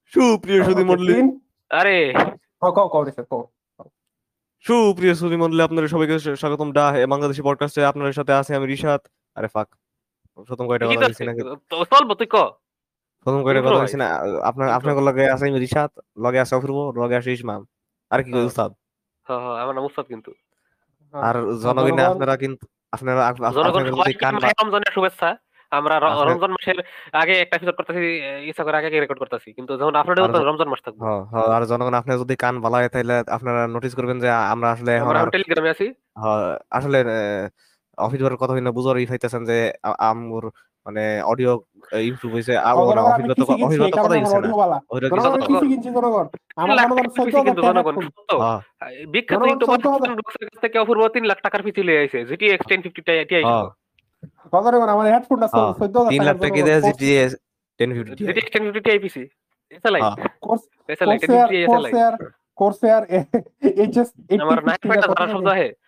সুপ্রিয় সুধী ওকে মণ্ডলী, 3 আরে কও রে কও। সুপ্রিয় সুধী মণ্ডলী, আপনাদের সবাইকে স্বাগতম বাংলাদেশি পডকাস্টে। আপনাদের সাথে আছে আমি রিশাদ। আরে ফাক, প্রথম কয়টা ঠিকই কথা তো বলছি আছে। নাকি? তো চলবো, তুই ক প্রথম কয়টা কথা বলছি ইম্প্রোভাইজ না? আপনার ইম্প্রো আপনার লগে আছে আমি রিশাদ, লগে আছে অপূর্ব, লগে আছে ইসমাম। আর কি কই হ্যাঁ উস্তাদ? হ্যাঁ হ্যাঁ, আমার নাম উস্তাদ। কিন্তু হ্যাঁ, আর আর জনগণ জনগণ আপনারা কিন্তু আপনারা জনগণ আপনাদের যদি সবাইকে কান বা মাহে রমজানের শুভেচ্ছা। আমরা আপনার রমজান মাসের আগে একটা এপিসোড করতেছি, ইচ্ছা করে আগে রেকর্ড করতেছি, কিন্তু যখন আপলোড আর হবে তখন রমজান মাস থাকবো। আর জনগণ আপনার যদি কান ভালো হয় তাহলে আপনারা নোটিস করবেন যে আমরা আসলে এখন আমরা আর এখন টেলিগ্রামে আছি। আসলে অফিস ওয়ার্ক কথা হইনা বুঝার পাইতেছেন যে আমুর মানে অডিও ইমপ্রুভ হইছে। না জনগণ অফিস আমি ওয়ার্ক পিসি অফিস কিনছি, এই ওয়ার্ক কথা কারণে আমার হইছে না। অডিও বালা। ওইটা কিছু জনগণ আমি জনগণ পিসি কিনছি, জনগণ 3 আমার লাখ জনগণ টাকার পিসি 14,000 কিন্তু টাকা জনগণ হেডফোন। সত্য। হ্যাঁ বিখ্যাত জনগণ ইউটিউবার 14,000 কাছ থেকে অপূর্ব 3 লাখ টাকার পিসি লিয়ে আইছে, জিটি এক্স 1050 টি সহ। হ্যাঁ জনগণ আমার হেডফোনটা হ্যাঁ 14,000 3 লাখ টাকার। টাকা জনগণ দিয়ে GTA 1050 GT Ti। X 1050 T PC SLI হ্যাঁ SLI Corsair 1050 T SLI. Corsair Corsair HS আমার নাইট 8050 ফাইটার কত ধারা জানি? শব্দ আহে।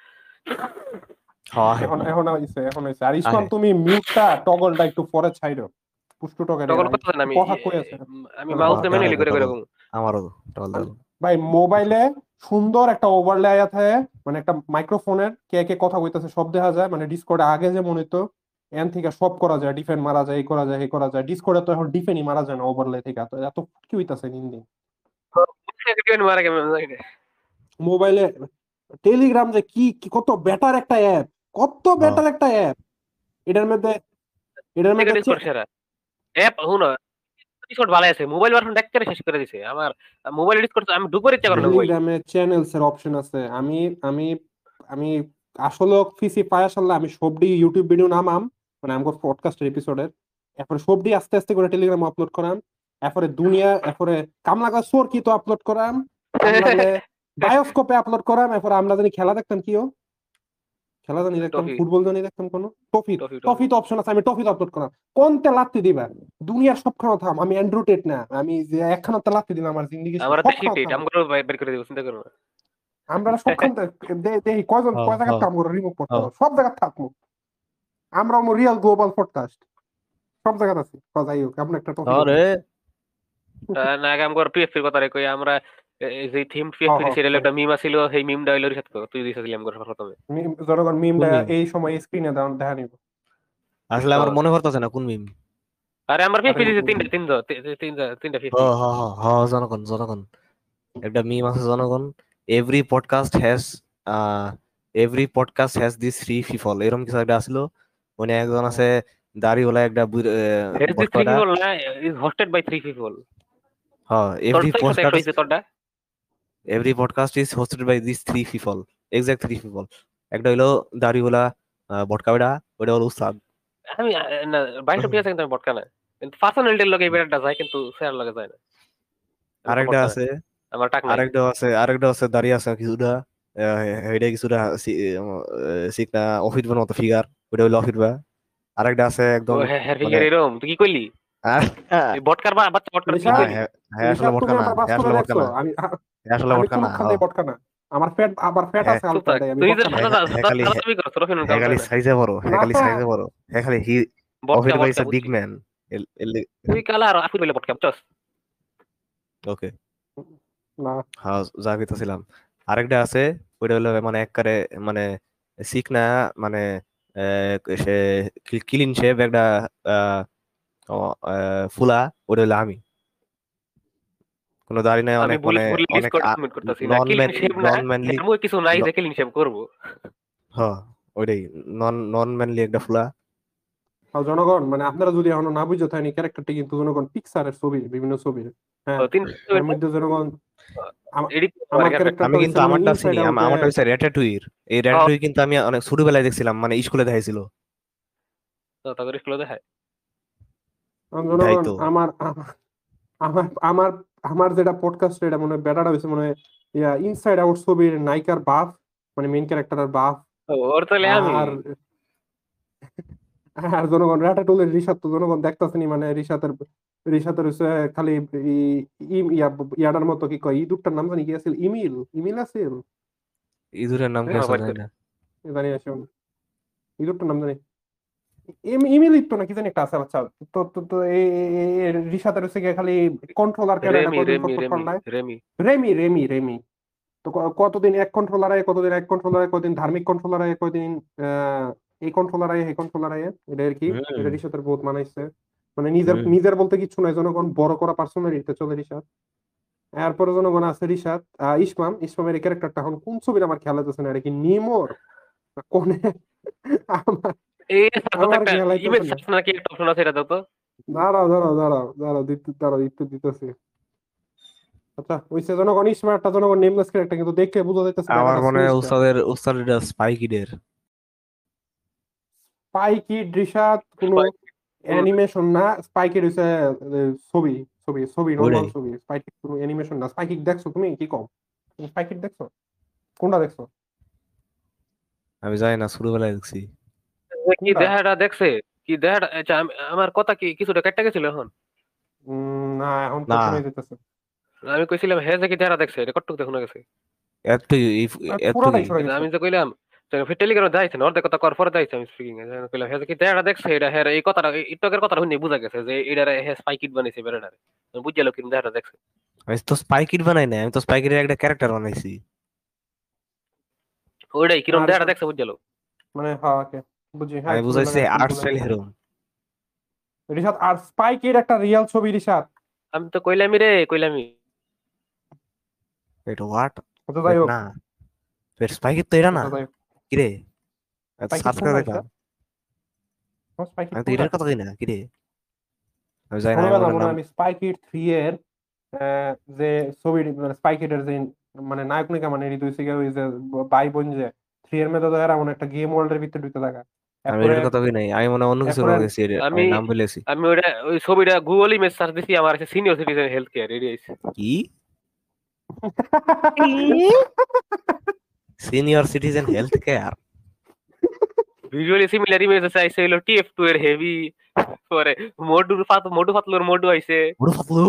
হ্যাঁ এখন হইছে। আর ইসমাম, আহে তুমি মিউটটা টগলটা একটু পরে ছাইরো, পুষ্টু টগের টগল করতে দেন। কথা কই আছে। আমি জনগণ মাউস দিয়ে দেওয়া ম্যানুয়ালি লাগবে করে করে টগল, ঘুম। আমারও টগল দেওয়া লাগবে। ভাই মোবাইলে সুন্দর একটা ওভারলে আয়া থাকে, মানে একটা মাইক্রোফোনের কে কে কথা কইতাছে সব দেখা যায়। মানে ডিসকর্ডে আগে যে মনে হইতো এন থেকে সব করা যায়, ডিফেন্ড মারা যায়, এই করা যায়, এই করা যায়। ডিসকর্ডে তো এখন ডিফেন্ডই মারা যায় না ওভারলে থেকে। তো এত কি হইতাছে দিন দিন মারা গেছে। মোবাইলে। টেলিগ্রাম যে কত বেটার একটা অ্যাপ, কত হ্যাঁ বেটার একটা অ্যাপ। এটার মধ্যে এটার মধ্যে ডিসকর্ড সেরা অ্যাপ হুন। ডিসকর্ড ভালো আছে, মোবাইল ভার্সন দেখতে শেষ করে দিছে আমার। মোবাইল ডিসকর্ড আমি ঢুকবার ইচ্ছা করে না মোবাইল। টেলিগ্রামে চ্যানেলস এর অপশন আছে। আমি আমি আসলে পিসি পায় আসলে আমি সবডি ইউটিউব ভিডিও নামাম, মানে আমার পডকাস্টের এপিসোডের। এরপরে সবডি আস্তে আস্তে করে টেলিগ্রামে আপলোড করাম। এরপরে দুনিয়া, এরপরে কাম লাগা সোর কি তো আপলোড করাম, কাম লাগলে বায়োস্কোপে আপলোড করাম। এরপরে আমরা জানি খেলা দেখতাম খেলা জানি দেখতাম, টফি ফুটবল জানি দেখতাম কোনো টফি। টফি টফি টফি তো অপশন আছে, আমি টফিতে আপলোড করাম। কোনতে লাত্তি দিবা দুনিয়ার সবখানে থাম। আমি অ্যান্ড্রয়েড না, আমি যে একখানাতে লাত্তি দিলাম আমার জিন্দগি আমার দেশি সবখানে টেট থাম। আমগুলো বের করে দিব, চিন্তা করো না। আমরা সবখান দেখি কয়জন হ্যাঁ কয় জায়গায় হ্যাঁ থাকবো, রিমুভ করতে হ্যাঁ হবে সব জায়গায় থাকবো। আমরা রিয়েল গ্লোবাল পডকাস্ট সব জায়গায় আছি। যাই হোক, আপনি একটা টপিক আরে না আগে আমগো পিএফপির কথা রে কই আমরা। এই যে থিম হ পিএফপি হ সিরিয়াল একটা মিম আছিল, সেই মিমটা হইলো সাথে তুই দিছিলি আমগো প্রথমে। জনগণ কোন মিমটা মিম? এই সময় স্ক্রিনে দেখা নিব। আসলে আমার মনে পড়তেছে না কোন মিম। আরে আমার আরে পিএফপি দিছে তিনটা পিএফপি। হ্যাঁ হ্যাঁ হ্যাঁ হ্যাঁ, জনগণ জনগণ একটা মিম আছে জনগণ। Every podcast has every podcast has this three people, এরকম কিছু একটা আসলো। মানে একজন আছে দাড়িওয়ালা একটা হেজ দিস থ্রি বটকাটা। পিপল না, is hosted by three people. হ্যাঁ তোর সাথে একটা হইছে তোরটা। Every podcast is hosted by this three people, exact three people. একটা হইলো দাড়িওয়ালা বটকাটা, ওটা হলো উস্তাদ। আমি না বাইরে পিয়া কিন্তু আমি বটকা না, কিন্তু পার্সোনালিটির লগে এই ব্যাপারটা যায়, কিন্তু শেয়ার লগে যায় না। আমি তো আরেকটা বটকা না, আছে আমার টাক নাই। আরেকটা আছে দাঁড়িয়ে আছে কিছুটা, হেডে কিছুটা সিকনা অফিট মতো ফিগার, ওটা হইলো অফিট বা। আরেকটা আছে ও একদম হ্যাঁ হ্যাঁ মানে ফিগার এরকম তুই কি কইলি? আহ, এই বটকার বাচ্চা বটকার কি না রিশাদ, কইলি? হ্যাঁ আসলে রিশাদ ভটকা তুমি না, আমার হ্যাঁ বাস্তবে আসলে ভটকা দেখছো? না, আমি হ্যাঁ আসলে আমি ভটকা না। কোনখানে বটকা না। আমার ফ্যাট, আবার ফ্যাট হ্যাঁ আছে চুপ হালকা, থাক তাই আমি তুই, যে বটকা না। সাদা হ্যাঁ খালি সাদা দাবি করছ, রফিনুল হ্যাঁ কাউন্ট খালি হয় না। সাইজে বড়, হ্যাঁ খালি না, সাইজে বড়, হ্যাঁ খালি হি বটকা অফিট বাই বটকা ইজ বিগ বুঝছি। ম্যান। তুই কালা আর আফি বলে বটকা বুঝছস? ওকে, না হ্যাঁ যা কইতাছিলাম। আরেকটা আছে, ওইটা হলো মানে একবারে মানে সিক না, মানে সে ক্লিন শেভ একটা আহ, ফুলা, ওটা হলো আমি। কোনো দাড়ি নাই, আমি অনেক ভুল মানে ভুল লিস্ট অনেক করে কমেন্ট করতেছি না, নন ক্লিন ম্যান, শেভ না। Non manly. এমন কিছু নাই যে ক্লিন শেভ করব। হ্যাঁ ওইটাই, নন নন ম্যানলি একটা ফুলা। আর জনগণ, মানে আপনারা যদি এখনো না বুঝে থাকেন, ক্যারেক্টারটি কিন্তু জনগণ পিক্সারের ছবি, বিভিন্ন ছবির। হ্যাঁ, তিন এর মধ্যে জনগণ এডিট আমার করে। ক্যারেক্টারটা আমি হইছে কিন্তু মনে হয় আমারটা ইনসাইড চিনি, আউটে। আমারটা হচ্ছে র্যাটাটুইর। এই র্যাটাটুই কিন্তু আমি অনেক ছোটবেলায় দেখছিলাম, মানে স্কুলে দেখাইছিল। তাদের স্কুলে দেখায়। তাই জনগণ তো। আমার আমার আমার আমার যেটা পডকাস্ট, এটা মনে হয় বেটাটা হয়েছে মনে হয় ইনসাইড আউট ছবির নায়িকার বাপ, মানে মেইন ক্যারেক্টারের বাপ। ওর তাহলে আমি আর আর জনগণ র্যাটাটুলের রিশাদ তো জনগণ দেখতেছেনি, মানে রিশাতের হচ্ছে খালি ইয়াটার মতো কি কয়, ইঁদুরটার নাম জানি কি আছিল, ইমিল ইমিল আছিল। ইঁদুরের নাম কি হ্যাঁ আছে জানি না। জানি আসুন, ইঁদুরটার নাম জানি ইমিলিপ্ত না কি জানি একটা আছে। আচ্ছা, তো তো তো রিশাতের হচ্ছে গিয়ে খালি কন্ট্রোলার কেন এটা রেমি কতদিন রেমি ফটফট রেমি নাই। রেমি রেমি রেমি রেমি তো কতদিন এক কন্ট্রোলার আয়, কতদিন এক কন্ট্রোলার আয়, কতদিন ধার্মিক কন্ট্রোলার আয়, কতদিন এই কন্ট্রোলার আয়, এই কন্ট্রোলার আয়, এটা আর কি। হুম এটা রিশাতের বহুত মানাইছে, মানে নিজের হুম নিজের বলতে কিছু নাই, জনগণ বড় করা পার্সোনালিটিতে চলে রিশাত। এরপরে জনগণ আছে রিশাত ইসমামের এই ক্যারেক্টারটা এখন কোন ছবির আমার খেয়াল হইতেছে না, এটা কি নিমোর না কোনে আমার এই সার্চ আমার একটা খেয়াল ইমেজ হইতেছে না। সার্চ নাকি একটা অপশন আছে, এটা দাও তো। দাঁড়াও দাঁড়াও একটু দিতেছি। আচ্ছা ওইসে জনগণ ইসমামটা জনগণ নেমলেস ক্যারেক্টার, কিন্তু দেখে বোঝা যাইতেছে আমার ব্যাপারটা মনে হয় সিনিস্টার। উস্তাদের স্পাইকিডের স্পাইকি রিশাত কোনো অ্যানিমেশন না, স্পাইকি হইছে ছবি ছবি নরমাল ওইটাই। ছবি, স্পাইকি কোনো অ্যানিমেশন না। স্পাইকি দেখছো তুমি কি কম? তুমি স্পাইকি দেখছো? কোনটা দেখছো? আমি জানি না, ছোটবেলায় দেখছি। কি কোনটা? দেহাটা দেখছে? কি দেহাটা, আচ্ছা আমার কথা কি কিছুটা কেটে গেছিল এখন? না এখন তো না, শোনাই যেতেছে। আমি কইছিলাম হে যে কি দেহাটা দেখছে, এটা কতটুকু দেখুন গেছে। এত এত পুরাটাই কি শোনা এটা গেছে। আমি যে কইলাম টেলিগ্রামে যাইছে না, অর্ধেক কথা কর পরে যাইছে, আমি স্পিকিং এ কইলাম হে যে কি দেহাটা দেখছে, এটা হে এই কথাটা ইটকের কথাটা শুনে বুঝা গেছে যে এটা হে স্পাইকিট বানাইছে বেরেডারে। আমি বুঝালো কি দেহাটা দেখছে। আমি তো স্পাইকিড বানাই না, আমি তো স্পাইকিডের একটা ক্যারেক্টার বানাইছি। ওইটাই কিরম না দেহাটা রিশাত দেখছে বুঝালো। মানে হ্যাঁ ওকে বুঝি, হ্যাঁ আমি ছবি বুঝাইছি লাগাই তুমি আর্ট বলে স্টাইল দিছো। হিরো। রিশাত আর স্পাইকির একটা রিয়েল ছবি রিশাত। আমি তো কইলামই রে, কইলামই। Wait what? আচ্ছা যাই ওয়েট হোক, না, ওয়েট স্পাইকিড তো এটা না। আচ্ছা যাই হোক, কিরে, এত স্পাইকির সার্চ করে কোনটা দেখলাম। স্পাইকির আমি তো কোনটা? এটার কথা কই না, কিরে। আমি জানি না, আমি ছোটবেলা মনে হয় মনে নাম। হয় আমি স্পাই কিড 3 এর যে ছবি মানে স্পাই কিডের যে মানে নায়ক নায়িকা মানে হৃদয় সিং ওই যে ভাই বোন যে 3 এর মধ্যে এরা এমন একটা গেম ওয়ার্ল্ডের ভিতরে ঢুকে থাকা। আমি এরপরে এটার কথা কই নাই, আমি মনে হয় অন্য কিছুর এরপরে কথা কইছি। আমি আমি নাম বলেছি। আমি ওই ছবিটা গুগল ইমেজ সার্চ দিছি, আমার আছে senior citizen health care ready আছে। কি? Senior citizen health care? Visually similar image আছে, আইছে হলো TF2 এর হেভি, পরে মোটু পাতলুর মোটু আইছে। মরু ফাতলু,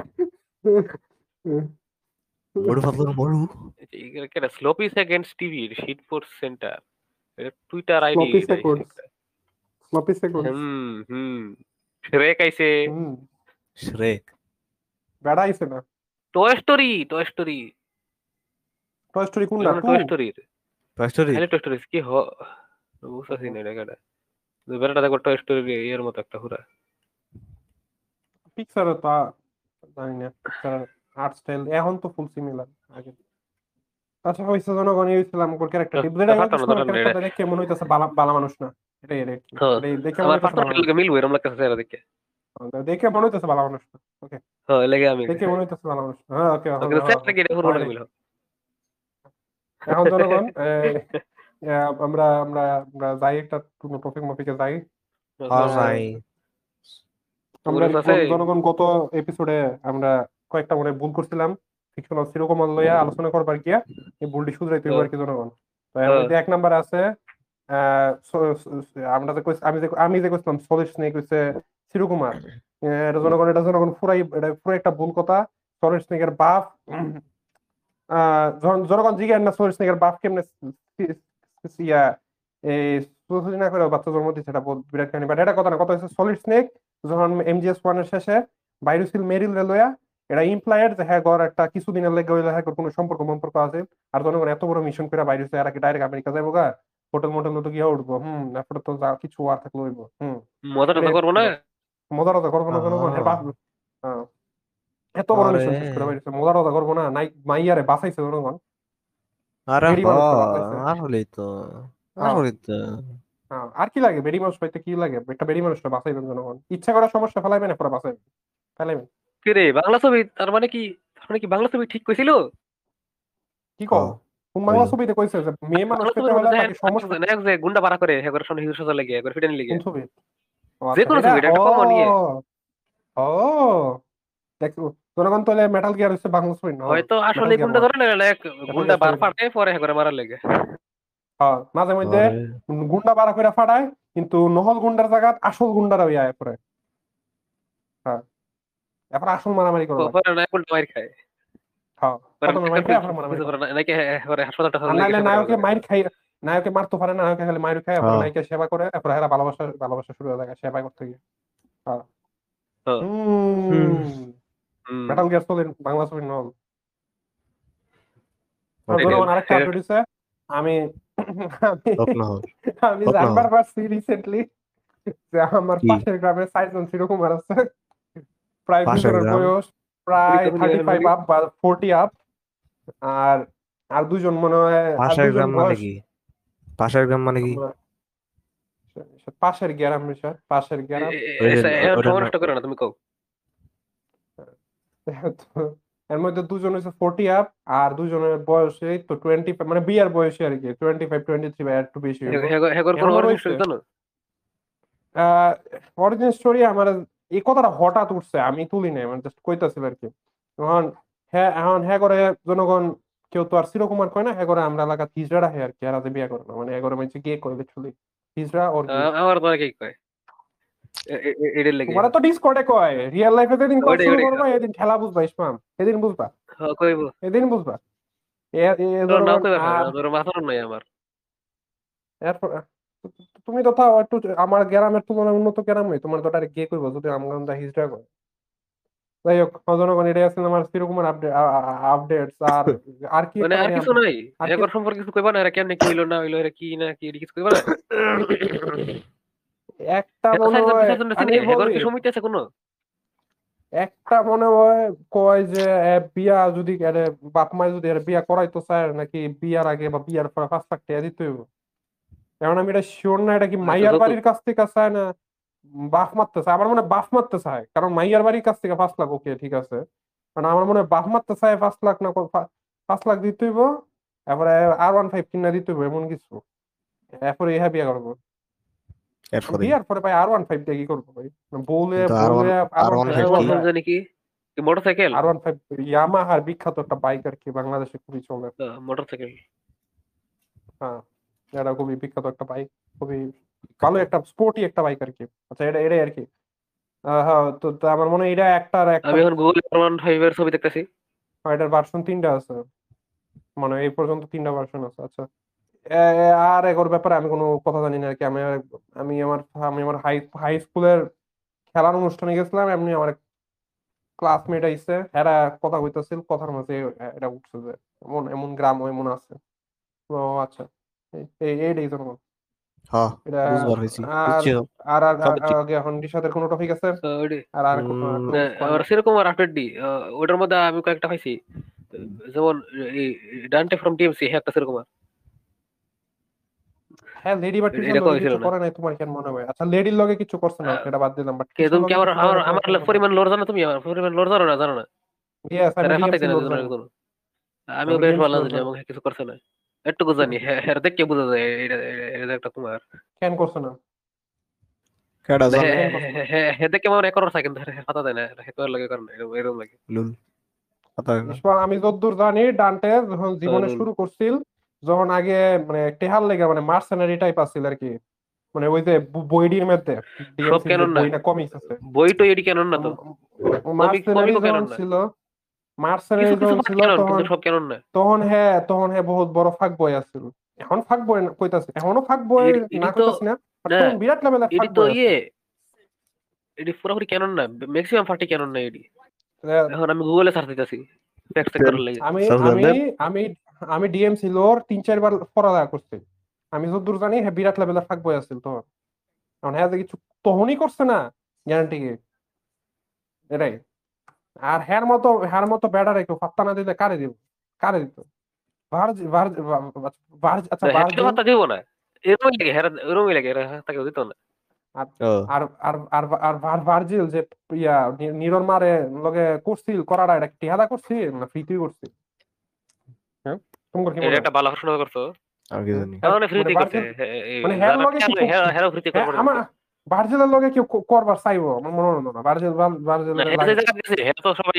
মরু ফাতলুর মরু। এটা sloppy seconds TV shitpost centre, এটা টুইটার আইডি স্লপি এটা আইছে সেকন্ডস, একটা। স্লপি সেকন্ডস। হুম শ্রেক আইছে। হুম, শ্রেক? বেড়া আইছে না। টয় স্টোরি টয় স্টোরি কোনটা এগুলো 2? টয় স্টোরির, টয় স্টোরি? খালি টয় স্টোরি কি বুঝতেছি না এটা। বেড়াটা দেখো টয় স্টোরি এর মতো একটা হুরা। পিক্সার তো জানি না, পিক্সার আর্ট স্টাইল এখন তো ফুল সিমিলার আগে। আচ্ছা হইছে জনগণ এই হইছিলাম কোন ক্যারেক্টার টিপ যেটা ফাটানো ইসলামের দরকার নেই এটা। ক্যারেক্টারটা দেখে মনে হইতাছে বালা বালা মানুষ না। এটাই আর কি, হ্যাঁ, এটাই দেখে মনে আমার হইতাছে বালা পার্সোনাল মানুষ লগে মিলবো এরকম লাগতেছে এরা দেখে। না। দেখে মনে হইতাছে বালা মানুষ না। ওকে, হ্যাঁ এই লাগে আমি দেখে মনে হইতাছে বালা মানুষ না। হ্যাঁ ওকে, এখন কিন্তু হ্যাঁ সেট লাগে এটা পুরো হয় লাগে নাই। মিল। এখন জনগণ আমরা আমরা আমরা যাই একটা টপিক মপিকে যাই। আহ, হরাই। আমরা তোমার আছে জনগণ গত এপিসোডে আমরা কয়েকটা মনে হয় ভুল করছিলাম ফিকশনাল চিরকমাল লইয়া আলোচনা করবার গিয়া, এই ভুলটি শুধরাইতে হইব আর কি জনগণ। তো এর মধ্যে এক নাম্বার আছে আমরা যে আমি যে কইছিলাম সলিড স্নেক হইছে চিরকুমার। এটা জনগণ পুরাই এটা পুরো একটা ভুল কথা। সলিড স্নেকের বাপ জনগণ জিজ্ঞেস না সলিড স্নেকের বাপ কেমনে ইয়া এই সুসুজি না করে বাচ্চা জন্ম দিচ্ছে, এটা বহুত বিরাট কাহিনী। বাট এটা কথা না, কথা হচ্ছে সলিড স্নেক যখন MGS 1 এর শেষে বাইরে ছিল মেরিল রেলওয়া, এটা ইমপ্লায়েড যে হ্যাঁ গড় একটা কিছুদিনের লেগে হইলে হ্যাঁ কোনো সম্পর্ক আছে। আর জনগণ এত বড় মিশন করে বাইরে হচ্ছে, এরা কি ডাইরেক্ট আমেরিকা যাইবো গা, হোটেল মোটেল তো গিয়ে উঠবো, এরপরে তো যা কিছু আর থাকলে হইবো। মজাটা তো এটাই করবো না। মজার কথা করবো না জনগণ এর বাপ। হ্যাঁ, এত বড় আরে, মিশন শেষ করে বাইরে মজার কথা করবো না, নাই মাইয়ারে বাঁচাইছে জনগণ, আরে বেডি মানুষটা বাঁচাইছে। আসলেই তো, হ্যাঁ, আসলেই তো। হ্যাঁ, আর কি লাগে বেডি মানুষ পাইতে, কি লাগে একটা বেডি মানুষটা বাঁচাইবেন জনগণ, ইচ্ছা করার সমস্যা ফেলাইবেন এরপরে বাঁচাইবেন, ফেলাইবেন। কি রে বাংলা ছবি, তার মানে কি বাংলা ছবি ঠিক কইছিল? কি হ, কও? কোন বাংলা হইলো। ছবিতে কইছে যে মেয়ে মানুষ বাংলা পেতে ছবির হলে মধ্যে নাকি সমস্যা? নায়ক যে গুন্ডা ভাড়া করে হ্যাঁ করে সামনে হিরো সাজা লাগে একবার ফিটানি কোন লেগে। ছবি? ও যে আচ্ছা কোনো এটা ছবি এটা ও একটা কমন ইয়ে। ও দেখো জনগণ তাহলে মেটাল গিয়ার হচ্ছে বাংলা ছবি না? হয়তো মেটাল আসলে গিয়ার গুন্ডা ধরে না নায়ক মেটাল গুন্ডা গিয়ার বার ছবি না। ফাটে পরে হ্যাঁ করে মারার লেগে। হ্যাঁ, মাঝে মধ্যে আরে, গুন্ডা বাড়া করে ফাটায়, কিন্তু নহল গুন্ডার জায়গা আসল গুন্ডারা ইয়া করে। হ্যাঁ, এরপর আসল মারামারি করা লাগে। পরে নায়ক উল্টা মার খায়। হ্যাঁ, পরে প্রথমে মাইর খাই, নায়কের এরপর মারামারি করে। নাকি পরে হাসপাতাল আর লেগে নাইলে সেটা করা নায়কে লাগে। মাইর খাই, নায়কে মারতে পারে না, নায়কে খালি মাইর খায়, তারপরে হ্যাঁ নায়িকা সেবা করে, তারপরে এরা ভালোবাসা শুরু হয়ে যায় সেবা করতে গিয়ে। হ্যাঁ। হ্যাঁ। হুম হুম। মেটাল গিয়ার সলিড বাংলা ছবি নল। ওকে জনগণ আরেকটা আপডেট দিছে। আমি আমি স্বপ্ন হল আমি স্বপ্ন হল জানবার পারছি রিসেন্টলি যে আমার কি পাশের গ্রামে 4 জন শিরকুমার আছে। প্রায় পাশের দুজনের গ্রাম বয়স প্রায় পরীক্ষা দিলে 35 নাকি? আপ বা 40 আপ। আর আর দুজন মনে হয়, আর পাশের দুজন গ্রাম মানে বয়স কি পাশের গ্রাম মানে কি আমরা পাশের গ্রাম বিষয়, পাশের গ্রাম। ওই যে এখন ওটার সময় নাম নষ্ট করো না, তুমি কও। তো এর মধ্যে দুজন হচ্ছে 40 আপ, আর দুজনের বয়স এই তো 25, মানে বিয়ার বয়সী আর কি, 25 23 বা একটু বেশি হইব। হেগর কোন এমনও অরিজিন রয়েছে স্টোরি জানো? অরিজিন স্টোরি আমার এই কথাটা হঠাৎ উঠছে, আমি তুলি নাই, মানে জাস্ট কইতাছিল আর কি। এখন হ্যাঁ করে জনগণ, কেউ তো আর চিরকুমার কয় না, হ্যাঁ করে আমরা এলাকা হিজড়া রাখে আর কি, এরা যে বিয়ে করে না, মানে এগোরে মানে গে করে লিটারালি হিজড়া ওর গে। আমার তো কি কয় এটার লেগে। তোমার তো ডিসকর্ডে কয়, রিয়েল লাইফে যেদিন কল ওইটাই শুরু ওইটাই করবা এদিন খেলা বুঝবা ইসমাম, এদিন বুঝবা, কইব। এদিন বুঝবা। তোর নাম জনগণ কইবা আর তোর মাথার নাই আমার। এরপর তুমি তো তাও একটু আমার গ্রামের তুলনায় উন্নত গ্রাম নই, তোমার তো ডাইরেক্ট গে কইবো যদি আমার হিজড়া কয়। যাই হোক, জনগণ এটাই আসলে আমার চিরকুমার আপডেটস। আর আর কি মানে একটা আর জানি কিছু আপডেট, নাই? আর কি হেগর সম্পর্কে কিছু কইবা না? এরা কেমনে কি হইলো না হইলো, এরা কি না কি এটি কিছু কইবা না? একটা হেগো মনে সাইজন হয়, সাইজন আমি চিনি, হেগর বলি, কি সমিতি আছে কোনো? একটা মনে হয় কয় যে বিয়া যদি বাপ মায় যদি বিয়া করাইতো চায় নাকি, বিয়ার আগে বা বিয়ার পরে 5 লাখ টাকা দিতে হইব। এখন আমি এটা শিওর না, এটা কি তো মাইয়ার যৌতুক। বাড়ির কাছ থেকে চায় না বাপ মারতে চায়। আমার মনে হয় বাপ মারতে চায়, কারণ মাইয়ার বাড়ির কাছ থেকে 5 লাখ ওকে ঠিক আছে, কারণ আমার মনে হয় বাপ মারতে চায় 5 লাখ না 5 লাখ দিতে হইব, তারপরে R15 কিনা দিতে হইব এমন কিছু, এরপরে ইহা বিয়া করবো। এরপরে বিয়ার পরে ভাই R15 দিয়ে কি করবো ভাই, বউলে কিন্তু আর বউলে ওয়ান আর ওয়ান R15 ফাইভ আমার কি নাম জানি কি, মোটরসাইকেল। R15 ইয়ামাহার বিখ্যাত একটা বাইক আর কি, বাংলাদেশে খুবই চলে। মোটরসাইকেল। হ্যাঁ, এটা খুবই বিখ্যাত একটা বাইক, খুবই ভালো একটা স্পোর্টি একটা বাইক আর কি। আচ্ছা, এটাই আর কি। হ্যাঁ, তো আমার মনে হয় এটা একটা আমি এখন গুগল R15 এর ছবি দেখতেছি। এটার ভার্সন 3টা আছে, মানে এই পর্যন্ত 3টা ভার্সন আছে। আচ্ছা, আর এগোর ব্যাপারে আমি কোনো কথা জানি না আর কি। আমি আমার হাই হাই স্কুলের খেলার অনুষ্ঠানে গেছিলাম, এমনি আমার ক্লাসমেট আইছে, এরা কথা কইতাছিল, কথার মাঝে এটা উঠছে যে এমন এমন গ্রাম এমন আছে। ও আচ্ছা, এইটাই জন্য হ্যাঁ এটা। বুঝবার হয়েছি আর বুঝছি আর আর সব আর- বুঝছি আগে এখন রিশাদের কোনো টপিক আছে? আর আর উম টপিক কোন আর না। সেরকম আর আপডেট দি, ওটার মধ্যে আমি কয়েকটা পাইছি। যেমন এই ডান্টে ফ্রম টিএমসি, হ্যাঁ একটা সেরকম হ্যাঁ, লেডি বা টিচার এটা লগে কইছিল কিছু না। করে নাই তোমার কেন মনে হয়? আচ্ছা, লেডির লগে কিছু করছে না, আহ, সেটা বাদ দিলাম, বাট কে টিচার তুমি কি লগে আমার কিছু করে আমার নাই তোমার আমার কেন মনে হয়? পরিমাণ লোর জানো? তুমি আমার পরিমাণ লোর জানো না? জানো না? ইয়েস, আমি তারা হাতাই ডিএমসি দেয় না লোড দুজনের জানি, কোনো। আমিও আমি বেশ ডিএমসি ভালো লোড জানি, জানি। আমাকে কিছু করছে না। একটুকু জানি, হ্যাঁ হ্যাঁ দেখে বোঝা যায় এটা একটা কুমার। কেন করছে না? কেডা মানে জানে কেন করছে না? হ্যাঁ দেখে আমার একর থাকে, কিন্তু হাতা দেয় না, হেতু লাগে কারণ এরকম লাগে। লুল কথা হয় না ইসমাম, আমি যতদূর জানি ডান্টে যখন জীবনে লুল। শুরু করছিল, যখন আগে মানে টেহার লেগে মানে মার্সেনারি টাইপ আছিল আর কি, মানে ওই যে বইডির মধ্যে সব ডিএমসির যে কেনন না, বই না কমিক্স আছে, বই তো এডি কেনন না তো। মার্সেনারি কমিকও কেনন যখন না, ছিল, কিছু মার্সেনারি কিছু যখন পার্ট ছিল কেনন, তখন কিন্তু সব কেনন না। তখন হ্যাঁ বহুত বড় ফাঁক বই আছিল। এখন ফাঁক বই কইতাছে, এখনো ফাঁক বই এডি না তো কইতাছি না, but না, তখন বিরাট লেভেলের এডি ফাঁক তো বই আছে। এডি পুরোপুরি কেনন না, ম্যাক্সিমাম পার্টি কেনন না এডি। আহ, এখন আমি গুগলে সার্চ দিতেছি ফ্যাক্ট চেক দেন করার লাগে। আমি সার্চ দেন আমি দেন আমি আমি ডিএমসি লোর 3 4 বার পড়ালেখা করছি, আমি যতদূর জানি হ্যাঁ বিরাট লেভেলের ফাঁক বই আছিল তখন। এখন হ্যাঁ যে কিছু তখনই করছে না, গ্যারান্টি কি? এটাই। আর হ্যার মতো ব্যাটারে কেউ পাত্তা না দিলে কারে দিব? কারে দিত? ভার্জ ভার্জ আচ্ছা, হ্যাঁ ভার্জিল। ভাতা দিব না, এরকমই লাগে, হ্যাঁ এরকমই লাগে, তাকে দিত না। আর ও আর আর আর আর ভার্জিল যে নিরন মারে লগে করছিল, করাটা এটা কি টিহাদা করছিল না ফ্রিতেই করছিল? হ্যাঁ, তোমার কি এটা মনে হয়? একটা ভালো প্রশ্ন করছো। আর কি জানি কারণ মানে ফ্রিতে করছে, ভার্জিল, মানে হ্যার যারা লগে কি হেরাও ফ্রিতে হ্যাঁ করবো না আমার করছে। ভার্জিলের লগে কেউ করবার চাইবো? আমার মনে হলো না ভার্জিল না হ্যাঁ যে লাগে। জায়গা গেছে, হ্যাঁ তো সবাই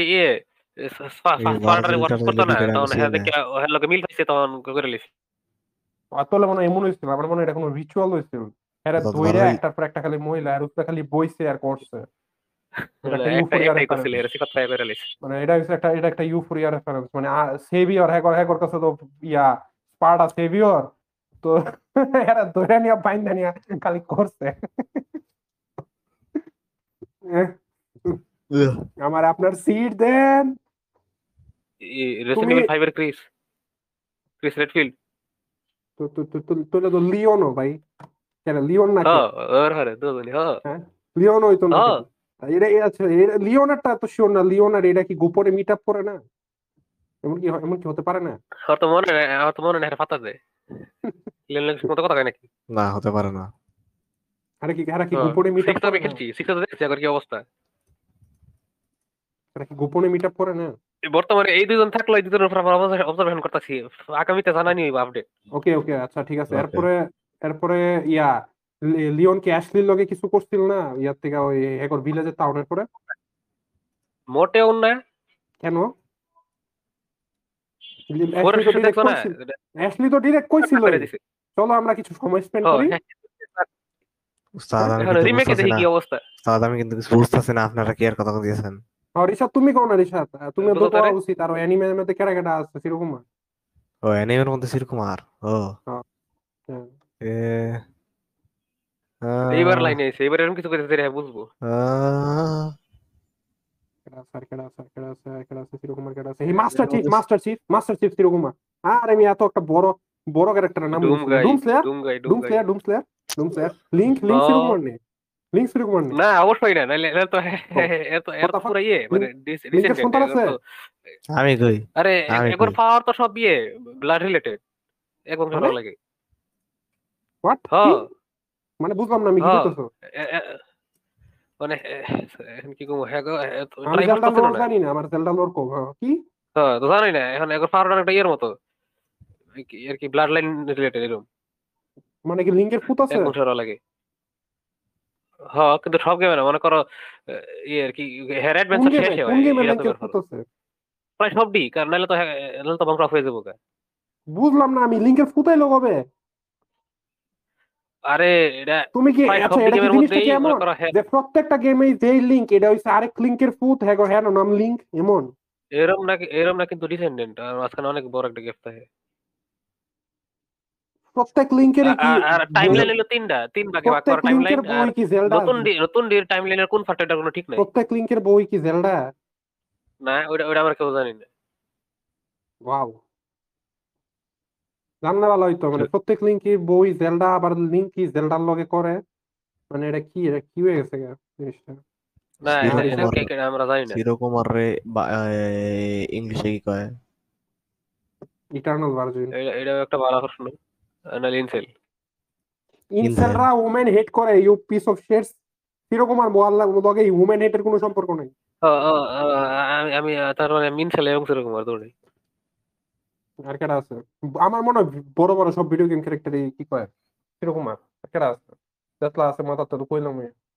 এই ফার্স্ট পার্টারে ওয়ার্ক ভার্জিলটার করতো না, লেডিকের আমি তখন চিনি হ্যাঁ না দেখে হ্যাঁ লোকে মিল পাইছে, তখন করে লিছে। অতলে মনে হয় এমন হয়েছিল, আমার মনে হয় এটা কোনো রিচুয়াল হয়েছিল, এরা ধইরা ভার্জিল একটার পর একটা খালি মহিলা আর উপরে খালি বইছে আর করছে। এটা একটা ইউফোরিয়া একটাই করছিল, রেফারেন্স, এর কথা করে লিছে। মানে এটা একটা ইউফোরিয়া রেফারেন্স, মানে সেভিয়র হ্যাগর হ্যাগর কাছে তো ইয়া স্পার্টা সেভিয়র, তো এরা ধরে নিয়ে বাইন্দা নিয়ে খালি করছে আমার আপনার সিট দেন রেসিডেন্ট তুমি ইভিল 5 এর ক্রিস রেডফিল্ড। তোরা তো লিওনও ভাই কেন লিওন না কে ওর হারে দুজনই হ্যাঁ লিওন হইতো না কেন এটা আচ্ছা লিওনারটা তো শিওর না লিওনার এটা কি গোপনে মিট আপ করে না এমন কি হতে পারে না আমার তো মনে নেই ফাতা দেয় লেনলেন মতো কথা কয় নাকি না হতে পারে না। আরে কি গোপনে মিট আপ সিক্স করে আমি না খেলছি সিক্স দেখছি এখন কি অবস্থা। আরে কি গোপনে মিট আপ করে না বর্তমানে এই দুজন থাকলো এই দুজনের উপর আমরা অবজারভেশন করতেছি আগামীতে জানানি হইব আপডেট। ওকে ওকে আচ্ছা ঠিক আছে Okay. এরপরে ইয়া লিওন কি অ্যাশলির লগে কিছু করছিল না ইয়ার থেকে ওই একর ভিলেজের টাউনের পরে মোটেও না কেন ফোরের অ্যাশলি তো শেষে ডিরেক্ট দেখছো না কইছিল অ্যাশলি তো ডিরেক্ট কইছিল করে দিছে। চলো আমরা কিছু সময় স্পেন্ড করি উস্তাদ আমি এখন কিন্তু রিমেকে বুঝতেছি দেখি না, কি অবস্থা। উস্তাদ আমি কিন্তু কিছু বুঝতেছি না, আপনারা কি আর কথা দিয়েছেন? রিশাদ তুমি কোন না রিশাদ তুমি তো বুঝো কোয়া তারে? উচিত আর অ্যানিমের মধ্যে কেডা কেডা আছে সেরকম ও অ্যানিমের মধ্যে শ্রীকুমার, ও হ্যাঁ এ এইবার আহ, লাইনে এসে এবার এরকম কিছু করতে হ্যাঁ বুঝবো। আহ, কেডা আছে সেরকম কেডা আছে এই মাস্টার চিফ সেরকম আর আমি এত একটা বড় বড় ক্যারেক্টারের নাম ডুম বলছি গাই ডুম স্লেয়ার ডুম গাই লিংক সেরকম নেই লিংক সেরকম নেই না অবশ্যই না নাইলে এর তো এর তো কথা পুরো ইয়ে মানে লিংকের ডিসেন্ডেন্ট সন্তান আছে আমি কই আরে আমি একবার কই পাওয়ার তো সব ইয়ে ব্লাড রিলেটেড এক বংশ মানে? লাগে। হোয়াট হ্যাঁ মানে বুঝলাম না আমি কি হ্যাঁ কইতেছো মানে এখন কি কমু হ্যাঁ আমি ট্রাই জেলটা করতেছিল লোর না। জানি না আমার জেলটা লোর কো কি হ্যাঁ তো জানোই না এখন একবার পাওয়ার একটা ইয়ের মতো আর কি ব্লাড লাইন রিলেটেড এরকম মানে কি লিংকের ফুট আছে এক বংশ লাগে। হ্যাঁ কিন্তু সব গেমে না মনে করো ইয়ে আর কি হেয়ার কোন অ্যাডভেঞ্চার গেমে শেষে কোন হয় গেমে এটা তো লিংকের বের ফুট হলো আছে প্রায় সব ডি কারণ নাহলে তো বংশ অফ হয়ে যাবো গা। বুঝলাম না আমি লিংকের ফুটাই হবে আরে এটা তুমি কি প্রায় আচ্ছা সব ডি এটা কি গেমের জিনিসটা মধ্যেই কি মনে এমন করো হ্যাঁ যে প্রত্যেকটা গেমে যেই লিংক এটা হইছে আরেক লিংকের ফুট হ্যাঁ হ্যাঁ নাম লিংক এমন এরম না কিন্তু ডিসেন্ডেন্ট আর মাঝখানে অনেক বড় একটা গ্যাপ থাকে। প্রত্যেক লিংকেরই কি আর টাইমলাইন হলো তিন ভাগে ভাগ প্রত্যেক করা টাইমলাইন লিংকের বই আর কি জেলডা নতুন ডির টাইমলাইনের কোন ফাটটা কোনো ঠিক নাই। প্রত্যেক লিংকের বই কি জেলডা না ওটা আমরা কেউ জানি না। ওয়াও জানলে ভালো হইতো মানে প্রত্যেক লিংকের বই জেলডা আবার লিংক কি জেলডার লগে করে মানে এটা কি হয়ে গেছে জিনিসটা না এটা শ্রীকুমার আমরা জানি না। শ্রীকুমার রে ইংলিশে কি কয়? ইটারনাল ভার্জিন এটা একটা ভালো প্রশ্ন না ইনসেল ইনসেলরা ওমেন হেট করে ইউ পিস অফ শেটস এরকম আর মোয়াল্লা লগে ওমেন হেটের কোনো সম্পর্ক নাই আমি তার মানে ইনসেল এবং সেরকম আর দৌড়ে আর কেডা আছে আমার মনে হয় বড় বড় সব ভিডিও গেম ক্যারেক্টারই কি কয় এরকম আর কেডা আছে তেতলা আছে মাথা তো কইলাম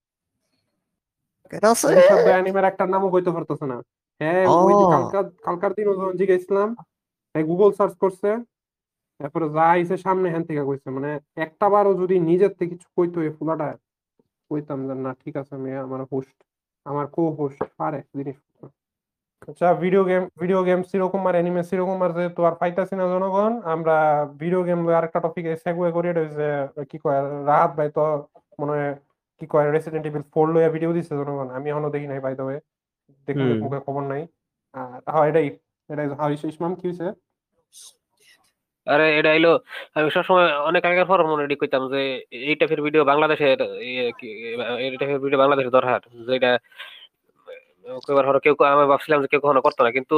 কেন আছে? সব অ্যানিমের একটা নামও কইতে পারতেছে না হ্যাঁ ওই যে কালকার দিন যখন জিজ্ঞাসলাম গুগল সার্চ করছে তারপরে যা আইছে সামনে হ্যান থেকে কইছে মানে একটা বারও যদি নিজের থেকে কিছু কইতো এই ফুলাটা কইতাম যে না ঠিক আছে আমি আমার কো হোস্ট পারে জিনিসপত্র আচ্ছা ভিডিও গেম সেরকম আর অ্যানিমে সেরকম আর যেহেতু আর পাইতাছি না জনগণ আমরা ভিডিও গেম আরেকটা টপিকে সেগুয়ে করি এটা হচ্ছে কি কয় রাহাত ভাই তো মনে হয় কি কয় রেসিডেন্ট ইভিল 4 লইয়া ভিডিও দিছে জনগণ আমি এখনো দেখি নাই বাই দ্য ওয়ে দেখুন মুখে খবর নাই আর হ্যাঁ এটাই ইসমাম কি হইছে আরে এটা এলো আমি সবসময় অনেক আগের পর মনে রেডি করতাম যে এই টাইপের ভিডিও বাংলাদেশে এই টাইপের ভিডিও বাংলাদেশে দরকার যেটা কয়েকবার হলো কেউ আমি ভাবছিলাম যে কেউ কখনো করতো না কিন্তু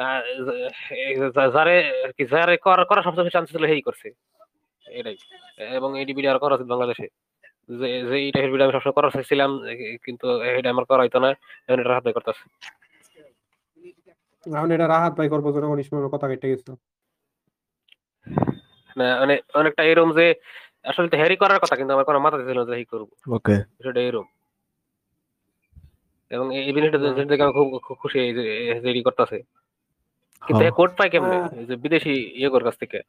যারে করার সবচেয়ে চান্স ছিল সেই করছে এটাই এবং এই ভিডিও আর করা উচিত বাংলাদেশে যে যে এই টাইপের ভিডিও আমি সবসময় করার চাইছিলাম কিন্তু এটা আমার করা হইতো না এখন এটা হাতে করতেছে এখন এটা রাহাত ভাই করবো জনগণ ইসমামের কথা কেটে গেছে না মানে অনেকটা এরকম যে আসলে তো হ্যারি করার কথা কিন্তু আমার কোনো মাথা ছিল না যে এই করবো ওকে সেটা এরকম এবং এই জিনিসটা দেখে আমি খুব খুশি এই যে হ্যারি করতেছে কিন্তু কোড পাই কেমনে এই যে বিদেশি ইয়ে করার কাছ থেকে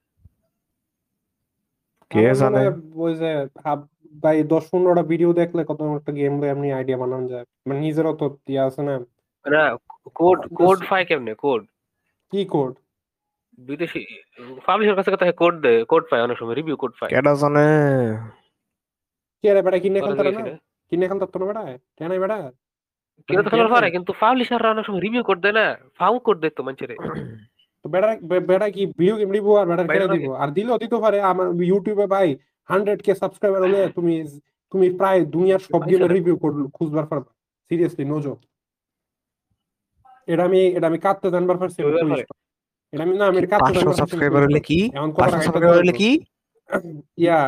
কে জানে ওই যে ভাই 10-15টা ভিডিও দেখলে কত একটা গেম এমনি আইডিয়া বানানো যায় মানে নিজেরও তো ইয়া আছে না না কোড পাই কেমনে কোড কি কোড বিদেশি পাবলিশের কাছে কথা কোড দেয়, কোড পায় অনেক সময়, রিভিউ কোড পায়। কেডা জানে? কে রে বেটা কিনে পরে খেলতারে লইছি না? না, কিনে খেলতার তো না বেটা? কেন বেটা? কিনে তো কে খেলার নাই? পারে, কিন্তু পাবলিশাররা অনেক সময় রিভিউ কোড দেয় না, ফাউ কোড দেয় তো মানুষের। তো বেটা বেটা কি ভিডিও গেম দিব আর বেটার বাইরে খেলে দিব? লাগে। আর দিলেও দিতে পারে। আমার ইউটিউবে ভাই 100K সাবস্ক্রাইবার হলে তুমি তুমি প্রায় দুনিয়ার সব পাইছে গেমের না। রিভিউ খুঁজবার পারবা। Seriously no joke. এটা আমি কাটতে জানবার পারছি, আমি ওইবার করিস পারে। না। আমি কি এটা কাটতে 500 জানবার পারছি, আমি সাবস্ক্রাইবার করিস হলে না। কি? এখন কত 500 টাকা এটা সাবস্ক্রাইবার দিও হলে তো? কি? ইয়া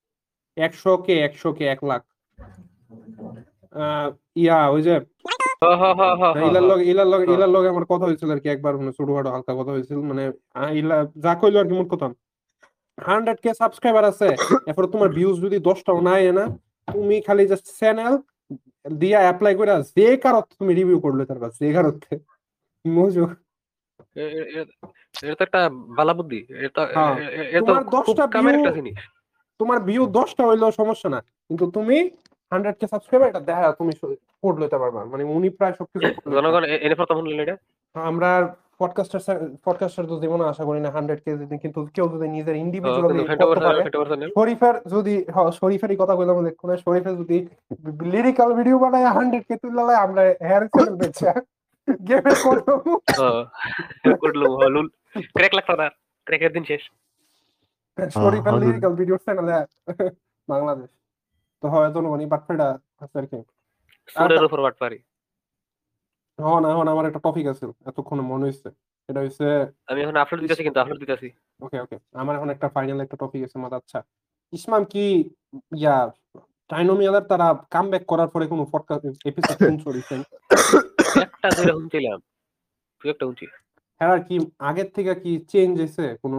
100K 1 লাখ। ওই যে হ হ হ হ হ হ হ। ইলার লগে আমার কথা হয়েছিল আর কি একবার, মানে ছোটখাটো হালকা কথা হয়েছিল, মানে ইলা যা কইলো আর কি মোট কথা। 100K সাবস্ক্রাইবার আছে, এরপর তোমার ভিউজ যদি 10টাও নাই না, তুমি খালি জাস্ট চ্যানেল দিয়া অ্যাপ্লাই করে যে কারত তুমি রিভিউ করলে তার কাছে যে কারত মজো। এটা তো একটা বালা বুদ্ধি, এটা হ্যাঁ, এটা তোমার খুব 10টা কামের ভিউ, একটা জিনিস। তোমার ভিউ 10টা হইলেও সমস্যা না, কিন্তু তুমি 100K সাবস্ক্রাইবার এটা দেখা তুমি কোড লইতে পারবা, মানে উনি প্রায় সবকিছু কোড লইতে পারে। জনগণ এনে প্রথম শুনলেন এটা। আমরা পডকাস্টার পডকাস্টার তো জীবনে আশা করি না 100K যদি, কিন্তু কেউ যদি নিজের ইন্ডিভিজুয়ালি কিন্তু ফেন্টা করতে পারে। পারছেন। শরীফের যদি শরীফেরই কথা বললাম দেখুন, শরীফের যদি লিরিক্যাল ভিডিও বানায় 100K তুললে আমরা হেয়ার চ্যানেল পেয়েছি গেমের করবো। করলো লুল, ক্র্যাক লাগতো না, ক্র্যাকের দিন শেষ। শরীফের হলুল। লিরিক্যাল ভিডিও চ্যানেলে বাংলাদেশ তো হয় জনগণই বাটফেটা আছে আর কি। সুরের উপর বাট পারি। এখন আমার একটা টপিক আছে এতক্ষণে মনে হয়েছে, এটা হচ্ছে আমি এখন আপলোড দিতেছি, কিন্তু আপলোড দিতেছি। ওকে ওকে, আমার এখন একটা ফাইনাল একটা টপিক আছে মাথা। আচ্ছা, ইসমাম কি ইয়া টাইনোমিয়ালের তারা কামব্যাক করার পরে কোনো পডকাস্ট এপিসোড শুনছো রিসেন্ট? একটা দুইটা শুনছিলাম, তুই একটা শুনছি। হ্যাঁ, আর কি আগের থেকে কি চেঞ্জ হয়েছে কোনো?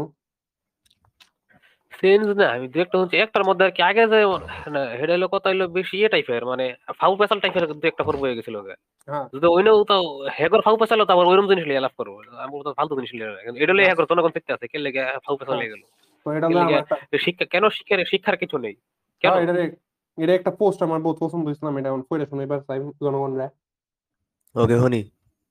চেঞ্জ না, আমি দু একটা শুনছি, একটার মধ্যে আর কি আগে যে না হেডা হলো কথা হইলো বেশি ইয়ে টাইপের, মানে ফাউ পেশাল টাইপের দু একটা পর্ব হয়ে গেছিল। হ্যাঁ, যদি ওইটাও তো হেগর ফাউ পেশালো, তো আবার ওইরকম জিনিস লিয়ে লাভ করবো। আমি তো ফালতু জিনিস লিয়ে এটা লিয়ে হেগর জনগণ দেখতে আছে কে লেগে ফাউ পেশাল হ্যাঁ, হয়ে গেল, তো এটা কে হলো লেগে আমার একটা, শিক্ষা কেন, শিক্ষার কিছু নেই কেন। হ্যাঁ এটা একটা পোস্ট আমার বহুত পছন্দ হয়েছিল, আমি এটা এখন পড়ে শুনে এবার চাই জনগণরা। ওকে হনি।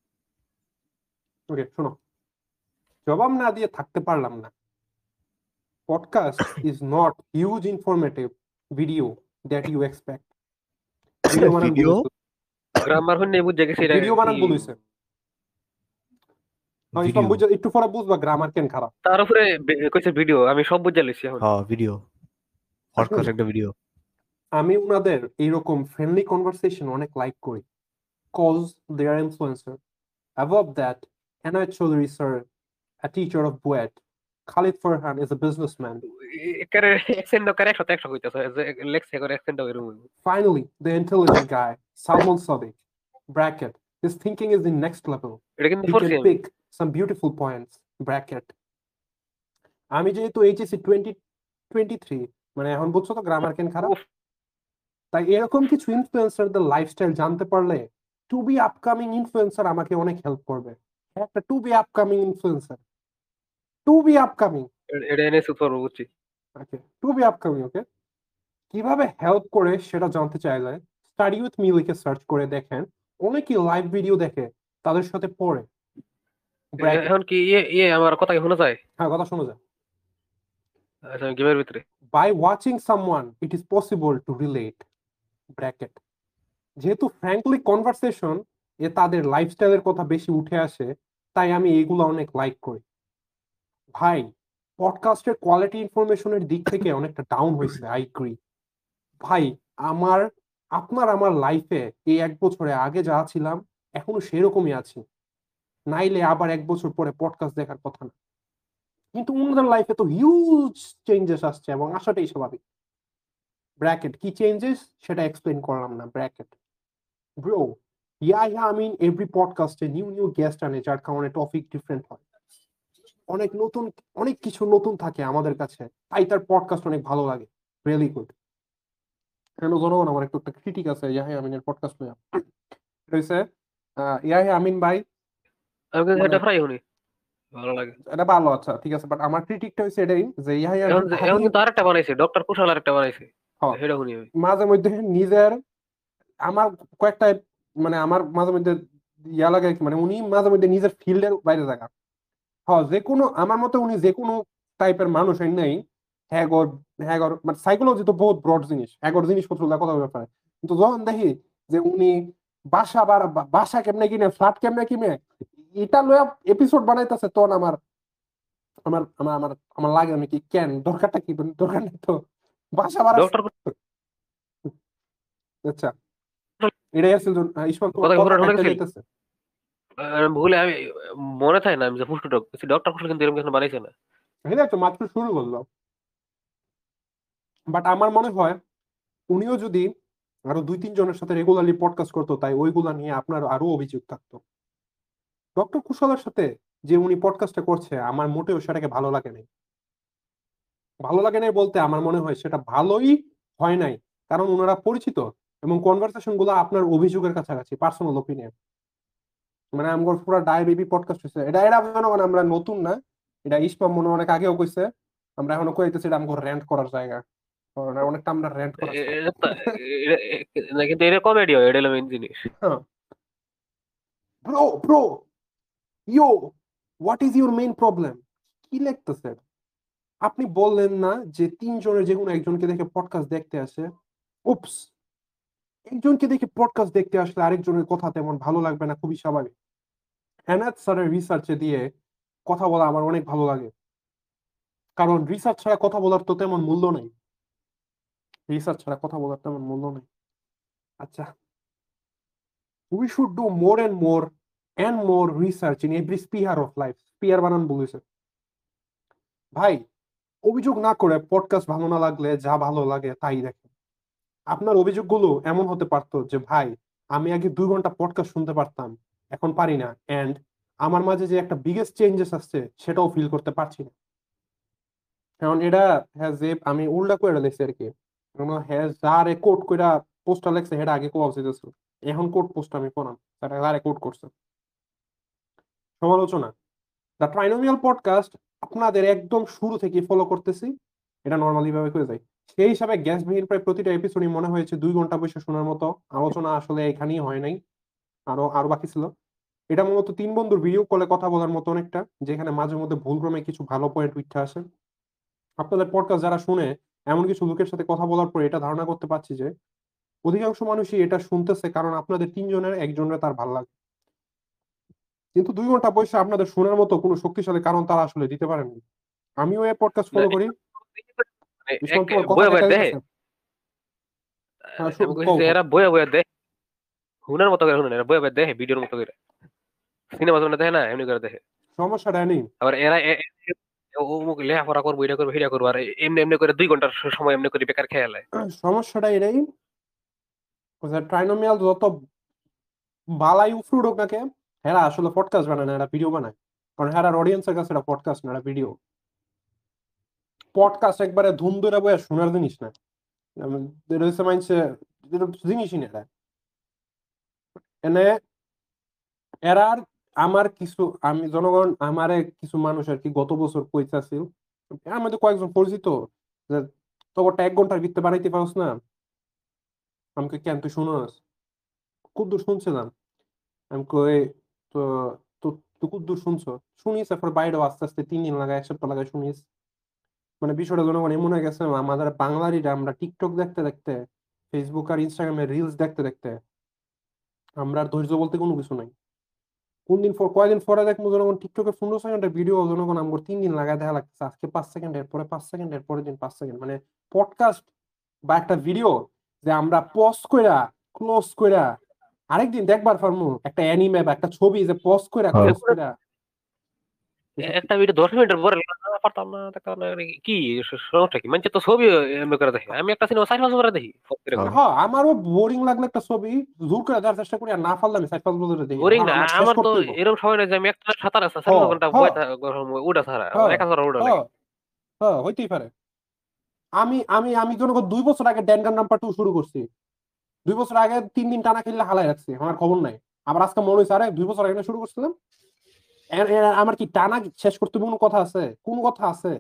ওকে শোনো, জবাব না দিয়ে থাকতে পারলাম না। Podcast is not huge informative video that you expect. Video বানান ভিডিও? বলেছে, গ্রামার হইনি বুঝে গেছি এটা ভিডিও বানান কি। বলেছে। ইসলাম ভিডিও? বুঝে একটু পরে বুঝবা গ্রামার কেন খারাপ। তার উপরে কইছে ভিডিও, আমি সব বুঝে লইছি এখন। হ্যাঁ ভিডিও, পডকাস্ট একটা ভিডিও। আমি উনাদের এইরকম ফ্রেন্ডলি কনভারসেশন অনেক লাইক করি, cause they are influencer. Above that, Anayat Chaudhary sir, a teacher of Buet, Khalid Farhan is a businessman. একারে অ্যাকসেন্ট করে 100 কইতাছে যে লেক্সে করে অ্যাকসেন্ট এরকম। Finally, the intelligent guy, Salman Sadiq, bracket, his thinking is the next level. এটা কিন্তু He পড়ছি can আমি। pick some beautiful points, bracket. আমি যেহেতু এইচএসসি 2023, মানে এখন বুঝছো তো গ্রামার কেন খারাপ। উফ, তাই এরকম কিছু ইনফ্লুয়েন্সারদের লাইফস্টাইল জানতে পারলে টু বি আপকামিং ইনফ্লুয়েন্সার আমাকে অনেক হেল্প করবে। একটা to be upcoming influencer, to be upcoming, এটা এনে সুপার বুঝছি। Okay to be upcoming, okay. কিভাবে হেল্প করে সেটা জানতে চাইলে স্টাডি উইথ মি লিখে সার্চ করে দেখেন, অনেকেই লাইভ ভিডিও দেখে তাদের সাথে পড়ে। ব্র্যাকেট, এখন কি আমার কথা কি শোনা যায়? হ্যাঁ কথা শোনা যায়। আচ্ছা, গেমের ভিতরে by watching someone it is possible to relate, bracket. যেহেতু ফ্র্যাঙ্কলি কনভারসেশন এ তাদের লাইফস্টাইলের কথা বেশি উঠে আসে, তাই আমি এগুলো অনেক লাইক করি। ভাই, পডকাস্টের কোয়ালিটি ইনফরমেশনের দিক থেকে অনেকটা ডাউন হয়েছে, আই এগ্রি। ভাই, আমার আমার লাইফে এই 1 বছরে আগে যা ছিলাম এখনো সেরকমই আছি, নাইলে আবার 1 বছর পরে পডকাস্ট দেখার কথা না। কিন্তু ওনাদের লাইফে তো হিউজ চেঞ্জেস আসছে এবং আসাটাই স্বাভাবিক। ব্র্যাকেট, কি চেঞ্জেস সেটা এক্সপ্লেন করলাম না, ব্র্যাকেট। ব্রো, আমিন এভরি পডকাস্টে নিউ গেস্ট আনে, যার কারণে টপিক ডিফারেন্ট হয়, অনেক কিছু নতুন থাকে আমাদের কাছে, তাই তার পডকাস্ট অনেক ভালো লাগে, রিয়েলি গুড। কেন জনগণ আমার একটু একটা ক্রিটিক আছে ইয়াহিয়া আমিনের পডকাস্ট নিয়ে, রয়েছে ইয়াহিয়া আমিন ভাই, আমি কিন্তু মানে এটা ফ্রাই হনি, ভালো লাগে। এটা ভালো, আচ্ছা ঠিক আছে, বাট আমার ক্রিটিকটা হচ্ছে এটাই যে ইয়াহিয়া এখন ভাই এখন কিন্তু আরেকটা বানাইছে, ডক্টর কুশাল আরেকটা বানাইছে, হ্যাঁ, সেটা শুনি আমি। মাঝে মধ্যে নিজের, আমার কয়েকটা, মানে আমার মাঝে মধ্যে ইয়া লাগে কি, মানে উনি মাঝে মধ্যে নিজের ফিল্ডের বাইরে থাকা, হ্যাঁ যে কোনো আমার মতে উনি যে কোনো টাইপের মানুষ নাই হ্যাগর হ্যাগর মানে সাইকোলজি তো বহুত ব্রড জিনিস হ্যাগর জিনিসপত্র কথা ব্যাপারে কিন্তু যখন দেখি যে উনি বাসা কেমনে কিনে ফ্ল্যাট কেমনে কিনে এটা লয়া এপিসোড বানাইতেছে তখন আমার আমার আমার আমার আমার লাগে আমি কি কেন দরকারটা কি দরকার নেই তো বাসা ভাড়া ডক্টর আচ্ছা এটাই আছে ইসমাল তোমার কথা কথা ঘুরে ঢুকে কাটতে গেছিল যাইতেছে ভুলে আমি মনে থাকে না আমি যে ফুষ্ট ডক্টর কুশল কিন্তু এরকম কিছু বানাইছে না। এটা তো মাত্র শুরু করলো বাট আমার মনে হয় উনিও যদি আরো 2-3 জনের সাথে রেগুলারলি পডকাস্ট করতো তাই ওইগুলা নিয়ে আপনার আরো অভিযোগ থাকতো ডক্টর কুশলের সাথে যে উনি পডকাস্টটা করছে আমার মোটেও সেটাকে ভালো লাগে নাই ভালো লাগে নাই বলতে আমার মনে হয় সেটা ভালোই হয় নাই কারণ ওনারা পরিচিত এবং কনভারসেশন গুলো আপনার অভিযোগের কাছাকাছি পার্সোনাল ওপিনিয়ন মানে আমার পুরো ডায়াবেবি পডকাস্ট হচ্ছে এটা এটা মনে হয় আমরা নতুন না এটা ইসমাম মনে হয় অনেক আগেও কইছে আমরা এখনো কইতেছি এটা আমাকে র্যান্ট করার জায়গা অনেকটা আমরা র্যান্ট করার কিন্তু এটা কমেডি হয়, এটা হলো মেইন জিনিস। Bro bro yo what is your main problem কি লিখতেছে আপনি বললেন না যে 3 জনের যে কোনো একজনকে দেখে পডকাস্ট দেখতে আসে উপস একজনকে দেখে পডকাস্ট দেখতে আসলে আরেকজনের কথা তেমন ভালো লাগবে না খুবই স্বাভাবিক এনাথ স্যারের রিসার্চে দিয়ে কথা বলা আমার অনেক ভালো লাগে কারণ রিসার্চ ছাড়া কথা বলার তো তেমন মূল্য নেই রিসার্চ ছাড়া কথা বলার তেমন মূল্য নেই আচ্ছা we should do more and more research in every sphere of life sphere বানান বলেছে ভাই অভিযোগ না করে পডকাস্ট ভালো না লাগলে যা ভালো লাগে তাই দেখেন আপনার অভিযোগগুলো এমন হতে পারতো যে ভাই আমি আগে 2 ঘন্টা পডকাস্ট শুনতে পারতাম এখন পারি না এন্ড আমার মাঝে যে একটা বিগেস্ট চেঞ্জেস আসছে সেটাও ফিল করতে পারছি না কারণ এটা হ্যাঁ যে আমি উল্টা করে লিখছি আর কি হ্যাঁ যারে কোট কইরা পোস্টটা লেখছে সেটা আগে কোয়া উচিত ছিল এখন কোট পোস্ট আমি পড়াম তারা যারে কোট করছে সমালোচনা দ্য ট্রাইনোমিয়াল পডকাস্ট আপনাদের একদম শুরু থেকে ফলো করতেছি এটা নর্মালি ভাবে হয়ে যায় সেই হিসাবে গ্যাস বিহীন প্রায় প্রতিটা এপিসোডই মনে হয়েছে 2 ঘন্টা বসে শোনার মতো আলোচনা আসলে এখানেই হয় নাই আরো আরো বাকি ছিল এটা মূলত 3 বন্ধুর ভিডিও কলে কথা বলার মতো অনেকটা যেখানে মাঝে মধ্যে ভুলক্রমে কিছু ভালো পয়েন্ট উঠে আসে আপনাদের পডকাস্ট যারা শুনে এমন কিছু লোকের সাথে কথা বলার পর এটা ধারণা করতে পারছি যে অধিকাংশ মানুষই এটা শুনতেছে কারণ আপনাদের 3 জনের একজনের তার ভালো লাগে কিন্তু 2 ঘন্টা বয়সে আপনাদের শোনার মতো কোনো শক্তিশালী কারণ তারা আসলে দিতে পারেনি আমিও এই পডকাস্ট ফলো করি ইসলাম তোমার কথা বইয়া বইয়া দেখা দেখে যাচ্ছে আমি কইছি যে এরা বইয়া বইয়া দেখে হুনার মতো করে শুনে এরা বইয়া বইয়া দেখে ভিডিওর মতো করে সিনেমা জন্য দেখে না এমনি করে দেখে সমস্যাটা নেই আবার এরা ও মুখ লেখাপড়া করবো এটা করবো সেটা করবো আর এমনি এমনি করে 2 ঘন্টার সময় এমনি করে বেকার খেয়ে নেয়। সমস্যাটা এটাই ট্রাইনোমিয়াল যত বালাই উফরুট হোক নাকি এরা আসলে পডকাস্ট বানায় না এরা ভিডিও বানায় কারণ এরা অডিয়েন্সের কাছে এটা পডকাস্ট না এরা ভিডিও পডকাস্ট একবারে ধুম ধরে বয়ে শোনার জিনিস না জিনিসই না এটা এনে এরার আমার কিছু আমি জনগণ আমারে কিছু মানুষ আর কি গত বছর কইতাছিল আমাদের কয়েকজন পরিচিত যে তোরটা 1 ঘন্টার ভিতরে বানাইতে পারছ না আমাকে কেন তুই শুনোস কুদ্দুর শুনছিলাম আমি কই তো তো তুই কুদ্দুর শুনছো শুনিস তারপর বাইরেও আস্তে আস্তে 3 দিন লাগায় 1 সপ্তাহ লাগায় শুনিস মানে বিষয়টা জনগণ এমন হয়ে গেছে আমাদের বাঙালিরা আমরা টিকটক দেখতে দেখতে ফেসবুক আর ইনস্টাগ্রামে রিলস দেখতে দেখতে আমরা আর ধৈর্য বলতে কোনো কিছু নাই কয়দিন পরে দেখবো জনগণ টিকটকে 15 সেকেন্ডের ভিডিও জনগণ আমার 3 দিন লাগায় দেখা লাগতেছে আজকে 5 সেকেন্ড এরপরে 5 সেকেন্ড এরপরের দিন 5 সেকেন্ড মানে পডকাস্ট বা একটা ভিডিও যে আমরা পজ কইরা ক্লোজ কইরা আরেকদিন দেখবার পারমু একটা অ্যানিমে বা একটা ছবি যে পজ কইরা ক্লোজ কইরা একটা ভিডিও 10 মিনিটের পরে পারতাম না দেখতাম না কি সমস্যা কি মানে তো ছবি এমনি করে দেখে আমি একটা সিনেমা 4-5 বছর দেখি হ্যাঁ আমারও বোরিং লাগলে একটা ছবি জোর করে দেখার চেষ্টা করি আর না পারলে আমি 4-5 বছর দেখি বোরিং না আমার তো এরকম সময় না যে আমি একটা 7 ঘন্টা বই উঠা ছাড়া একা ছাড়া উঠা লাগে হ্যাঁ হইতেই পারে আমি আমি আমি জনগণ 2 বছর আগে ড্যানগান নাম্বার 2 শুরু করছি 2 বছর আগে 3 দিন টানা খেললে হালাই রাখছি আমার খবর নাই আবার আজকে মনে হয়েছে আরে 2 বছর আগে শুরু করছিলাম আমার কি টানা শেষ করতে কোনো কথা আছে কোন কথা আছে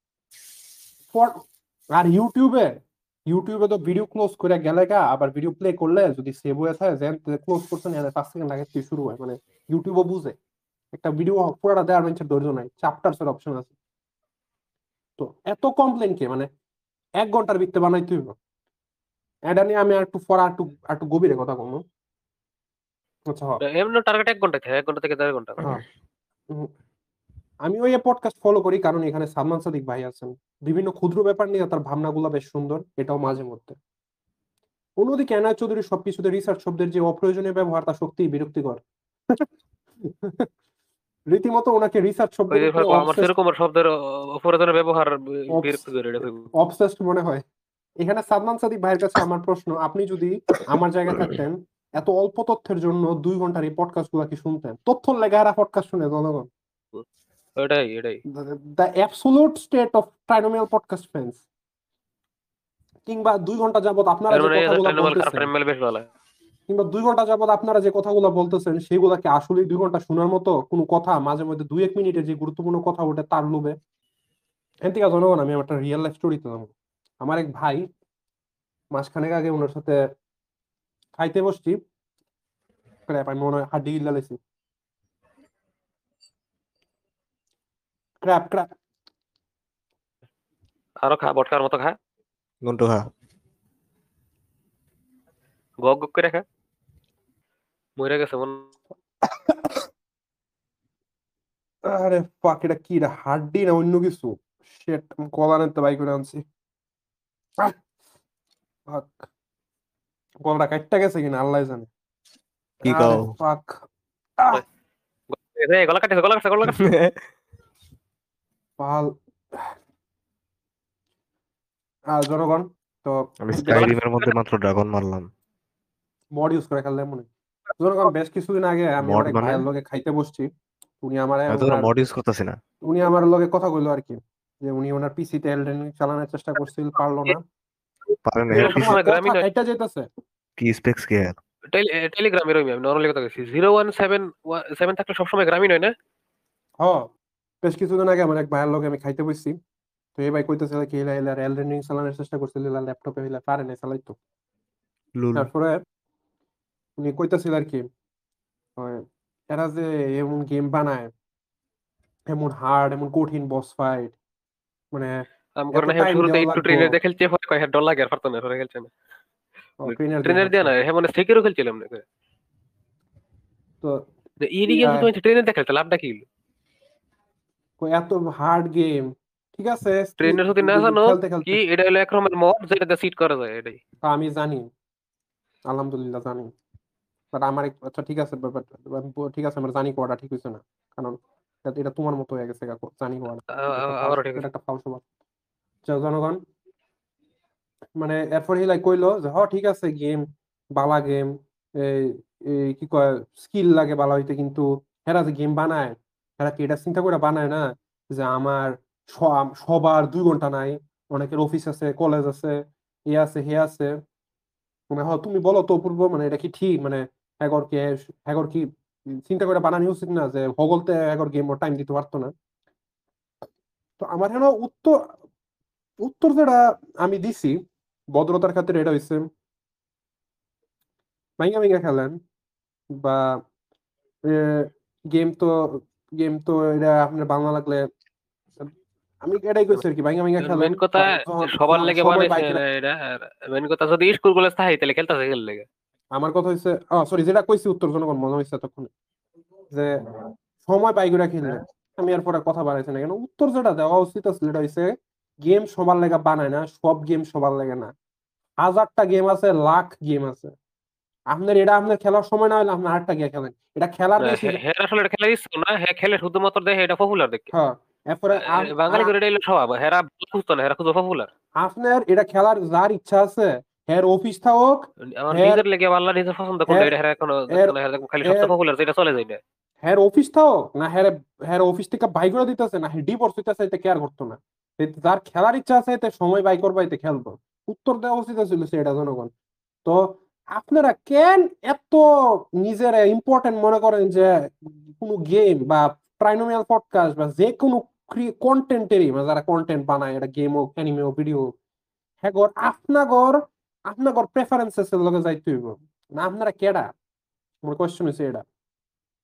আর ইউটিউবে তো ভিডিও ক্লোজ করে গেলে গা আবার ভিডিও প্লে করলে যদি সেভ হয়ে থাকে ক্লোজ করছেন 5 সেকেন্ড আগে শুরু হয় মানে ইউটিউবও বুঝে একটা ভিডিও পুরোটা দেওয়ার মানুষের ধৈর্য নাই, চ্যাপ্টার্স এর অপশন আছে। তো এত কমপ্লেন কে, মানে 1 ঘন্টার ভিতরে বানাইতে হইব। এটা নিয়ে আমি একটু পরে একটু গভীরে কথা বলবো। আচ্ছা এমনি টার্গেট 1 ঘন্টা থেকে 1 ঘন্টা থেকে 1.5 ঘন্টা। হ্যাঁ, উম, আমি ওই পডকাস্ট ফলো করি কারণ এখানে সালমান সাদিক ভাই আছেন, বিভিন্ন ক্ষুদ্র ব্যাপার নিয়ে তার ভাবনাগুলো বেশ সুন্দর, এটাও মাঝে মধ্যে। অন্যদিকে এনায়েত চৌধুরীর সবকিছুতে রিসার্চ শব্দের যে অপ্রয়োজনীয় ব্যবহার তা সত্যিই বিরক্তিকর। রীতিমতো ওনাকে রিসার্চ ওই শব্দের যে উপরে আমার সেরকম শব্দের অপরাধের ব্যবহার বিরক্ত করে এটা খুব। অবসেসড মনে হয়। এখানে সাদমান সাদিক ভাইয়ের কাছে আমার প্রশ্ন, আপনি যদি আমার জায়গায় থাকতেন এত অল্প তথ্যের জন্য 2 ঘন্টার এই পডকাস্ট গুলা কি শুনতেন? তথ্য লেগারা পডকাস্ট শুনে জনগণ, এটাই the absolute state of Trinomial podcast fans. কিংবা 2 ঘন্টা যাবত আপনারা এর যে মানে কথাগুলো ট্রেনিমাল কার বলতেছেন, ট্রেনিমাল বেশ ভালো। কিংবা 2 ঘন্টা যাবত আপনারা যে কথাগুলো বলতেছেন সেগুলা কি আসলেই 2 ঘন্টা শোনার মতো কোনো কথা? মাঝে মধ্যে 2-1 মিনিটের যে গুরুত্বপূর্ণ কথা ওঠে তার লোভে। এর থেকে জনগণ আমি একটা রিয়েল লাইফ স্টোরিতে যাবো। আমার এক ভাই মাসখানেক আগে ওনার সাথে খাইতে বসছি, ক্র্যাপ আমি মনে হয় হাড্ডি গিল্লা লেছি, ক্র্যাপ ক্র্যাপ। আরো খা, বটকার মতো খা, গন্টু খা। গগ গগ করে খা, মরে গেছে মন। আরে ফাক, এটা কি রে, হাড্ডি না অন্য কিছু? শেট, আমি কলা নিতে বাই করে আনছি। ফাক, কলাটা কাটটা গেছে কিনা আল্লাহ জানে। কি আরে কও? ফাক, গলা কাটছে গলা কাটছে গলা কাটছে। পাল। জনগণ, তো আমি স্কাইরিমের মধ্যে মাত্র ড্রাগন মারলাম। মড ইউজ করে খেললে মনে। জনগণ, বেশ কিছুদিন আগে আমি মড আমার এক মানে ভাইয়ের লগে খাইতে বসছি। উনি আমার আমি তো কোনো মড ইউজ করতেছি না। উনি আমার লগে কথা কইলো আর কি, যে উনি ওনার পিসিতে এলডেন রিং চালানোর চেষ্টা করছিল, পারলো না। পারেন এটা এর পিছে সবসময় কথা গ্রামীণ কাইটা যাইতাছে। কি স্পেক্স কি এর? টেলিগ্রামের ওই আমি নরমালি কথা কইছি 0177 থাকলে সবসময় গ্রামীণ হয় না। হ, বেশ কিছুদিন আগে আমার এক ভাইয়ের লগে আমি খাইতে বসছি। তো এই ভাই কইতেছিল কি এলা এলডেন রিং চালানোর চেষ্টা করছিল, ল্যাপটপে হইলা পারে না চালাইতো। লুল। তারপরে উনি কইতেছিল আর কি, ওই এরা যে এমন গেম বানায়, এমন হার্ড এমন কঠিন বস ফাইট, মানে আমি এত করে না টাইম শুরুতে দেওয়া একটু লাগবো। ট্রেনের দিয়ে খেলছে, পরে কয় ডর লাগে আর পারতো না, পরে খেলছে না। ট্রেনার দিয়ে ট্রেনের দিয়ে খেলছে। না, হ্যাঁ মানে সেকেরও খেলছিলাম না। তো ইডি গেম তুমি ট্রেনের দিয়ে খেলতে লাভটা কি? এত হার্ড গেম, ঠিক আছে, ট্রেনের যদি না জানো খেলতে কি, খেলতে। এটা হলো এক রকমের মড যেটাতে সিট করা যায় এটাই। তা আমি জানি, আলহামদুলিল্লাহ জানি। বাট আমার আচ্ছা ঠিক আছে, ঠিক আছে, আমরা জানি কোয়াটা ঠিক হয়েছে না, কারণ এটা তোমার মতো হয়ে গেছে কাকু, জানি কোয়াটা আমারও ঠিক এটা আছে। একটা ফালসু কথা। জনগণ, মানে এরপর হিলাই কইলো যে হ ঠিক আছে, গেম বালা গেম, এই এই কি কয় স্কিল লাগে বালা হইতে, কিন্তু এরা যে গেম বানায়, এরা কি এটা চিন্তা করে বানায় না যে আমার সবার 2 ঘন্টা নাই, অনেকের অফিস আছে, কলেজ আছে, এ আছে হে আছে। মানে তুমি বলো তো অপূর্ব, মানে এটা কি ঠিক? মানে এগর কি চিন্তা করে বানানো উচিত না যে হগলতে এগর গেম টাইম দিতে পারতো না? তো আমার হেন উত্তর উত্তর যেটা আমি দিছি ভদ্রতার খাতিরে, এটা হইছে ভাইঙ্গা ভাইঙ্গা খেলেন, বা গেম তো এটা আপনার বাংলা লাগলে, আমি এটাই কইছি আর কি, ভাইঙ্গা ভাইঙ্গা খেলেন, মেন কথা যখন সবার লেগে সময় বানাইছে বাইকের। না এটা। মেন কথা যদি স্কুল কলেজ থাকে তাহলে খেলতেছে খেল লেগে। আমার কথা হচ্ছে, সরি, যেটা কইছি উত্তর জনগণ মনে হয়েছে তখন, যে সময় বাইকেরা খেললে আমি আর পরে কথা বাড়াইছি না কেন, উত্তর যেটা দেওয়া উচিত আছে যেটা হইছে, গেম সবার লেগে বানায় না, সব গেম সবার লেগে না। 1000টা গেম আছে, লাখ গেম আছে। আপনার এটা আপনার খেলার সময় না হলে আপনি আরেকটা গিয়ে খেলেন, এটা খেলার না, বেশি। হ্যাঁ আসলে এটা খেলার ইচ্ছা না, হ্যাঁ খেলে শুধুমাত্র দেখে এটা পপুলার দেখে। হ্যাঁ, এরপরে বাঙালি করে এটা হলো স্বভাব, হেরা খুঁজতো না, হেরা খুঁজো পপুলার। আপনার এটা খেলার যার ইচ্ছা আছে, হ্যার অফিস থাকুক, আমার হ্যার নিজের লেগে আল্লাহ নিজের পছন্দ কোনটা হ্যার এটা হেরা কোনো হ্যার দেখতো না, হেরা খালি হ্যার সবচেয়ে পপুলার যেটা চলে যায় এটা। হ্যার অফিস থাকুক না, হ্যার হ্যার অফিস থেকে বাই করে দিতেছে না, হ্যাঁ ডিভোর্স হইতেছে, এতে কেয়ার করতো না। যার খেলার ইচ্ছা আছে এতে সময় বাই করবা, এতে খেলতো। উত্তর দেওয়া উচিত ছিল সেটা জনগণ। তো আপনারা কেন এত নিজের ইম্পর্টেন্ট মনে করেন যে কোনো গেম বা ট্রাইনোমিয়াল পডকাস্ট বা যে কোনো কন্টেন্টেরই, মানে যারা কন্টেন্ট বানায়, এটা গেম হোক, অ্যানিমে হোক, ভিডিও হোক, হ্যাঁ আপনাগর প্রেফারেন্সেস এর লগে যাইতে হইব না। আপনারা কেডা? আমার কোশ্চেন হচ্ছে এটা।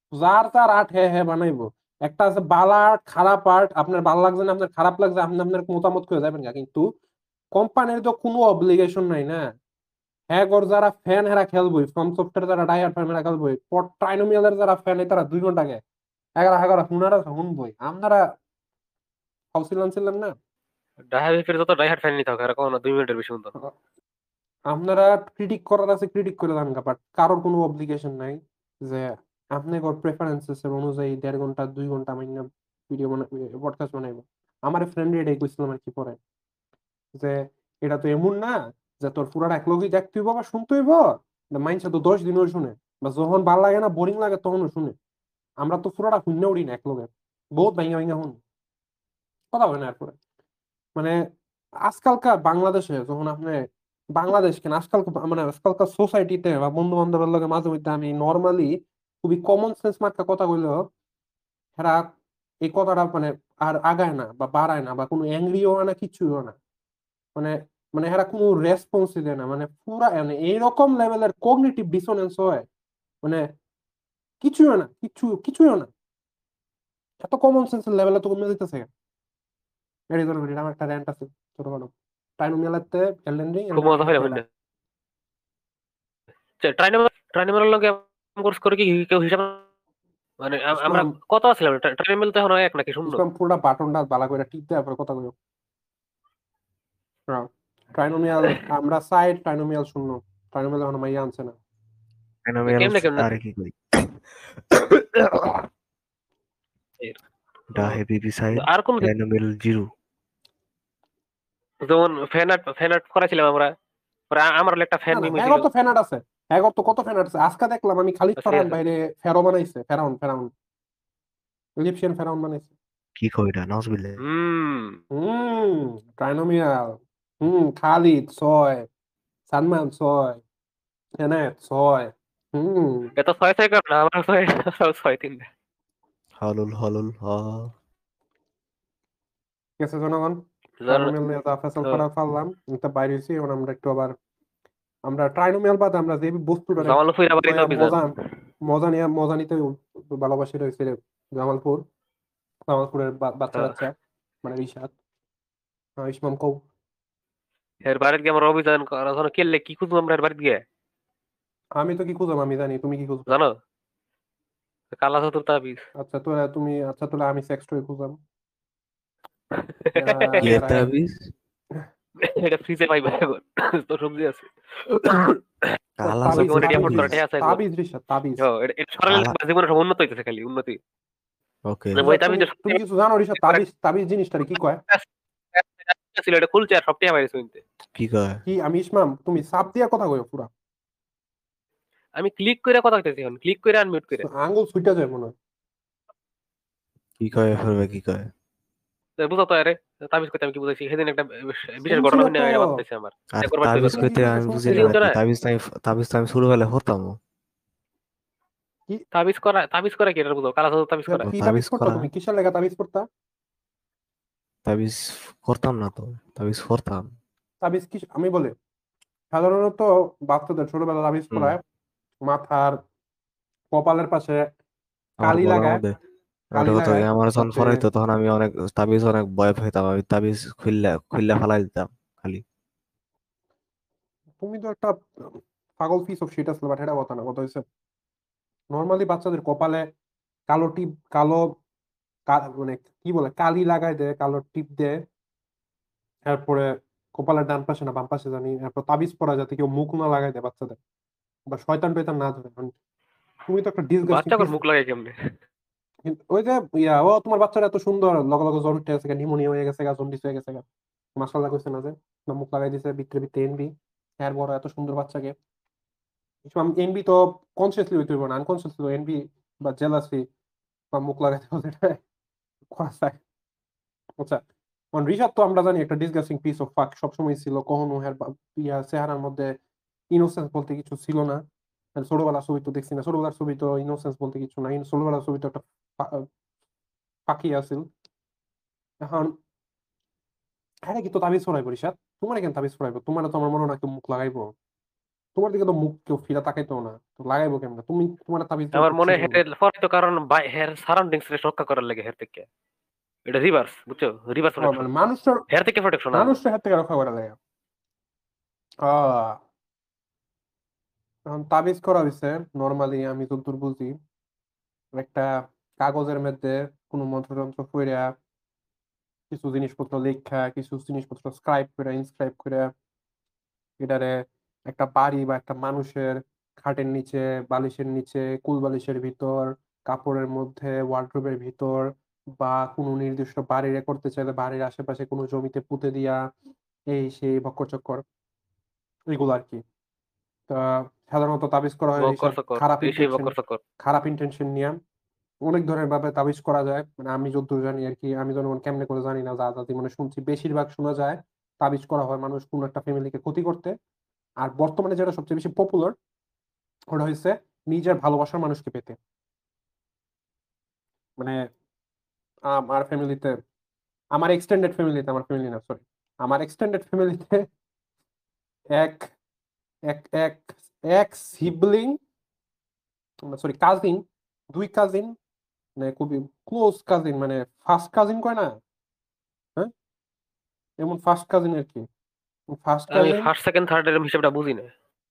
যার যার আর্ট হ্যাঁ হ্যাঁ বানাইবো। একটা আছে বালা আর্ট, খারাপ আর্ট, আপনার ভালো লাগছে না, আপনার খারাপ লাগছে, আপনি আপনার মতামত করে যাবেন না, কিন্তু কোম্পানির তো কোনো অব্লিগেশন নাই না। হ্যাঁ গর যারা ফ্যান হেরা খেলবই, ফ্রম সফটওয়্যার যারা ডাইহার্ড ফ্যান হেরা খেলবই, ট্রাইনোমিয়ালের যারা ফ্যান তারা 2 ঘন্টা আগে এগারো এগারো হুনারা শুনবই। আপনারা ছিলেন না, ডাইহার্ড যত ডাইহার্ড ফ্যান নিতে হবে আর কোনো 2 মিনিটের বেশি শুনতো না। আপনারা ক্রিটিক করার আছে ক্রিটিক করে দেন, বাট কারোর কোনো অব্লিগেশন নাই যে আপনি প্রেফারেন্সেস এর অনুযায়ী 1.5 ঘন্টা 2 ঘন্টা মাইনা ভিডিও পডকাস্ট বানাইবো। আমার ফ্রেন্ড এটাই কইছিলাম আর কি পরে, যে এটা তো এমন না যে তোর পুরাটা এক লগেই দেখতে হইব বা শুনতে হইব, মাইন্ডসে তো 10 দিনও শুনে, বা যখন ভাল লাগে না বোরিং লাগে তখনও শুনে। আমরা তো পুরাটা শূন্য উড়ি না এক লগে, বহুত ভাইঙ্গা ভাইঙ্গা শুনি, কথা বলে না এরপরে। মানে আজকালকার বাংলাদেশে যখন আপনি বাংলাদেশ কেন আজকাল মানে আজকালকার সোসাইটিতে বা বন্ধু বান্ধবের লগে মাঝে মধ্যে আমি নর্মালি খুবই কমন সেন্স মার্কা কথা কইলেও এরা এই কথাটা মানে আর আগায় না বা বাড়ায় না বা কোনো অ্যাংরিও হয় না, কিছুই হয় না। মানে মানে এরা কোনো রেসপন্সই দেয় না, মানে পুরা মানে এইরকম লেভেলের কগনিটিভ ডিসোনেন্স হয়, মানে কিছুই হয় না, কিছুই হয় না। এত কমন সেন্সের লেভেলে তো কমে যেতেছে। এর জন্য আমার একটা র্যান্ট আছে ছোটখাটো, টাইনোমিয়ালাতে এলডেন রিং খুব এলডেন রিং মজা হইলো খেলা। শুনতে। ট্রাইনোমিয়ালের লগে কোর্স করে কি কেউ হিসাব মানে আমরা ইসমাম কত আছিলাম? ট্রাইনোমিয়াল তো এখন এক নাকি শূন্য? ইসলাম পুরোটা বাটনটা বালা করে টিপ দেওয়ার পরে কথা কইও। ট্রাইনোমিয়াল আমরা সাইড, ট্রাইনোমিয়াল শূন্য, ট্রাইনোমিয়াল এখন মাইয়া আনছে না। Phenomenals কেমনে কেমনে আরে কি করি এর? ডা ও, হেভি বিসাইড আর কোন Phenomenal জিরো। যেমন ফ্যান আর্ট করেছিলাম আমরা, পরে আমার হলো একটা না ফ্যান না, মিম এগর হয়েছিল। তো ফ্যান আর্ট আছে, এগর তো কত ফ্যান আর্ট আছে। আজকে দেখলাম আমি খালিদ ঠিক ফারহান আছে। বাইরে ফেরো বানাইছে, ফেরাউন ফেরাউন ইজিপশিয়ান ফেরাউন বানাইছে। কি কই এটা নাউজুবিল্লাহ। হুম। হুম, ট্রাইনোমিয়াল, খালিদ ছয়, সালমান ছয়, এনায়েত ছয়। হুম, এত 6 সেকেন্ড না, আমার 6 3। হলুল হলুল হ। ঠিক আছে জনগণ, ট্রাইনোমিয়াল নিয়ে যা ফেসাল করা পারলাম এটা বাইরে হয়েছি। এখন আমরা একটু আবার আমরা ট্রাইনোমিয়াল বাদে আমরা যে বস্তুটারে জামালপুর আবার লইয়া অভিযান। মজা মজা নিতে ভালোবাসি রয়েছে জামালপুর, জামালপুরের বাচ্চা হ্যাঁ। কাচ্চা, মানে রিশাদ, ইসমাম কৌ। এর বাড়িতে গিয়ে আমরা অভিযান করার জন্য কেলে কি খুঁজবো আমরা এর বাড়িতে গিয়ে, আমি তো কি খুঁজলাম আমি জানি, তুমি কি খুঁজবা? জানো? কালা চতুর তাবিজ। আচ্ছা তোরা তুমি, আচ্ছা তোরা আমি সেক্স টয় খুঁজলাম। কি এরা একটা আবিস এটা ফ্রিজে পাইবা এখন, তো সবজি আছে। কালা ওই তাবিজ তোমার চতুর রেডি তাবিজ আপলোড করা তাবিজ। আছে একবার। তাবিজ রিশাদ তাবিজ। এটা সরালে কালা জীবনে সব উন্নত হইতেছে, খালি উন্নতি। ওকে যে আচ্ছা ওই তাবিজ তুমি তুমি কিছু জানো রিশাদ, তাবিজ তাবিজ জিনিসটা কি কয়? ছিল, এটা খুলছে আর সব টিয়া বাইরে শুনতে। কি কয় কি আমি ইসমাম তুমি চাপ দিয়া কথা কয় পুরা, আমি ক্লিক করে কথা কইতেছি, এখন ক্লিক করে আনমিউট করে। আঙ্গুল ছুইটা যায় মনে হয়। কি কয় ফেরবে কি কয়। তো বুঝো তো আরে, তাবিজ করতে আমি কি বুঝাইছি সেদিন একটা বিশেষ শুনছি ঘটনা না শুনে তো, এটা বাতাইছে আমার। আর এটা করবার তাবিজ তো এই কইতে জিনিসটা আমি বুঝি শুনছি না না। শুনছো নাকি না? তাবিজ তো আমি ছোটবেলায় হতাম। কি তাবিজ করা কি এটা বুঝো? কালা জাদু তাবিজ করা। কি তাবিজ তাবিজ করতা করা তুমি, কিসের লেগা তাবিজ করতা? তাবিজ করতাম না তো, তাবিজ করতাম। তাবিজ কি আমি বলে সাধারণত বাচ্চাদের ছোটবেলা তাবিজ হুম। পরায় মাথার কপালের পাশে আমার কালি বলার লাগায়, মধ্যে ওটা কালি কথা লাগায় আমার যখন যাতে। ফরাইতো তখন আমি অনেক তাবিজ অনেক ভয় পাইতাম, আমি তাবিজ খুললে খুললে ফালাই দিতাম খালি। তুমি তো একটা পাগল পিস অফ শিট আসলে, বাট এটা কথা না, কথা হচ্ছে নর্মালি বাচ্চাদের কপালে কালো টিপ, কালো মানে কি বলে কালি লাগাই দেয়, কালো টিপ দেয়, তারপরে কপালের ডান পাশে না বাম পাশে জানি, তারপর তাবিজ পরা যাতে কেউ মুখ না লাগাই দেয় বাচ্চাদের, বা শয়তান টয়তান না ধরে। মানে তুমি তো একটা ডিসগাস্টিং বাচ্চা করে পিস। মুখ লাগাই কেমনে? ওই যে ও তোমার বাচ্চারা এত সুন্দর, লগে লগে জ্বর উঠে গেছে, নিউমোনিয়া হয়ে গেছে, জন্ডিস হয়ে গেছে, মাসাল্লাহ কইছে না যে না, মুখ লাগাই দিছে ভিতরে ভিতরে এনবি। এর বড় এত সুন্দর বাচ্চাকে এনবি তো কনসিয়াসলি হইতে হইব না, আনকনসিয়াসলি এনবি বা জেলাসি বা মুখ লাগাইতে হবে, এটা করা যায়। আচ্ছা, ঋষাদ তো আমরা জানি একটা ডিসগাস্টিং পিস অফ ফাক সবসময় ছিল, কখনো চেহারার মধ্যে ইনোসেন্স বলতে কিছু ছিল না। আর ছোটবেলার ছবি তো দেখছি না, ছোটবেলার ছবি তো ইনোসেন্স বলতে কিছু নাই, ছোটবেলার ছবি তো একটা পাখি আছিল। এখন হ্যাঁ কি তো তাবিজ পড়াইবো ঋষাদ, তোমার কেন তাবিজ পড়াইবো? তোমার তো আমার মনে হয় না কেউ মুখ লাগাইবো। তোমার দিকে তো মুখ কেউ ফিরা তাকাইতো না, তো লাগাইবো কেমনে? তুমি তোমার তাবিজ আমার মনে কিসের জন্য? হের তো কারণ হের সারাউন্ডিংস রে রক্ষা করার লাগে হের থেকে, এটা রিভার্স, বুঝছো, রিভার্স প্রোটেকশন, মানে মানুষের হের থেকে প্রোটেকশন আনবো। মানুষের হাত থেকে রক্ষা করা যায়। আহ এখন তাবিজ করা হয়েছে নর্মালি, আমি যতদূর বুঝি একটা কাগজের মধ্যে কোনো মন্ত্রতন্ত্র কইরা কিছু জিনিসপত্র লেখা, কিছু জিনিসপত্র স্ক্রাইব করে ইনস্ক্রাইব করে এটারে একটা বাড়ি বা একটা মানুষের খাটের নিচে, বালিশের নিচে, কুল বালিশের ভিতর, কাপড়ের মধ্যে, ওয়ার্ড্রোবের ভিতর, বা কোনো নির্দিষ্ট বাড়িরে করতে চাইলে বাড়ির আশেপাশে কোনো জমিতে পুঁতে দিয়া, এই সেই বক্কর চক্কর এগুলো আর কি। তা সাধারণত তাবিজ করা হয় বকর এইসব সকর, খারাপ এই সেই ইন্টেনশন, বকর সকর। খারাপ ইন্টেনশন নিয়ে অনেক ধরনের ভাবে তাবিজ করা যায়। মানে আমি যতদূর জানি আর কি, আমি যেমন কেমনে করে জানি না, যা যা মানে শুনছি বেশিরভাগ শোনা যায় তাবিজ করা হয় মানুষ কোন একটা ফ্যামিলিকে ক্ষতি করতে। আর বর্তমানে যেটা সবচেয়ে বেশি পপুলার ওটা হচ্ছে নিজের ভালোবাসার মানুষকে পেতে। মানে আমার ফ্যামিলিতে, আমার এক্সটেন্ডেড ফ্যামিলিতে, আমার ফ্যামিলি না সরি, আমার এক্সটেন্ডেড ফ্যামিলিতে এক এক এক এক সিবলিং, সরি কাজিন, দুই কাজিন, মানে খুবই ক্লোজ কাজিন, মানে ফার্স্ট কাজিন কয় না, হ্যাঁ, এমন ফার্স্ট কাজিন আর কি। ফার্স্ট আমি কাজিন ফার্স্ট সেকেন্ড থার্ড এর হিসাবটা বুঝি না।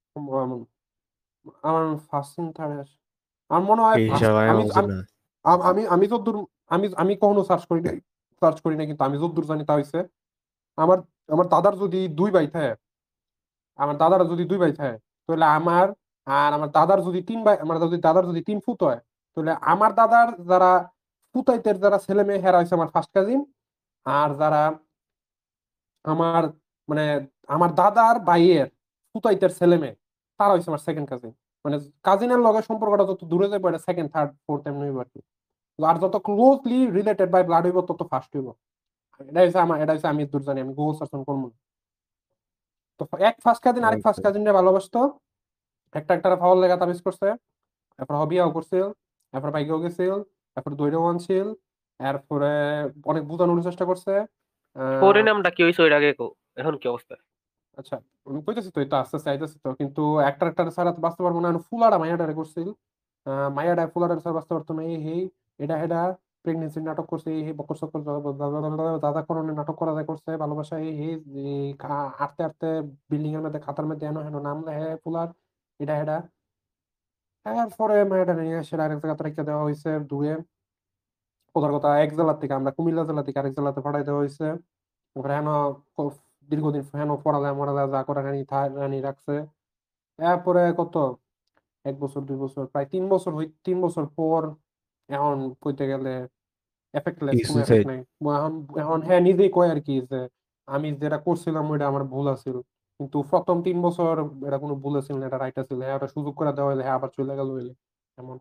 আমার ফার্স্ট থার্ড, আমার মনে হয় এই ফার্স্ট, হিসাব আমি আমি বুঝি আমি না। আমি আমি যতদূর, আমি কখনো সার্চ করি নাই, কিন্তু আমি যতদূর জানি তা হইছে আমার আমার দাদার যদি দুই ভাই থাকে, আমার দাদারা যদি দুই ভাই থাকে, তাহলে আমার, আর আমার দাদার যদি তিন ভাই, আমার যদি দাদার যদি তিন ফুত হয়, তাহলে আমার দাদার যারা ফুতাইতের যারা ছেলে মেয়ে হেরা হয়েছে আমার ফার্স্ট কাজিন। আর যারা আমার মানে আমার দাদার ভাইয়ের ফুতাইতের ছেলে মেয়ে, তারা হয়েছে আমার সেকেন্ড কাজিন। মানে কাজিনের লগে সম্পর্কটা যত দূরে যাবে এটা সেকেন্ড থার্ড ফোর্থ এমনি হইব আর কি। আর যত ক্লোজলি রিলেটেড বাই ব্লাড হইব তত ফার্স্ট হইব। এটা হচ্ছে আমার, এটা হচ্ছে আমি দূর জানি, আমি গুগল সার্চ করবো। তো এক ফার্স্ট কাজিন আরেক ফার্স্ট কাজিনরে ভালোবাসতো, একটা একটা পাওয়ার লেগা তাবিজ করছে, তারপর বিয়াও করছিল, তারপর বাইকেও গেছিল, তারপর দৈরেও আনছিল, এরপরে অনেক বোঝানোর চেষ্টা করছে। আহ পরিণামটা কি হয়েছে ওইটা আগে কও, এখন কি অবস্থা? আচ্ছা, আমি কইতেছি তো, এটা আস্তে আস্তে আইতেছি তো, কিন্তু একটা একটা ছাড়া তো বাঁচতে পারবো না। ফুলাটা মাইয়াডারে করছিল, মাইয়াডা ফুলাডারে ছাড়া বাঁচতে পারতো না, এই হেই এটা হেডা প্রেগনেন্সির নাটক করছে, এই হে বকর সকর দাদা করণের নাটক করা যায় করছে, ভালোবাসা এই হে আটতে আটতে বিল্ডিং এর মধ্যে খাতার মধ্যে এনো হেন নাম লেহে ফুলার, এটা হেডা। এরপরে মাইয়াডা নিয়ে এসে আরেক জায়গা রেখে দেওয়া হয়েছে দূরে, কোথার কথা এক জেলার থেকে, আমরা কুমিল্লা জেলা থেকে আরেক জেলাতে পাঠাই দেওয়া হয়েছে। ওখানে হেন দীর্ঘদিন হেন পড়ালেখা মরালেখা যা করে রানী রানী রাখছে। এরপরে কত, এক বছর দুই বছর প্রায় 3 বছর, 3 বছর পর এখন কইতে গেলে এফেক্টলেস, কোনো এফেক্ট সুইসাইড। নাই। এখন এখন হ্যাঁ নিজেই কয় আর কি যে আমি যেটা করছিলাম ওইটা আমার ভুল আছিল, কিন্তু প্রথম 3 বছর এটা কোনো ভুল আছিল না, এটা রাইট আছিল। হ্যাঁ ওটা সুযোগ করে দেওয়া হইলে হ্যাঁ আবার চলে গেল হইলে এমন।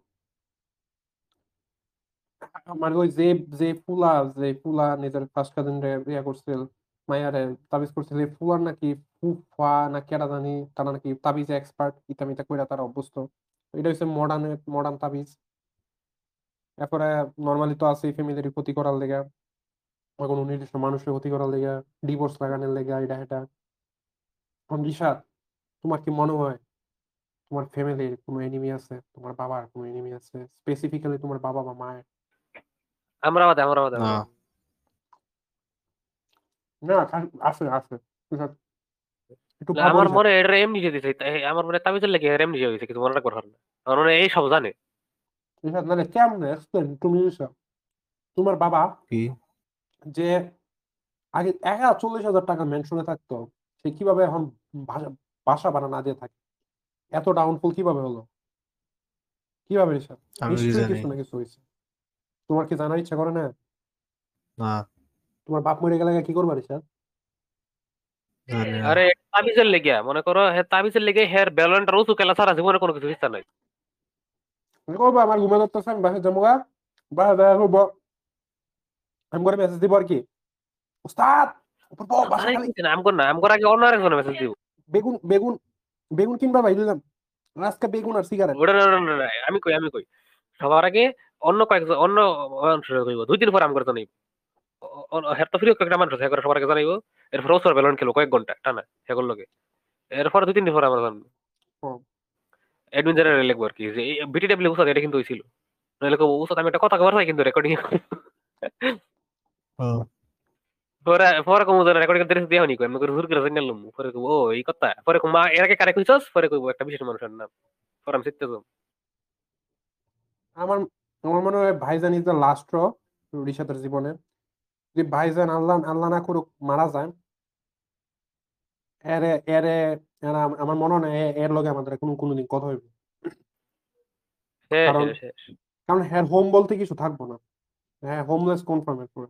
মানে ওই যে যে ফুলা, যে ফুলা নিজের ফার্স্ট কাজিন রে ইয়া করছিল, মায়ারে তাবিজ করছিল, এই ফুলার নাকি ফুফা না কেডা জানি, তারা নাকি তাবিজ এক্সপার্ট, ইতা মিতা কইরা তারা অভ্যস্ত। এটা হচ্ছে মডার্ন, মডার্ন তাবিজ। এরপরে নর্মালি তো আছে ফ্যামিলির ক্ষতি করার লেগা, বা কোনো নির্দিষ্ট মানুষের ক্ষতি করার লেগা, ডিভোর্স লাগানোর লেগা, এটা এটা। এখন রিশাদ, তোমার কি মনে হয় তোমার ফ্যামিলির কোনো এনিমি আছে, তোমার বাবার কোনো এনিমি আছে, স্পেসিফিক্যালি তোমার বাবা বা মায়ের? আমরা বাদে, আমরা বাদে, না, আমরা বাদে। না আছে আছে। রিশাদ, একটু না, ভাবো আমার রিশাদ। মনে হয় এটা এমনি দিছে, আমার মনে হয় তাবিজের লেগে এর এমনি হয়েছে, কিছু মনে রাখবার পারে না। আমার মনে হয় এই সব জানে। রিশাদ মানে কেমনে এক্সপ্লেন তুমি রিশাদ, তোমার বাবা কি যে আগে 40,000 টাকা মেনশনে থাকতো, সে কিভাবে এখন বাসা বাসা ভাড়া না দিয়ে থাকে? এত ডাউনফল কিভাবে হলো, কিভাবে রিশাদ? আমি কি নিশ্চয়ই জানি? কিছু না কিছু হয়েছে। তোমার কি জানার ইচ্ছা করে না? না, তোমার বাপ মরে গেলে কি করবা রিশাদ? জানি না। আরে তাবিজের লেগে মনে করো, তাবিজের লেগে হের ব্যালনটা উঁচু কেলা ছাড়া জীবনে কোনো কিছু ইচ্ছা নাই। আমি করবো, আমার ঘুমে ধরতেছে, আমি বাসা যাবো গা, বাসা দেখা করবো, আমি করে মেসেজ দিব আর কি, উস্তাদ উপর বউ, বাসা আরে খালি। কিছু না, আমগর না, আমগর আগে অন্য আরেকজনের মেসেজ দিব। বেগুন বেগুন বেগুন কিনবা ভাই দিলাম, আজকে বেগুন আর সিগারেট। ওটা না, ওটা না, না, আমি কই সবার আগে অন্য কয়েকজন, অন্য মানুষের কইব, 2 দিন পর আমগর জানাইব। হের তো ফ্রি একটা মানুষ আছে, সবার আগে জানাইব। এরপর ওসর বেলন খেলো কয়েক ঘন্টা টানা হেগর লগে, এরপর 2-3 দিন পর আমরা জানবো। অ্যাডমিন জেনারেল লিখবো আর কি, যে বিটিডব্লিউ উস্তাদ এটা কিন্তু হয়েছিল, নাহলে উস্তাদ আমি একটা কথা কবার চাই কিন্তু রেকর্ডিং পরে পরে কমু জানা রেকর্ডিং করতে দেওয়া নি কই আমি করে জোর করে জানি লম পরে কইবো, ও এই কথা পরে কমা এর আগে কারে কইছস, পরে কইবো একটা বিশেষ মানুষের নাম, পরে আমি শিখতে যাব। আমার আমার মনে হয় ভাইজান ইজ দ্য লাস্ট র রিশাতের জীবনে। যদি ভাইজান আল্লাহ আল্লাহ না করুক মারা যায়, এরে এরে এরা আমার মনে হয় না এর লগে আমাদের কোনোদিন কথা হইবে। শেষ কারণ শেষ শেষ। কারণ হ্যাঁ হোম বলতে কিছু থাকবো না। হ্যাঁ হোমলেস কনফার্ম এরপরে।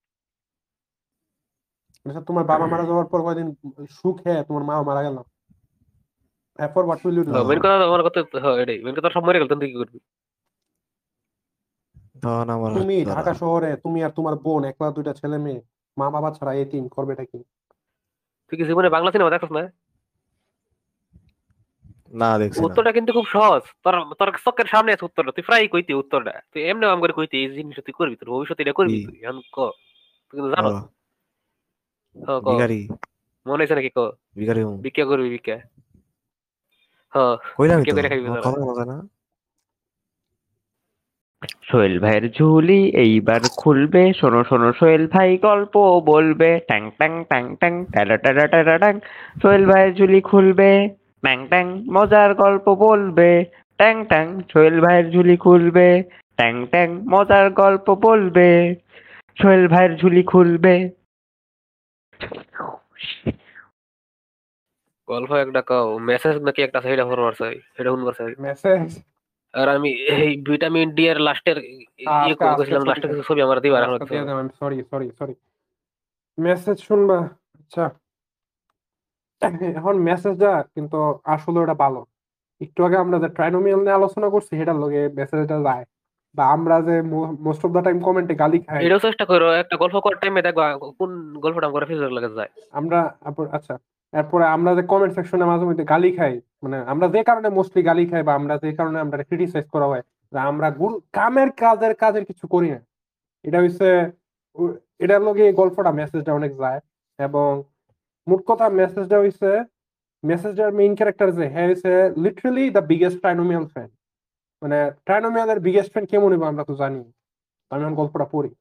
তোমার বাবা মারা যাওয়ার পর কয়দিন সুখে তোমার মাও মারা গেল, এরপর what will you do? Main কথা আমার কথা এটাই মেন কথা, সব মরে গেল তুই কি করবি? তখন আমার তুমি ধরো ঢাকা শহরে তুমি আর তোমার বোন একলা দুইটা ছেলে মেয়ে, মা বাবা ছাড়া এতিম, করবেটা কি? তুই কি জীবনে বাংলা সিনেমা দেখছ না? না দেখছি না। উত্তরটা কিন্তু খুব সহজ, তোর তোর চোখের সামনে আছে উত্তরটা, তুই প্রায় কইতি উত্তরটা, তুই এমনি আম করে কইতি এই জিনিস তুই করবি, তোর ভবিষ্যতে এটা করবি কি? তুই এখন ক, তুই কিন্তু জানো। ও, ক ভিখারি মনে আছে নাকি? ক ভিখারি হুম। ভিক্ষা করবি ভিক্ষা, হ কইলামই ভিক্ষা তো, করে খাইবি আমার তোরা। কথা মনে না। সোহেল ভাইয়ের ঝুলি এইবার খুলবে, শোনো শোনো সোহেল ভাই গল্প বলবে, ট্যাং ট্যাং ট্যাং ট্যাং ট্যারা ট্যারা ট্যারা ট্যাং। সোহেল ভাইয়ের ঝুলি খুলবে, ট্যাং ট্যাং মজার গল্প বলবে, ট্যাং ট্যাং সোহেল ভাইয়ের ঝুলি খুলবে, ট্যাং ট্যাং মজার গল্প বলবে, সোহেল ভাইয়ের ঝুলি খুলবে। গল্প একটা কও, মেসেজ নাকি একটা আছে সেটা ফরওয়ার্ড চাই, সেটা শুনবার চাই। মেসেজ আর আমি এই ভিটামিন ডি এর লাস্টের ইয়ে আজকে করবো আজকে কইছিলাম, ছবি লাস্টের কিছু ছবি আমার দিবার এখন আজকে দিয়ে দেবেন, সরি সরি সরি। মেসেজ শুনবা? আচ্ছা এখন মেসেজটা কিন্তু আসলে ওটা ভালো। একটু আগে আমরা যে ট্রাইনোমিয়াল নিয়ে আলোচনা করছি সেটার লগে মেসেজটা যায়, বা আমরা যে মোস্ট অফ দা টাইম কমেন্টে গালি খাই এটাও চেষ্টা করো একটা গল্প করার টাইমে দেখবা কোন গল্পটা আমার ফেসবুক লাগে যায়। আমরা। আচ্ছা এরপরে আমরা যে কমেন্ট সেকশনে মাঝে মধ্যে গালি খাই, মানে আমরা যে কারণে মোস্টলি গালি খাই বা আমরা যে কারণে আমরা ক্রিটিসাইজ করা হয়, যে আমরা কামের কাজের কিছু করি না, এটা হচ্ছে এটার লগে এই গল্পটা মেসেজটা অনেক যায়। এবং মোট কথা মেসেজটার মেইন ক্যারেক্টার যে হ্যাঁ হচ্ছে literally the biggest Trinomial fan. মানে ট্রাইনোমিয়ালের বিগেস্ট ফ্যান কেমন হইবো আমরা তো জানি। আমি এখন গল্পটা পড়ি।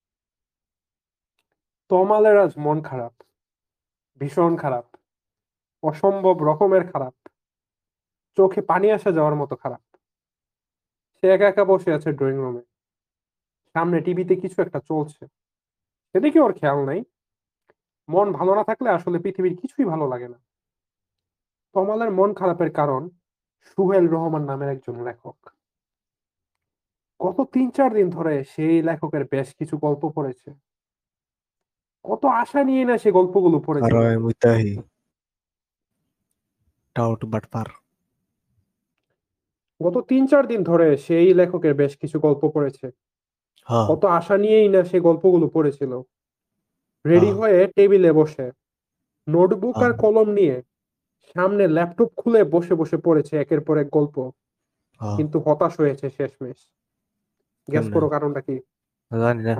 তমালের আজ মন খারাপ, ভীষণ খারাপ, অসম্ভব রকমের খারাপ, চোখে পানি আসা যাওয়ার মতো খারাপ। সে একা একা বসে আছে ড্রয়িং রুমে, সামনে টিভিতে কিছু একটা চলছে, সেদিকে ওর খেয়াল নাই। মন ভালো না থাকলে আসলে পৃথিবীর কিছুই ভালো লাগে না। তমালের মন খারাপের কারণ সুহেল রহমান নামের একজন লেখক। গত 3-4 দিন ধরে সেই লেখকের বেশ কিছু গল্প পড়েছে। কত আশা নিয়ে না সে গল্পগুলো পড়েছিল। আর মুইতাহি টাউট বাটপার। গত 3-4 দিন ধরে সেই লেখকের বেশ কিছু গল্প পড়েছে। হ্যাঁ কত আশা নিয়েই না সে গল্পগুলো পড়েছিল। রেডি হ্যাঁ হয়ে টেবিলে বসে নোটবুক হ্যাঁ আর কলম নিয়ে সামনে ল্যাপটপ খুলে বসে বসে পড়েছে একের পর এক গল্প, হ্যাঁ। কিন্তু হতাশ হয়েছে শেষমেশ। গ্যাস কেমনে? করো কারণটা কি? জানি না।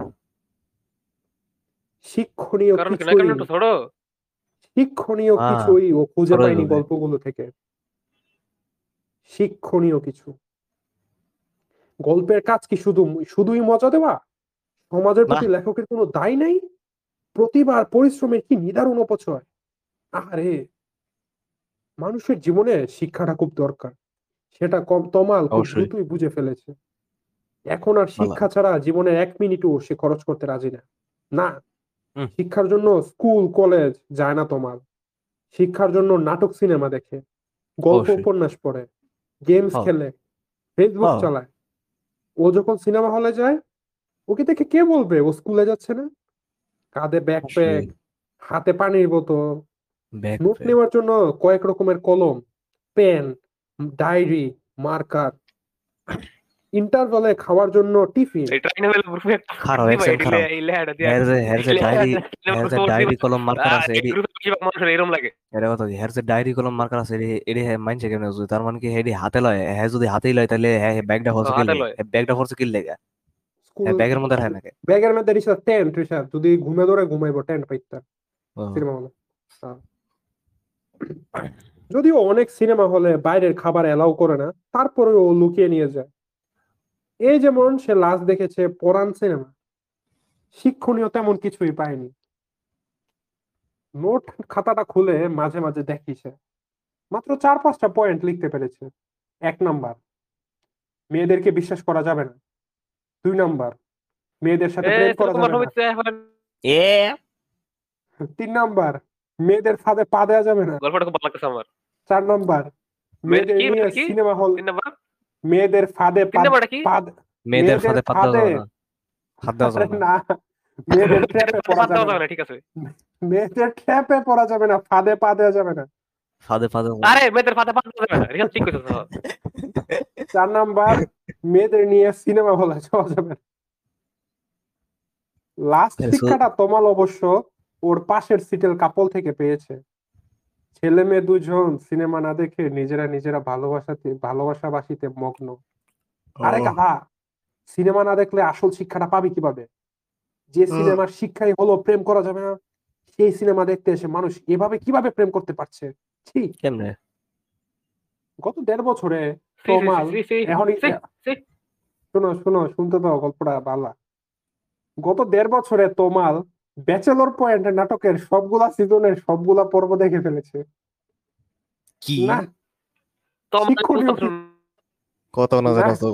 শিক্ষণীয় কারণ কি না, কিছুই কারণ একটু ছোট। শিক্ষণীয় হ্যাঁ কিছুই ও খুঁজে ছোট পায়নি হবে। গল্পগুলো থেকে। শিক্ষণীয় কিছু। গল্পের কাজ কি শুধুই মজা দেওয়া? সমাজের না প্রতি লেখকের কোনো দায় নাই? প্রতিবার পরিশ্রমের কি নিদারুণ অপচয়! আরে মানুষের জীবনে শিক্ষাটা খুব দরকার, সেটা তমাল খুব অবশ্যই দ্রুতই বুঝে ফেলেছে। এখন আর ভালো। শিক্ষা ছাড়া জীবনের 1 মিনিটও সে খরচ করতে রাজি না। না, হুম, শিক্ষার জন্য স্কুল কলেজ যায় না তমাল। শিক্ষার জন্য নাটক সিনেমা দেখে, গল্প অবশ্যই। উপন্যাস পড়ে, গেমস হ্যাঁ খেলে, ফেসবুক হ্যাঁ চালায়। ও যখন সিনেমা হলে যায়, ওকে দেখে কে বলবে ও স্কুলে যাচ্ছে না? কাঁধে ব্যাকপ্যাক, অবশ্যই। হাতে পানির বোতল, ব্যাগ নোট প্যাক। নেওয়ার জন্য কয়েক রকমের কলম, পেন, ডায়েরি, মার্কার, ইন্টারভালে খাওয়ার জন্য টিফিন। এই ট্রাইনোভেল গ্রুপে একটা খারাপ দিবা, এক্সেন্ট খারাপ। এই লেহাটা দিয়া হের এই যে ডায়েরি, লেহাটা হের যে ডায়েরি কলম মার্কার আছে এই এডি। গ্রুপে বেশিরভাগ মানুষের এরকম লাগে। এটা কথা কি হের যে ডায়েরি কলম মার্কার আছে এডি এডি হে মাইনছে কেমনে বুঝি? তার মানে কি হেডি হাতে লয়, হ্যাঁ যদি হাতেই লয় তাহলে হ্যাঁ ব্যাগটা ও ফরছে কি হাতে লেগে? লয়। ব্যাগটা ফরছে কি লেগে? স্কুল হ্যাঁ ব্যাগের মধ্যে রাখে নাকি? ব্যাগের মধ্যে রিসার্চ টেন্ট রিসার্চ যদি ঘুমে ধরে ঘুমাইবো টেন্ট পাইতা ও সিনেমা হলে। হ্যাঁ। যদিও অনেক সিনেমা হলে বাইরের খাবার এলাও করে না, তারপরেও ও লুকিয়ে নিয়ে যায়। এই যেমন সে লাস্ট দেখেছে পরাণ সিনেমা, শিক্ষণীয় তেমন কিছুই পায়নি। নোট খাতাটা খুলে মাঝে মাঝে দেখি সে মাত্র 4-5টা পয়েন্ট লিখতে পেরেছে। 1 নাম্বার, মেয়েদেরকে বিশ্বাস করা যাবে না। 2 নাম্বার, মেয়েদের সাথে প্রেম করা কুমার যাবে না। সমিতি এখন 3 নাম্বার, মেয়েদের ফাঁদে পা দেওয়া যাবে না। গল্পটা খুব ভালো লাগতেছে আমার। 4 নাম্বার, মেয়েদের নিয়ে মেয়েদের কি সিনেমা হল, 3 নাম্বার, মেয়েদের ফাঁদে 3 নাম্বারটা কি? মেয়েদের মেয়েদের ফাঁদে পাত দেওয়া ফাঁদে, যাবে না, হাত দেওয়া আরে যাবে না। না, মেয়েদের ট্র্যাপে পড়া বাদ দেওয়া যাবে যাবে না। না, ঠিক আছে। মেয়েদের ট্র্যাপে পড়া যাবে না, ফাঁদে পা দেওয়া যাবে না। ফাঁদে ফাঁদে আরে মেয়েদের ফাঁদে বাদ দেওয়া যাবে না, রিহাদ ঠিক কইছস। 4 নাম্বার, মেয়েদের নিয়ে সিনেমা হলে যাওয়া যাবে না। লাস্ট শিক্ষাটা তমাল অবশ্য ওর পাশের সিটের কাপল থেকে পেয়েছে। ছেলে মেয়ে দুজন সিনেমা না দেখে নিজেরা ভালোবাসাবাসিতে মগ্ন। আরে গাধা, সিনেমা না দেখলে আসল শিক্ষাটা পাবি কিভাবে? যে সিনেমার শিক্ষাই হলো প্রেম করা যাবে না, সেই সিনেমা দেখতে এসে মানুষ এভাবে কিভাবে প্রেম করতে পারছে? ঠিক কেমনে? গত 1.5 বছরে তমাল এখনই শুনতে দাও গল্পটা বালা। গত 1.5 বছরে তমাল ব্যাচেলর পয়েন্ট নাটকের সবগুলা সিজনের সবগুলা পর্ব দেখে ফেলেছে। কি না, শিক্ষণীয় কত না না, জানো তো?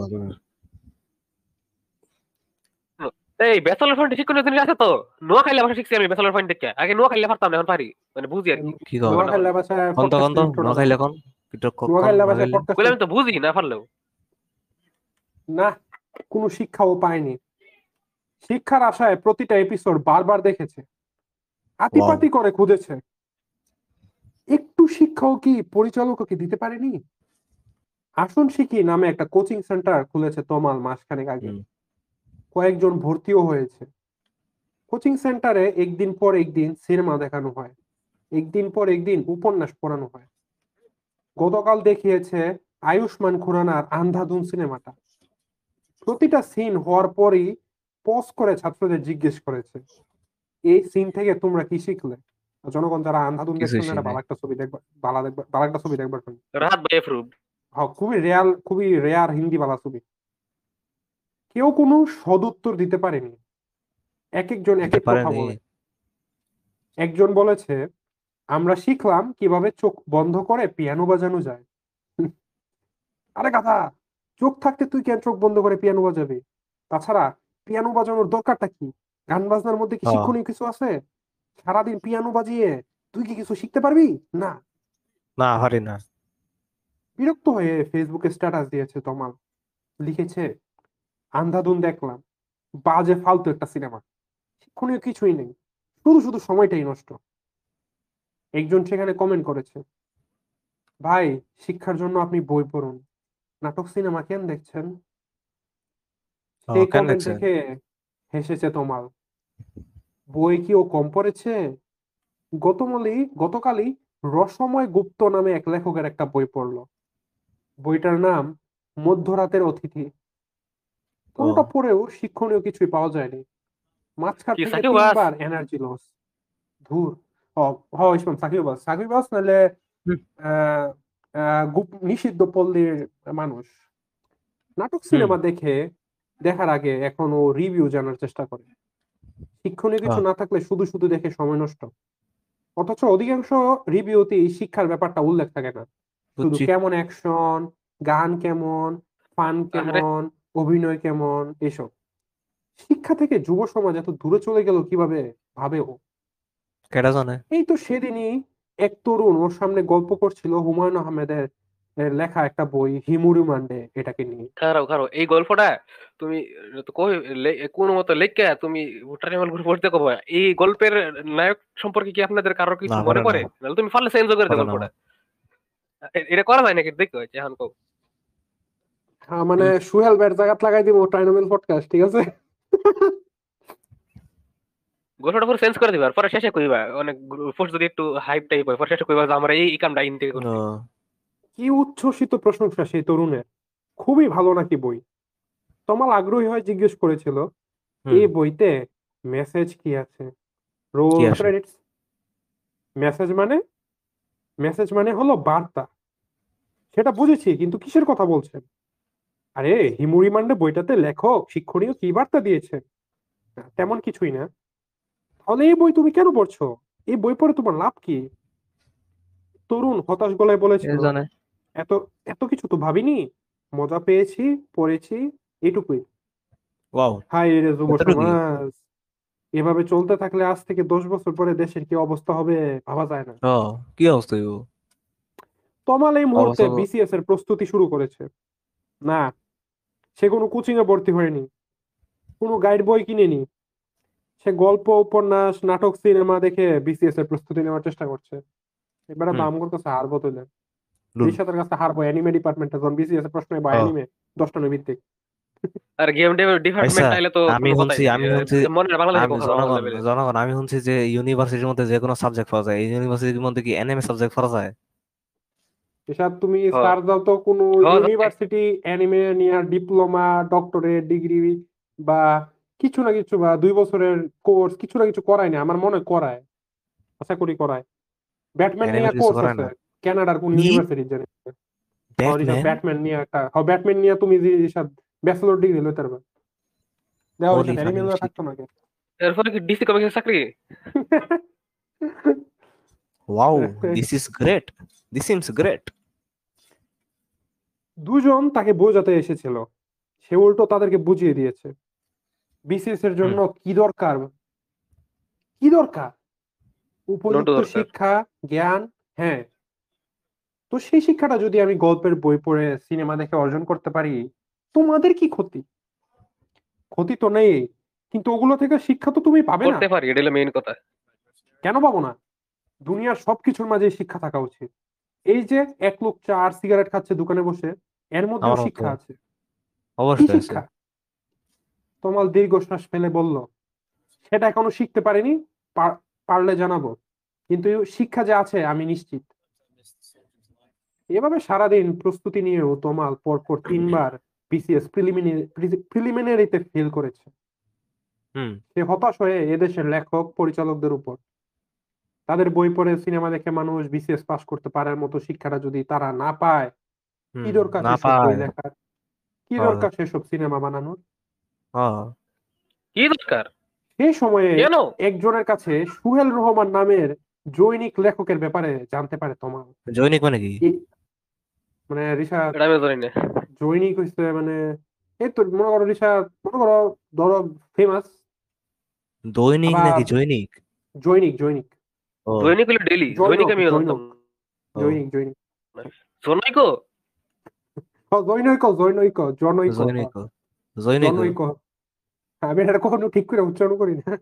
এই ব্যাচেলর পয়েন্ট শিক্ষণীয় জিনিস আছে তো। নোয়াখালী ভাষা শিখছি আমি ব্যাচেলর পয়েন্ট দেখে, আগে নোয়াখালী পারতাম না, এখন পারি, মানে বুঝি আর কি। কি কর নোয়াখালী ভাষায় কোন তো podcast intro দাও। নোয়াখাইলে কোন নোয়াখালী ভাষায় podcast বলে আমি তো বুঝি না পারলেও। না, কোনো শিক্ষাও পায়নি। শিক্ষার আশায় প্রতিটা এপিসোড বারবার দেখেছে, আতিপাতি করে খুঁজেছে। একটু শিক্ষাও কি পরিচালককে দিতে পারেনি? আসন শিখি নামে একটা কোচিং সেন্টার খুলেছে তমাল মাসখানেক আগে। কয়েকজন ভর্তিও হয়েছে। কোচিং সেন্টারে একদিন পর একদিন সিনেমা দেখানো হয়, একদিন পর একদিন উপন্যাস পড়ানো হয়। গতকাল দেখিয়েছে আয়ুষ্মান খুরানার আন্ধাধুন সিনেমাটা। প্রতিটা সিন হওয়ার পরই পজ করে ছাত্রদের জিজ্ঞেস করেছে, এই সিন থেকে তোমরা কি শিখলে? জনগণ যারা আন্ধাধুন দেখছেন না, ভালো একটা ছবি দেখবা, ভালো একটা ছবি দেখবার। রাহাত ভাই অ্যাপ্রুভ। হ্যাঁ, খুবই রেয়ার হিন্দি বালা ছবি। কেউ কোনো সদুত্তর দিতে পারেনি। এক একজন এক এক কথা বলে। একজন বলেছে, আমরা শিখলাম কিভাবে চোখ বন্ধ করে পিয়ানো বাজানো যায়। আরে কথা, চোখ থাকতে তুই কেন চোখ বন্ধ করে পিয়ানো বাজাবি? তাছাড়া পিয়ানো বাজানোর দরকারটা কি? গান বাজনার মধ্যে কি শিক্ষণীয় কিছু আছে? সারাদিন পিয়ানো বাজিয়ে তুই কি কিছু শিখতে পারবি? না, না পারি না। বিরক্ত হয়ে ফেসবুকে স্ট্যাটাস দিয়েছে তমাল, লিখেছে, আন্ধাধুন দেখলাম, বাজে ফালতু একটা সিনেমা, শিক্ষণীয় কিছুই নেই, শুধু সময়টাই নষ্ট। একজন সেখানে কমেন্ট করেছে, ভাই শিক্ষার জন্য আপনি বই পড়ুন, নাটক সিনেমা কেন দেখছেন? সেই কমেন্ট দেখে হেসেছে তমাল। বই কি ও কম পড়েছে? গতকালই রসময় গুপ্ত নামে এক লেখকের একটা বই পড়লো। বইটার নাম মধ্যরাতের অতিথি। কোনটা পড়েও শিক্ষণীয় কিছুই পাওয়া যায়নি। মাঝখান থেকে 3বার এনার্জি লস। ধুর। সাকিবাস নাহলে নিষিদ্ধ পল্লীর মানুষ। নাটক সিনেমা দেখার আগে এখন ও রিভিউ জানার চেষ্টা করে। শিক্ষণীয় কিছু না থাকলে শুধু দেখে সময় নষ্ট। অথচ অধিকাংশ রিভিউতেই শিক্ষার ব্যাপারটা উল্লেখ থাকে না, শুধু কেমন অ্যাকশন, গান কেমন, ফান কেমন, অভিনয় কেমন, এসব। শিক্ষা থেকে যুব সমাজ এত দূরে চলে গেল কিভাবে ভাবে ও? কেডা জানে? এই তো সেদিনই এক তরুণ ওর সামনে গল্প করছিল হুমায়ুন আহমেদের লেখা একটা বই হিমুরি মান্ডে, এটাকে নিয়ে। খারাপ এই গল্পটা তুমি কোন মতো লেখা তুমি ট্রাইবাল গ্রুপ পড়তে কবে? এই গল্পের নায়ক সম্পর্কে কি আপনাদের কারোর কিছু মনে পড়ে? নাহলে তুমি পারলে চেঞ্জ করে দাও গল্পটা। এটা করা যায় নাকি দেখো এখন কও। হ্যাঁ, মানে সুহেল বের জায়গাত লাগাই দিব ট্রাইনোমেল পডকাস্ট, ঠিক আছে? গল্পটা পুরো চেঞ্জ করে দিবা, পরে শেষে কইবা অনেক পোস্ট যদি একটু হাইপ টাইপ হয়, পরে শেষে কইবা যে আমরা এই কামটা ইন থেকে করছি। কি উচ্ছ্বসিত প্রশংসা সেই তরুণের। খুবই ভালো নাকি বই? তমাল আগ্রহী হয়ে জিজ্ঞেস করেছিল, এই বইতে মেসেজ কি আছে? Role credits. মেসেজ মেসেজ মানে হলো বার্তা, সেটা বুঝেছি, কিন্তু কিসের কথা বলছেন? আরে হিমু রিমান্ডে বইটাতে লেখক শিক্ষণীয় কি বার্তা দিয়েছে? না, তেমন কিছুই না। তাহলে এই বই তুমি কেন পড়ছো? এই বই পড়ে তোমার লাভ কি? তরুণ হতাশ গলায় কে বলেছিল, জানে। এত এত কিছু তো ভাবিনি, মজা পেয়েছি, পড়েছি, এটুকুই। ওয়াও, হাই রে যুব এতটুকুই? সমাজ, এভাবে চলতে থাকলে আজ থেকে 10 বছর পরে দেশের কি অবস্থা হবে ভাবা যায় না। ও, কি অবস্থা হইব? তমাল এই মুহূর্তে অবস্থা তো বিসিএস এর প্রস্তুতি শুরু করেছে। না, সে কোনো কোচিং এ ভর্তি হয়নি, কোনো গাইড বই কিনেনি, সে গল্প, উপন্যাস, নাটক, সিনেমা দেখে বিসিএস এর প্রস্তুতি নেওয়ার চেষ্টা করছে। এবারে হুম, দাম করতেছে হারবো তুলে, লুল। রিশাতের কাছে হারবো অ্যানিমে ডিপার্টমেন্টে, যখন বিসিএস এর প্রশ্ন বা ও অ্যানিমে 10টা ভিত্তিক। আর গেম আচ্ছা, ডিপার্টমেন্ট আইলে তো আমি কোনো কথাই শুনছি নেই, আমি শুনছি মনে হয় বাংলাদেশে আমি কোথাও আমার জনগণ লেভেলের। জনগণ আমি শুনছি যে ইউনিভার্সিটির মধ্যে যে কোনো সাবজেক্ট পাওয়া যায়, এই ইউনিভার্সিটির মধ্যে কি এনএমএ সাবজেক্ট পাওয়া যায়? এসব তুমি হ সার্চ দাও তো, কোনো হ যায়। ইউনিভার্সিটি অ্যানিমে নিয়ে ডিপ্লোমা, ডক্টরেট ডিগ্রি বা কিছু না কিছু, বা 2 বছরের কোর্স কিছু না কিছু করায় না, আমার মনে হয় করায়, আশা করি করায়। ব্যাটম্যান নিয়ে এনএমএর কিছু কোর্স করে আছে না? কানাডার কোন কি? ইউনিভার্সিটি জানি। Research Batman? ব্যাটম্যান নিয়ে একটা, ব্যাটম্যান নিয়ে তুমি যে রিসার্চ ব্যাচেলর ডিগ্রি লইতে পারবে। দেখো holy research anime fucking shit. থাকতো নাকি? এরপরে কি ডিসি কমিক্সের চাকরি? Wow, this is great, this seems great. দুজন তাকে বোঝাতে এসেছিল, সে উল্টো তাদেরকে বুঝিয়ে দিয়েছে বিসিএস এর হুম, জন্য কি দরকার, কি দরকার, নন্টু উপযুক্ত দরকার। শিক্ষা, জ্ঞান। হ্যাঁ, তো সেই শিক্ষাটা যদি আমি গল্পের বই পড়ে, সিনেমা দেখে অর্জন করতে পারি, তোমাদের কি ক্ষতি? ক্ষতি তো নেই, কিন্তু ওগুলো থেকে শিক্ষা তো তুমি পাবে না। করতে পারি, এটা হলো মেইন কথা। কেন পাবো না? দুনিয়ার সবকিছুর মাঝে শিক্ষা থাকা উচিত। এই যে এক লোক চা আর সিগারেট খাচ্ছে দোকানে বসে, এর মধ্যেও আমার মতো শিক্ষা আছে। কি অবশ্যই আছে। শিক্ষা? তোমার দীর্ঘশ্বাস ফেলে বলল, সেটা এখনো শিখতে পারিনি, পারলে জানাবো, কিন্তু শিক্ষা যে আছে আমি নিশ্চিত। এভাবে সারাদিন প্রস্তুতি নিয়েও তোমাল পরপর 3বার বিসিএস প্রিলিমিনারিতে ফেল করেছে। হুম, সে হতাশ হয়ে এদেশের লেখক পরিচালকদের উপর, তাদের বই পড়ে সিনেমা দেখে মানুষ বিসিএস পাস করতে পারার মতো শিক্ষাটা যদি তারা না পায়, কি হুম, দরকার না সেসব বই পায়। লেখার, কি হ্যাঁ, দরকার সেসব সিনেমা বানানোর? হ্যাঁ। কি দরকার? সেই সময়ে কেন? একজনের কাছে সুহেল রহমান নামের জৈনিক লেখকের ব্যাপারে জানতে পারে তোমার। জৈনিক মানে কি? মানে রিসার্চ, এটা আমি জানি না। জৈনিক হইছে মানে, এই তো মনে করো রিসার্চ, মনে করো, ধরো ফেমাস, দৈনিক আবার নাকি জৈনিক? জৈনিক, জৈনিক, ও, দৈনিক হলো ডেইলি, দৈনিক জৈনক, আমিও জানতাম জৈনক, ও, জৈনিক, জৈনিক, না। জনৈকো? জৈনৈক, জৈনৈক, জনৈক, জৈনিক, জৈনিক। জনৈক। আমি এটা কখনো ঠিক করে উচ্চারণ করি না।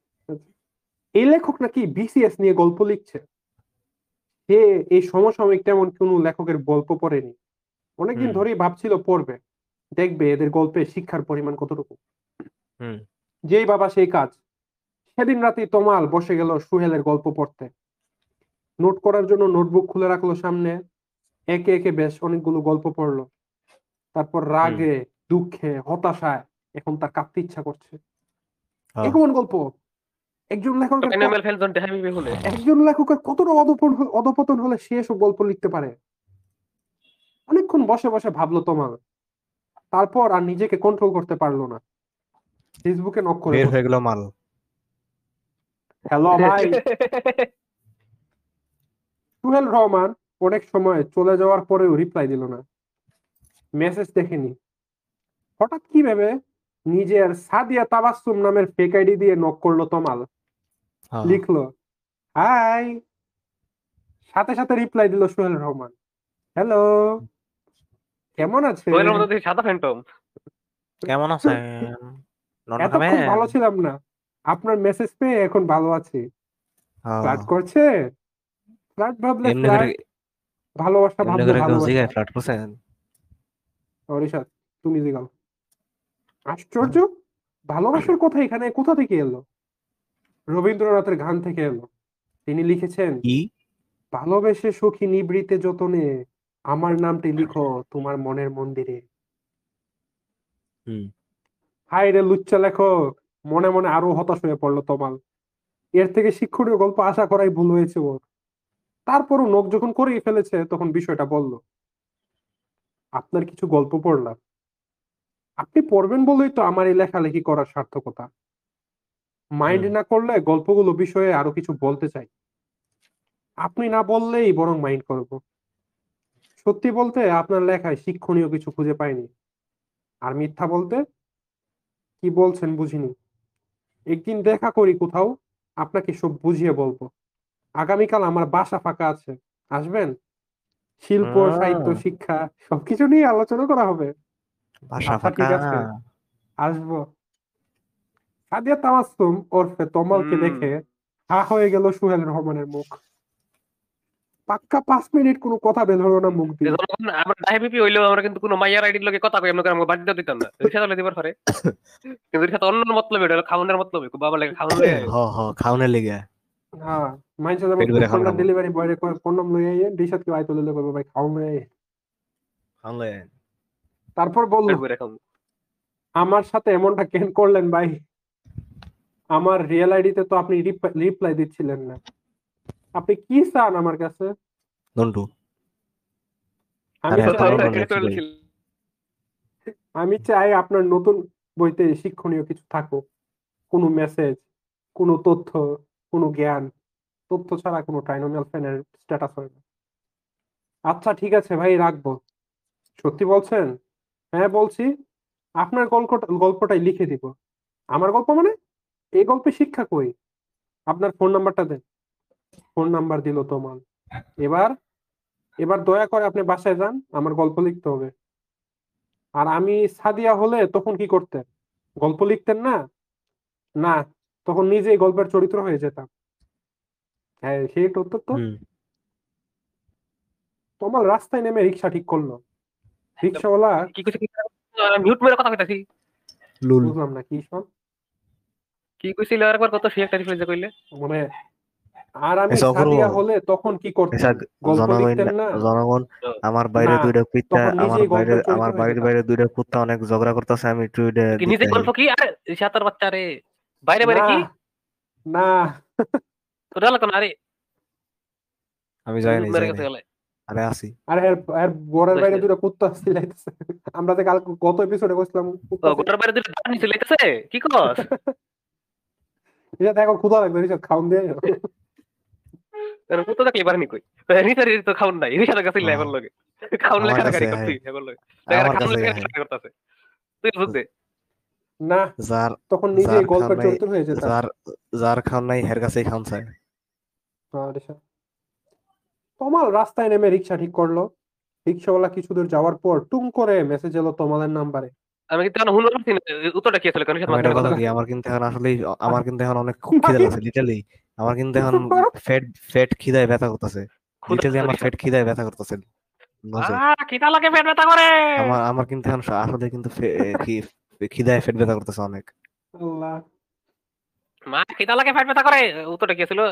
এই লেখক নাকি বিসিএস নিয়ে গল্প লিখছে। সে এই সমসাময়িক তেমন কোন লেখকের গল্প পড়েনি, অনেকদিন হুম, ধরেই ভাবছিল পড়বে, দেখবে এদের গল্পে শিক্ষার পরিমাণ কতটুকু। হুম, যেই বাবা সেই কাজ। সেদিন রাতে তমাল বসে গেল সুহেলের গল্প পড়তে, নোট করার জন্য নোটবুক খুলে রাখলো সামনে, একে একে বেশ অনেকগুলো গল্প পড়লো। তারপর হুম, রাগে, দুঃখে, হতাশায় এখন তার কাঁদতে ইচ্ছা করছে। হ্যাঁ, এমন গল্প তো এনিমেল ফ্যানজন দেখাবি হলে। একজন লেখকের কতটা অধপতন হলে সে এসব গল্প লিখতে পারে। অনেকক্ষণ বসে বসে ভাবলো তোমার, তারপর আর নিজেকে কন্ট্রোল করতে পারলো না, ফেসবুকে নক করে বের হয়ে বসলো। গেল মাল। হ্যালো ভাই। সুহেল রহমান অনেক সময় চলে যাওয়ার পরেও রিপ্লাই দিল না, মেসেজ দেখেনি। হঠাৎ কি ভেবে নিজের সাদিয়া তাবাসসুম নামের ফেক আইডি দিয়ে নক করলো তমাল। হ্যাঁ, লিখলো হাই, সাথে সাথে রিপ্লাই দিল সোহেল রহমান, হ্যালো, কেমন সোহেলের আছেন? মধ্যে দেখি সাদা ফ্যান্টম। কেমন আছেন? নন্ডা এতক্ষণ খাবেন? ভালো ছিলাম না, আপনার মেসেজ পেয়ে এখন ভালো আছি। হ্যাঁ, ফ্লার্ট করছে? ফ্লার্ট ভাবলে এমনি করে ফ্লার্ট, ভালোবাসা এমনি ভাবলে করে কেউ ভালোবাসা। জিগায় ফ্লার্ট করছেন? রিশাদ, তুমি জিগাও। আশ্চর্য, ভালোবাসার কথা এখানে কোথা থেকে এলো? রবীন্দ্রনাথের গান থেকে এলো। তিনি লিখেছেন, কি? ভালোবেসে সখী নিবৃতে যতনে আমার নামটি লিখো তোমার মনের মন্দিরে। হুম, হায় রে লুচ্চা লেখক, মনে মনে আরো হতাশ হয়ে পড়লো তমাল। এর থেকে শিক্ষণীয় গল্প আশা করাই ভুল হয়েছে ওর। তারপরও নখ যখন করেই ফেলেছে তখন বিষয়টা বলল, আপনার কিছু গল্প পড়লাম, আপনি পড়বেন বলেই তো আমার এই লেখালেখি করার সার্থকতা। মাইন্ড না করলে গল্পগুলো বিষয়ে আরো কিছু বলতে চাই, আপনি না বললেই বরং মাইন্ড করব। সত্যি বলতে আপনার লেখায় শিক্ষণীয় কিছু খুঁজে পাইনি, আর মিথ্যা বলতে কি বলছেন বুঝিনি। একদিন দেখা করি কোথাও, আপনাকে সব বুঝিয়ে বলবো। আগামীকাল আমার বাসা ফাঁকা আছে, আসবেন? শিল্প, সাহিত্য, শিক্ষা সবকিছু নিয়ে আলোচনা করা হবে। বাসা আচ্ছা ফাঁকা। ঠিক আছে, আসবো। সাদিয়া তামাসসুম ওরফে তমালকে দেখে হা হয়ে গেল সোহেল রহমানের মুখ। পাক্কা 5 মিনিট কোনো কথা বের হলো না মুখ দিয়ে। যখন আমরা ডাইপিপি হইলেও আমরা কিন্তু কোনো মাইয়ার আইডির লগে কথা কই আমরা আমাকে বাদ দিতাম না, রিক্সা চালাতে দিবার পারে, কিন্তু রিক্সা অন্য মতলব, এটা হলো খাওয়ানোর মতলব, বাবা লাগে খাওয়ানো। খাওনের লেগে হ্যাঁ, মাইনছে যেমন পেট ভরে ফুড খাওয়ানো। ডেলিভারি বয়রে কয় কন্ডম লই আইয়ে, ডিশাত কেউ আইতো লইলে কইবো ভাই খাও লই আইয়ে। খাওনলে তারপর বলল, পেট ভরে খাওয়ানো। আমার সাথে এমনটা কেন করলেন ভাই? আমার রিয়েল আইডিতে তো আপনি রিপ্লাই দিচ্ছিলেন না। আপনি কি চান আমার কাছে? নন্টু আমি আরে চাই, তোর এটা তো ছিল। আমি চাই আপনার নতুন বইতে শিক্ষণীয় কিছু থাকুক, কোনো মেসেজ, কোনো তথ্য, কোনো জ্ঞান। তথ্য ছাড়া কোনো ট্রাইনোমিয়াল ফ্যানের স্ট্যাটাস হয় না। আচ্ছা ঠিক আছে ভাই, রাখবো। সত্যি বলছেন? হ্যাঁ বলছি। আপনার গল্পটাই লিখে দিব। আমার গল্প মানে? এই গল্পে শিক্ষা কই? আপনার ফোন নাম্বারটা দেন। ফোন নাম্বার দিল তোমার। এবার এবার দয়া করে আপনি বাসায় যান, আমার গল্প লিখতে হবে। আর আমি সাদিয়া হলে তখন কি করতেন? গল্প লিখতেন না? না, তখন নিজেই গল্পের চরিত্র হয়ে যেতাম। হ্যাঁ সেই উত্তর তো। তোমার রাস্তায় নেমে রিক্সা ঠিক করলো। রিক্সাওয়ালা কি কইছে, মিউট মেরে কথা কইতাছি। লুল বুঝলাম না কি সব কি কইছিল আরেকবার কত, সে একটা রিপ্লাই কইলে। মানে। আর আমি এসব করবো। সাদিয়া হলে তখন কি করতেন? গল্প লিখতেন না? জনগণ আমার বাইরে না, দুইটা কুত্তা, তখন নিজেই গল্পের চরিত্র আমার হয়ে বাড়ির যেতাম। বাইরে দুইটা কুত্তা অনেক ঝগড়া করতেছে, আমি একটু এটা কি নিজে দিতে গল্প কি? আরে সাতার বাচ্চা রে, বাইরে বাইরে না কি না, তোর এলাকা না রে, আমি যাই মিউট নাই মেরে যাই গেছে নাই গেলে। আরে আসি। এর বরের বাইরে দুটো কুত্তা চিল্লাইতেছে। আমরা যে কাল গত এপিসোডে বলছিলাম কুত্তা গোটার বাইরে দুটো দাঁড় নিচে লেগেছে, কি কস? এটা দেখো ক্ষুধা লাগবে, রিচার্জ খাওন দিয়ে। কুত্তা দেখলে পারেনি কই, নিচের তো খাউন নাই, রিসার কাছে লেবার লগে খাউন আমার লেখা কাছে গাড়ি হ্যাঁ, করছি এখন লগে দেখা আমার খাউন কাছে লেখা হ্যাঁ। করতেছে। তুই বুঝতে না, যার তখন যার নিজেই খাওন গল্পের নাই, চরিত্র হয়ে যেতাম। যার খাওন নাই হের কাছেই খাওন চায়। তমাল রাস্তায় নেমে রিক্সা ঠিক করলো। রিক্সাওয়ালা কিছু দূর যাওয়ার পর টুং করে মেসেজ এলো তমালের নাম্বারে। আমি কিন্তু এখন হুন পারছি না উত্তরটা কি আসলে, কারণ আমি এটা কথা কথা কি, আমার কিন্তু এখন আসলেই আমার কিন্তু এখন অনেক খুব খিদে লাগছে লিটারলি। আমার কিন্তু এখন ফেট খিদায় ব্যথা করতেছে, লিটারলি আমার ফেট খিদায় ব্যথা করতেছে। খিদা লাগে, পেট ব্যথা করে। আমার কিন্তু এখন আসলে কিন্তু খিদায় ফেট ব্যথা করতেছে অনেক। আল্লাহ, মা খিদা লাগে, পেট ব্যথা করে, উত্তরটা কি ছিল?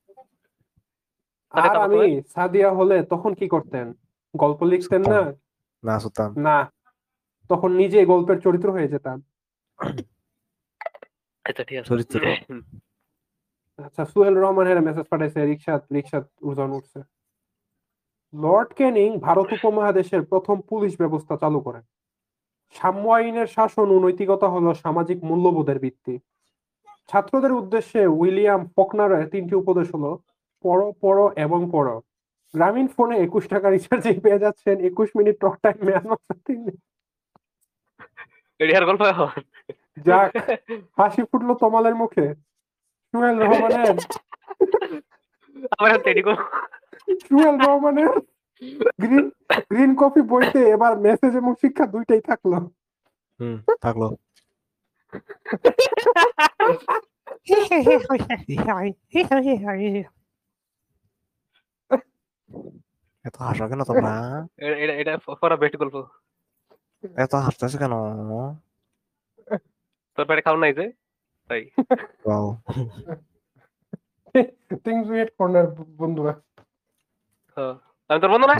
আর আমি সাদিয়া হলে তখন কি করতেন? গল্প লিখতেন না? না সুলতান না, তখন নিজেই গল্পের চরিত্র হয়ে যেতাম। আচ্ছা ঠিক আছে। চরিত্র। আচ্ছা, সোহেল রহমানের মেসেজ পাঠাইছে, রিক্সা ওজন উঠছে। লর্ড ক্যানিং ভারত উপমহাদেশের প্রথম পুলিশ ব্যবস্থা চালু করেন। সাম্য আইনের শাসন ও নৈতিকতা হলো সামাজিক মূল্যবোধের ভিত্তি। ছাত্রদের উদ্দেশ্যে উইলিয়াম ফকনারের 3টি উপদেশ হলো, পড়ো পড়ো এবং পড়ো। গ্রামীণ ফোনে 21 টাকা রিচার্জে পেয়ে যাচ্ছেন 21 মিনিট টক টাইম। এডিয়ার গল্প এখন যাক, হাসি ফুটলো তমালের মুখে। সোহেল রহমানের আমার তেডি কো সোহেল রহমানের গ্রিন কফি বইতে এবার মেসেজ এবং শিক্ষা দুইটাই থাকলো। থাকলো। এত হাসো কেন তোমরা? এটা ফরা বেস্ট গল্প। এত হাসতেছো কেন? তোর পেটে খাও নাই যে তাই। ওয়াও, থিংস উইট কর্নার বন্ধুরা। আমি তোর বন্ধু না?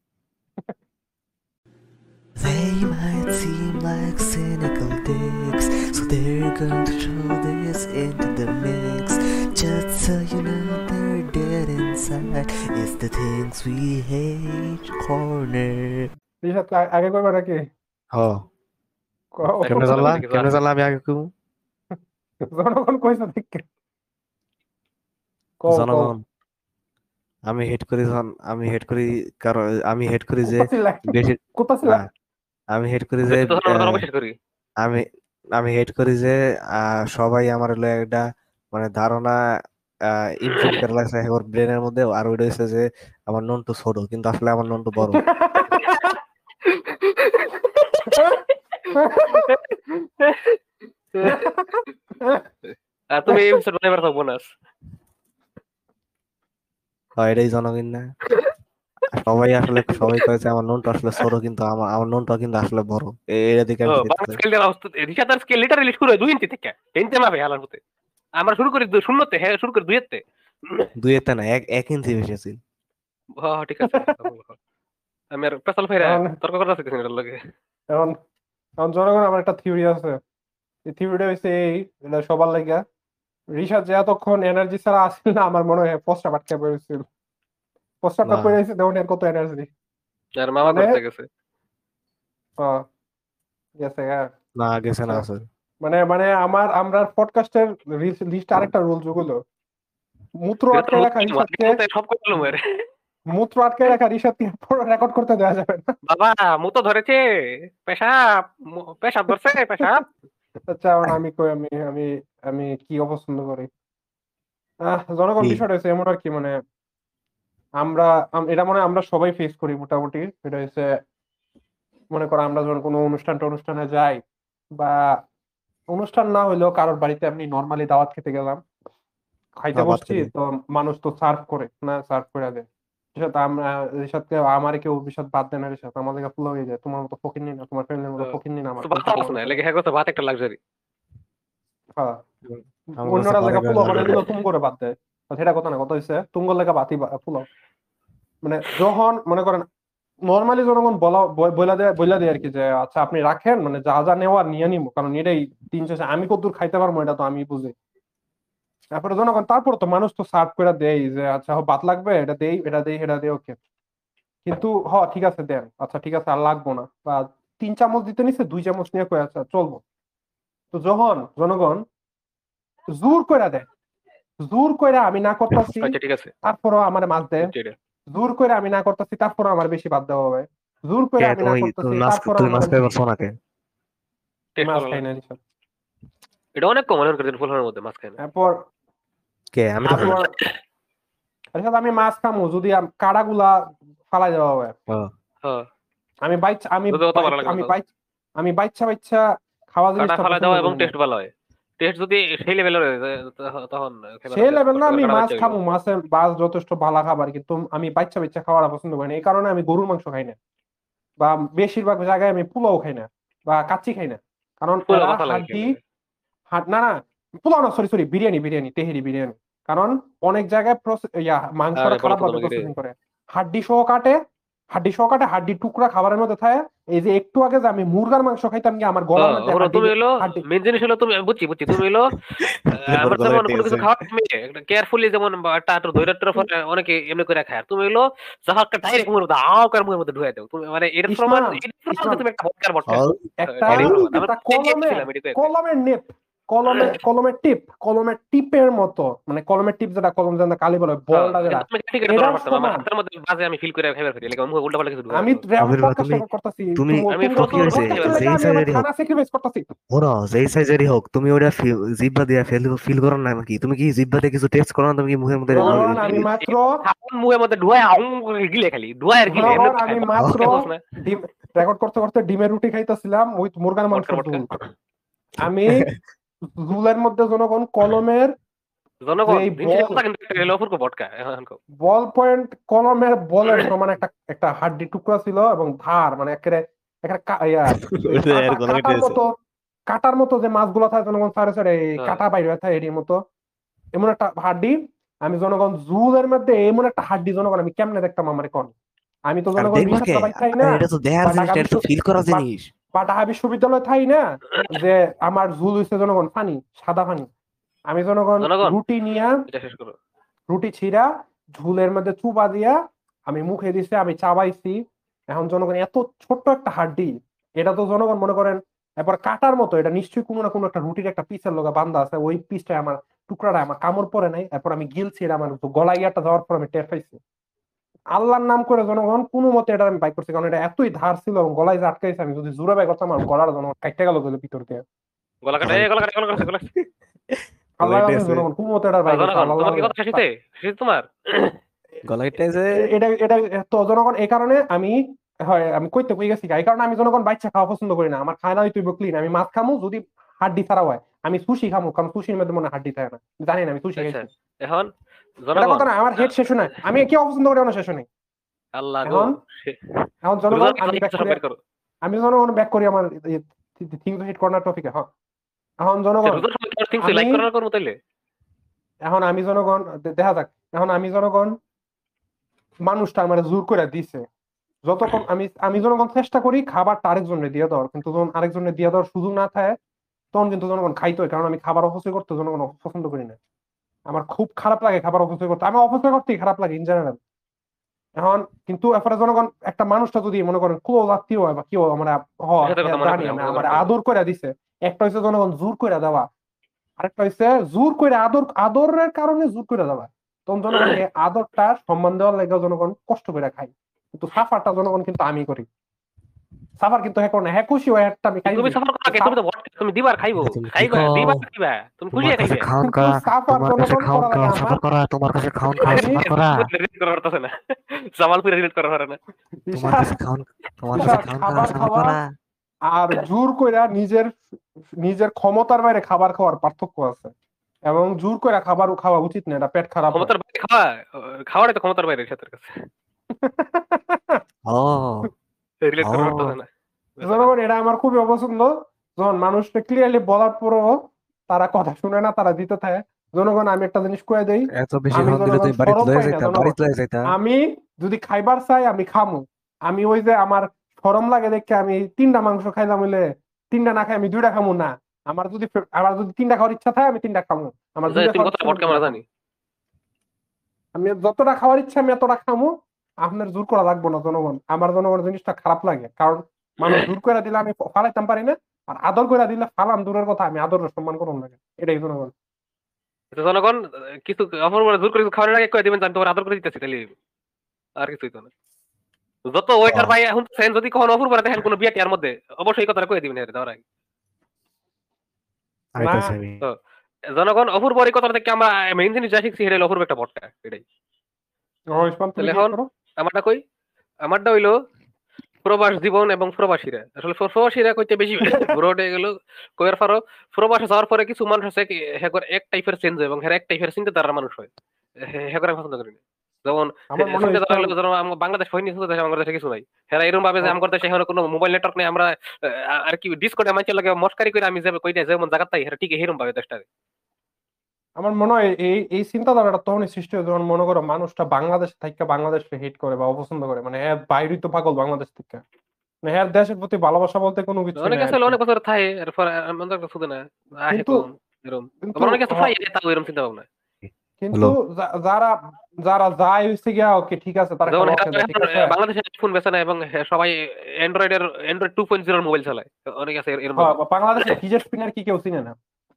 They might seem like cynical dicks, so they're going to throw this into the mix. Just so you know, they're get inside. It's the things we hate corner. Rishad আগে কইবা নাকি হ কও। কেমনে জানলা আমি আগে কইবো জনগণ কইছে দেখে কও কও জনগণ আমি হেড করি কারণ আমি হেড করি যে বেশি কোথা ছিল হ্যাঁ, আমি হেড করি যে তখন আমরা অবশ্যই করি আমি আমি হেড করি যে সবাই আমার হলো একটা মানে ধারণা ইমপ্রিন্ট করে লাগছে ওর ব্রেনের মধ্যে আর ওইটা হচ্ছে যে আমার নন্টু ছোট কিন্তু আসলে আমার নন্টু বড় আর তুমি এই এপিসোড বানাইবার থাকবো বোনাস হয় এটাই জনগণ না সবাই কয়েছে আমার নন্টু আসলে ছোট কিন্তু আমার নন্টু কিন্তু আসলে বড় এটা দিকে আমি বাংলা স্কেল দেওয়া রিসাদার স্কেল লিটারালি শুরু হয় 2 ইঞ্চি থেকে 10 মাপে হালার হতে আমরা শুরু করি শূন্যতে হ্যাঁ শুরু করি 2 তে দুই এতে না এক ইঞ্চি বেশি ছিল হ্যাঁ ঠিক আছে আমি আর পেছাল ফেরা এখন- তর্ক করতে আসতেছি এটার লগে এখন এখন জনগণ আমার একটা থিওরি আছে এই থিওরিটা হচ্ছে এটা সবার লাগা রিশাদ যে এতক্ষণ এনার্জি ছাড়া আসছিল না আমার মনে হয় পোস্টার আটকে পড়েছিল পোস্টারটা না। পড়ে আছে দেখুন এর কত এনার্জি আর মামা মানে- করতে গেছে গেছে হ্যাঁ না গেছে না আছে মানে আমরা পডকাস্টের লিস্ট আরেকটা রুল যোগ হলো মূত্র আটকে রাখা রিশাদকে সব করলাম এর মূত্র আটকে রাখা রিশাদকে রেকর্ড করতে দেওয়া যাবে না বাবা মুতো ধরেছে পেশাব পেশাব ধরছে পেশাব আচ্ছা এখন আমি কই আমি আমি আমি কি অপছন্দ করি জনগণ কি? বিষয়টা হচ্ছে এমন আর কি মানে এটা মনে হয় আমরা সবাই ফেস করি মোটামুটি এটা হচ্ছে মনে করো আমরা যখন কোনো অনুষ্ঠানে যাই বা অনুষ্ঠান না হইলেও কারোর বাড়িতে আপনি নর্মালি দাওয়াত খেতে গেলাম খাইতে দাওয়াত বসছি খেতে। তো মানুষ তো সার্ভ করে না সার্ভ করে দেয় রিশাদ আমরা রিশাদকে আমারে কেউ রিশাদ বাদ দেয় না রিশাদ আমাদের ফুল হয়ে যায় তোমার মতো ফকিন্নি না তোমার ফ্যামিলির মতো ফকিন্নি না আমার তো ভাত আছে না লাগে হ্যাঁ কথা ভাত একটা লাক্সারি হ্যাঁ আমার অন্যরা কাছে লেখা ভালো ফুলো লাগে। মানে দিল তুম করে বাদ দেয় সেটা কথা না কথা হচ্ছে তুঙ্গর লেখা বাতি ফুলো মানে যখন মনে করেন নর্মালি জনগণ বইলা দেয় আর কি যে আচ্ছা আপনি রাখেন মানে যা যা নেওয়ার নিয়ে নিবো কারণ এটাই দিন শেষে আমি কতদূর খাইতে পারবো এটা তো আমি বুঝি তারপরে জনগণ তারপর তো মানুষ তো সার্ভ করে দেয় যে আচ্ছা ভাত লাগবে এটা দেই ওকে কিন্তু ঠিক আছে দেন আচ্ছা ঠিক আছে আর লাগবো না বা 3 চামচ দিতে নিছে 2 চামচ নিয়ে কয়ে আচ্ছা চলবো তো যখন জনগণ জোর করে দেয় জোর করে আমি না করতেছি আচ্ছা ঠিক আছে তারপরও আমার মাছ দেয় যেটা জোর করে আমি না করতেছি তারপরও আমার বেশি বাদ দেওয়া হবে জোর করে আমি না করতেছি তারপরও তুই আমার মাছ খাইবার শোনাকে টেস্ট মাছ ভালো খাই লাগে। না রিশাদ। এটা অনেক কম মনে করেন ফুলহার মধ্যে মাছ খায় না তারপর কে আমি তো খাই। তারপর রিশাদ আমি মাছ খামু যদি কাড়াগুলা ফালাই দেওয়া হবে হ্যাঁ আমি বাইচ্চা আমি দুধে অত ভালো লাগে না আমি তো। আমি বাইচ্চা খাওয়া কাটা জিনিসটা ফালা পছন্দ দেওয়া এবং করি না। টেস্ট ভালো হয় টেস্ট যদি সেই লেভেলের হয় তখন খেতে সেই ভালো লেভেল না লাগে। আমি কাটা মাছ বাচ্চা খামু মাছের মাছ যথেষ্ট ভালো খাবার কিন্তু আমি বাচ্চা খাওয়াটা পছন্দ করি না এই কারণে আমি গরুর মাংস খাই না বা বেশিরভাগ জায়গায় আমি পোলাও খাই না বা কাচ্চি খাই না কারণ পুরো এরা কথা লাগে হাড্ডি না পোলাও না সরি বিরিয়ানি তেহেরি বিরিয়ানি কারণ অনেক জায়গায় মাংসটা আরে বলো খারাপ তো ভাবে তোমাকে রে। প্রসেসিং করে হাড্ডি সহ কাটে হাড্ডির টুকরা খাবারের মধ্যে থাকে এই যে একটু আগে যে আমি মুরগার মাংস খাইতাম কি আমার গলার মধ্যে তুমি এলো হাড্ডি মেন জিনিস হলো তুমি বুঝছি তুমি এলো আমার গলায় যেমন কোনো কিছু টেস্ট। খাওয়া তুমি কেয়ারফুলি যেমন একটা ধৈর্য অনেকে এমনি করে খায় তুমি এলো জাহাজটা ডাইরেক্ট মুখের মধ্যে আও করে মুখের মধ্যে ঢুকাই দাও তুমি মানে এর প্রমাণ তুমি একটা ভটকা একটা একটা কলমের টিপের মতো মানে কলমের টিপ যেটা কলম যেটা কালি বলে বলটা যেটা এটার সমান। আমি ফিল করে খাইবার পারি মুখে উল্টা পাল্টা কিছু ঢুকাই আমি আবির ভাই, করতেছি আমি কি হয়েছে? যেই সাইজেরই হোক। খানা স্যাক্রিফাইস করতেছি ওরা যেই সাইজেরই হোক তুমি ওটা জিব্বা দিয়ে ফিল করো না নাকি তুমি কি জিব্বা দিয়ে কিছু টেস্ট করো না তুমি কি মুখের মধ্যে জনগণ, আমি মাত্র মুখের মধ্যে ঢুকাই গিলে খালি ঢুকাই আর গিলে জনগণ, আমি মাত্র রেকর্ড করতে করতে ডিমের রুটি খাইতেছিলাম উইথ মুরগার মাংস মটকা। আমি ঝুলের মধ্যে জনগণ কলমের জনগণ এই দিনশেষে বল- কথা কিন্তু একটা রেলফুর কো বটকা এখন কো বল পয়েন্ট কলমের বলের সমান একটা হাড্ডি টুকরা ছিল এবং ধার মানে একেবারে কাটার মতো যে মাছগুলো থাকে জনগণ সারে সারে কাটা বাইরে থাকে এর মতো এমন একটা হাড্ডি আমি জনগণ জুলের মধ্যে এমন একটা হাড্ডি জনগণ আমি কেমনে দেখতাম আমার কোন আমি তো জনগণ খাই না এটা তো দেখার জিনিস এটা তো ফিল করার জিনিস বা ঢাকা বিশ্ববিদ্যালয় থাই না যে আমার ঝুল হইছে জনগণ পানি সাদা পানি আমি জনগণ জনগণ। রুটি নিয়া এটা শেষ করো রুটি ছিঁড়া ঝুলের মধ্যে চুপা দিয়া আমি মুখে দিছে, আমি চাবাইছি। এখন জনগণ এত ছোট্ট একটা হাড্ডি, এটা তো জনগণ মনে করেন এবার কাটার মতো, এটা নিশ্চয়ই কোনো না কোনো একটা রুটির একটা পিসের লগা বান্ধা আছে, ওই পিসটা আমার টুকরাটা আমার কামড় পড়ে নাই, এরপর আমি গিলছি, এটা আমার গলায় ইয়াটা যাওয়ার পর আমি টের পাইছি। আল্লাহর নাম করে জনগণ কোনো মতে এটা আমি বাইক করছি, কারণ এটা এতই ধার ছিল এবং গলায় যে আটকাইছে, আমি যদি জোরে বাইক করতাম আমার গলার জনগণ কাটতে গেল ভিতর দিয়ে। গলা কাটা, গলা কাটা, গলা কাটা, গলা কাটা। আল্লাহ গলাইতে আছে জনগণ কোনো মতে এটা বাইক করছে। জনগণ, আল্লাহ তোমার কি কথা শেষ হইছে? শেষ হইছে তোমার? গলাইতে আছে। এটা এটা তো জনগণ এই কারণে আমি, হয় আমি কইতে কই গেছি, এই কারণে আমি জনগণ বাচ্চা খাওয়া পছন্দ করি না। আমার খানা হইতে ক্লিন, আমি মাছ খামু যদি হাড্ডি ছাড়া হয়, আমি সুশি খামু, কারণ সুশির মধ্যে মনে হয় হাড্ডি থাকে না, জানি না, আমি সুশি আচ্ছা, খাইছি। এখন এটা জনগণ, কথা না, আমার হেড শেষ নাই, আমি কি অপছন্দ করি আমার শেষ নেই। আল্লাহ গো, এখন এখন জনগণ জনগণ আমি ব্যাক সব করি, বের করো। আমি জনগণ ব্যাক করি আমার থিংস হিট কর্নার টপিকে। হ্যাঁ এখন জনগণ রোজার সময় তোমার থিংস আমি লাইক করার করবো তাইলে? এখন আমি জনগণ দেখা যাক, এখন আমি জনগণ মানুষটা আমার জোর করে দিছে, যতক্ষণ আমি জনগণ চেষ্টা করি খাবারটা আরেকজনের দিয়ে দেওয়ার, কিন্তু যখন আরেকজনের দিয়ে দেওয়ার সুযোগ না থাকে তখন কিন্তু জনগণ খাইতে হয়, কারণ আমি খাবার অপচয় করতে জনগণ পছন্দ করি না। আমার খুব খারাপ লাগে খাবার অপচয় করতে, আমি অপচয় করতেই খারাপ লাগে ইন জেনারেল। এখন কিন্তু এরপরে জনগণ একটা মানুষটা যদি মনে করেন ক্লোজ আত্মীয় হয় বা কেউ আমরা এটাতে কথা মনে জানি করি, আমি আমরা আমার জনগণ। আদর করে দিছে, একটা হচ্ছে জনগণ জোর করে দেওয়া, আরেকটা হচ্ছে জোর করে আদরের কারণে জোর করে দেওয়া। তখন জনগণ এই আদরটা সম্মান দেওয়ার লাগে জনগণ কষ্ট করে খাই, কিন্তু সাফারটা জনগণ কিন্তু আমি করি। সাফার কিন্তু হ্যাঁ করে না, হ্যাঁ খুশি হয় একটা আমি খাই তুমি দিই। সফর করো কে? তুমি তো তুমি দিবার খাইবো, তুমি কি খাইবা, খাও? দিবার খাইবা, তুমি খুশি তোমার কাছে খাইবে। খাওন কিন্তু কা সাফার তোমার কাছে জনগণ খাওন করা কা লাগে সফর আমার। করা, তোমার কাছে খাওন কা আমি সফর করা, রিলেট করা পারতেছে না, জামালপুরে রিলেট করা পারে না। তোমার বিশাল কাছে খাওন, তোমার কাছে বিশাল খাওন কা খাবার সফর খাওয়া করা। আর জোর কইরা নিজের নিজের ক্ষমতার বাইরে খাবার খাওয়ার পার্থক্য আছে, এবং জোর করে খাবার খাওয়া উচিত না, এটা পেট খারাপ হয়। ক্ষমতার বাইরে খাওয়া, খাওয়াটাই তো ক্ষমতার বাইরে সাথে কাছে ও রিলেট করা পারতেছে না। জনগণ এটা আমার খুবই অপছন্দ, যখন মানুষকে ক্লিয়ারলি বলার পরও তারা কথা শুনে না, তারা দিতে থাকে। জনগণ আমি একটা জিনিস কয়ে দেই, এত বেশি আমি খাওন দিলে জনগণ তুমি বাড়িতে শরম লয়ে পাই না। যাইতা, জনগণ বাড়িতে লয়ে যাইতা। আমি যদি খাইবার চাই আমি খামু, আমি ওই যে আমার শরম লাগে দেখে আমি 3টা মাংস খাইলাম হইলে 3টা না খাই আমি 2টা খামু না। আমার যদি 3টা খাওয়ার ইচ্ছা থাকে আমি 3টা খামু, আমার 2টা তুমি খাওয়ার কতটা ইচ্ছা বটকা আমরা জানি। আমি যতটা খাওয়ার ইচ্ছা আমি এতটা খামু, আপনার জোর করা লাগবো না। জনগণ আমার জনগণ জিনিসটা খারাপ লাগে, কারণ মানুষ জোর করে দিলে আমি ফালাইতাম পারি না, আর আদর করে দিলে ফালাম দূরের কথা, আমি আদর সম্মান করুন লাগে, এটাই জনগণ। তো জনগণ কিছু অপর জোর করে খাওয়ার আগে কয়ে দিবেন যে আমি তোমার আদর করে দিতেছি, তাহলে আর কিছুই তো না। যত ওয়েটার ভাই এখন যদি কখনো অপূর্ব দেখেন কোনো বিয়াটিয়ার মধ্যে, অবশ্যই এই কথাটা কয়ে দিবেন দেওয়ার আগে। আইতাছে আমি। তো জনগণ অপূর্ব এই কথাটা থেকে আমরা মেইন জিনিস যা শিখছি সেটা হলো অপূর্ব একটা বটকা, এটাই। তাহলে এখন আমারটা কই, আমারটা হইলো প্রবাস জীবন এবং প্রবাসীরা। আসলে প্রবাসীরা কইতে বেশি ঘুরে গেল কয়ের ফারো। প্রবাসে যাওয়ার পরে কিছু মানুষ আছে হ্যাঁ এক টাইপের চেঞ্জ হয় এবং হ্যাঁ এক টাইপের চিন্তাধারার মানুষ হয়, হ্যাঁ করে আমি পছন্দ করি না। যেমন চিন্তাধারা হলো যেমন বাংলাদেশ হয়নি, আমাদের দেশে কিছু নাই। হ্যাঁ এরকম ভাবে যে আমাদের দেশে কোনো মোবাইল নেটওয়ার্ক নেই, আমরা আর কি ডিসকর্ডে মানুষের লাগে মস্কারি করে আমি যাবে কইটা যেমন জায়গা তাই ঠিক এরকম ভাবে দেশটা। আমার মনে হয় এই চিন্তাধারাটা তখনই সৃষ্টি হয় যখন মনে করো মানুষটা বাংলাদেশ থেকে বাংলাদেশকে হিট করে বা অপছন্দ করে, মানে হ্যাঁ বাইরে তো পাগল বাংলাদেশ থেকে, মানে হ্যাঁ দেশের প্রতি ভালোবাসা বলতে কোনো কিছু অনেক নেই আছে অনেক বছর থাকে, এরপর আমাদের কাছে শুধু না আহে কিন্তু কম এরকম, আবার অনেক আছে ফ্লাই তাও এরকম চিন্তা ভাবনা। কিন্তু যারা যারা যায় হইছে গিয়া ওকে ঠিক আছে, তারা যেমন একটা ঠিক আছে বাংলাদেশে ফোন বেচে না এবং সবাই অ্যান্ড্রয়েড 2.0 মোবাইল চালায়, অনেক আছে এরকম। বাংলাদেশে ফিজেট স্পিনার কি কেউ চিনে না।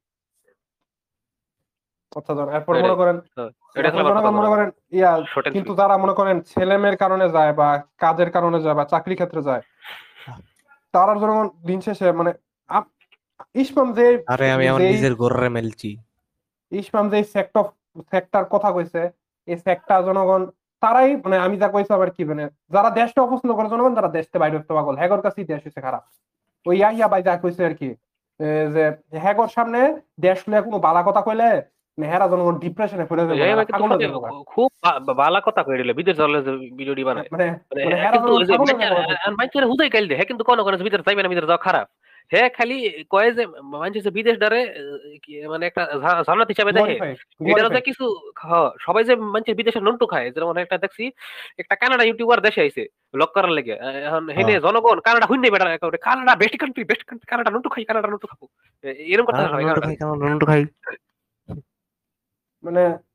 আচ্ছা এরপর মনে করেন মনে করেন ইয়া, কিন্তু যারা মনে করেন ছেলে মেয়ের কারণে যায় বা কাজের কারণে যায় বা চাকরি ক্ষেত্রে যায়, তারা যখন দিন শেষে মানে ইসমাম যে আরে আমি আমার নিজের গররে মেলছি, ইসমাম যে সেক্টর কথা কইছে, এই সেক্টর জনগণ তারাই মানে আমি যা কইছি আবার কি মানে যারা দেশটা অপছন্দ করে জনগণ, তারা দেশতে বাইরে হতে পাগল, হ্যাগর কাছেই দেশ হইছে খারাপ। ওই ইয়াহিয়া ভাই যা কইছে আর কি, যে হ্যাগর সামনে দেশ লইয়া কোনো বালা কথা কইলে হেরা জনগণ ডিপ্রেশনে পড়ে যাবে, খুব বালা কথা কই দিলে বিদেশ যাওয়ার ভিডিও দি বানায়, মানে মানুষের হুদাই গাইল দে, হ্যাঁ কিন্তু কোন কোন বিদেশ যাইবে না, বিদেশ যাওয়া খারাপ। হ্যাঁ খালি কয়ে যে মানুষ বিদেশ ডারে মানে একটা জান্নাত হিসাবে দেখে, এটা কিছু সবাই যে মানুষের বিদেশের নন্টু খায়। যেমন একটা দেখছি একটা কানাডা ইউটিউবার দেশে আইছে লক করার লেগে, এখন হেনে জনগণ কানাডা হুইন নেই বেটা, কানাডা বেস্ট কান্ট্রি, কানাডা নন্টু খাই, কানাডা নন্টু খাবো, এরকম কথা হয়। মানে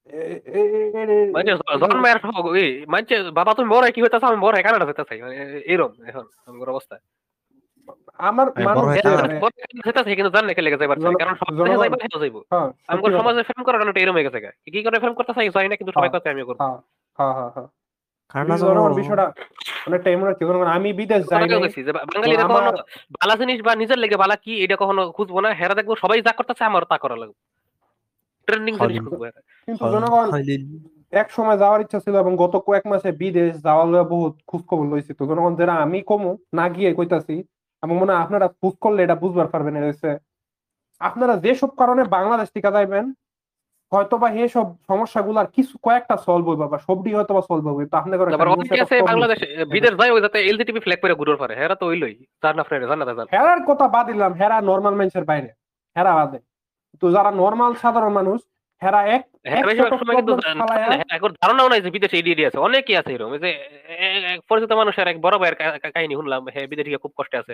মানে জন মায়ের মানে বাবা তুমি বড় কি হইতাছ আমি বড় কানাডা হইতাছি এরকম এখন আমার অবস্থা আমার আমি মানুষ বড় যে হইতাম। মানে হইতাছে কিন্তু জান নাকি লেগে যাইবার চাই কারণ সব দেশে জনগণ যাইবার হেও যাইবো হ্যাঁ আমি সত্যি কথা সমাজে ফিল্ম করার জন্য এরকম হয়ে গেছে কি করে ফিল্ম করতে চাই জানি না কিন্তু সবাই হ্যাঁ কথা আমিও করব হ্যাঁ হ্যাঁ হ্যাঁ হ্যাঁ কানাডা জনগণ যাবো। বিষয়টা অনেকটা এমন আর কি জনগণ আমি বিদেশ যাই কথাকেও নাই দেখছি যে বাঙালিরা কখনো আমার বালা জিনিস বা নিজের লেগে বালা কি এটা কখনো খুঁজবো না হেরা দেখবো সবাই যা করতেছে আমার তা করা লাগবে ট্রেন্ডিং জিনিস হলিন খুঁজবো এরা। কিন্তু জনগণ হলিন এক সময় যাওয়ার ইচ্ছা ছিল এবং গত কয়েক মাসে বিদেশ যাওয়ার লইয়া বহুত খোঁজ খবর লইছি তো জনগণ যারা আমি কমু না গিয়ে কইতাছি এবং মনে হয় আপনারা খোঁজ করলে এটা বুঝবার পারবেন এটা হচ্ছে আপনারা যেসব কারণে বাংলাদেশ থেকে যাইবেন হয়তোবা এইসব সমস্যাগুলার কিছু কয়েকটা সলভ হইবা বা সবটি হয়তোবা সলভ হবে তো আপনি করে তারপর অনেকে আছে বাংলাদেশ বিদেশ যায় ওই যাতে এলজিটিভি ফ্ল্যাগ করে ঘুরোর পারে হেরা তো ওইলই জান না ফ্রেন্ড জান না জান হেরার কথা বাদ দিলাম হেরা নর্মাল মানুষের বাইরে হেরা বাদে তো যারা নর্মাল সাধারণ মানুষ হেরা এক হ্যাঁ এক বেশিরভাগ set of সময় কিন্তু problem ফালায়া এখন ধারণাও নাই যে বিদেশে এডিডি আছে অনেকেই আছে এরকম এই যে এক পরিচিত মানুষের এক বড় ভাইয়ের কাহিনী শুনলাম হ্যাঁ বিদেশে গিয়ে খুব কষ্টে আছে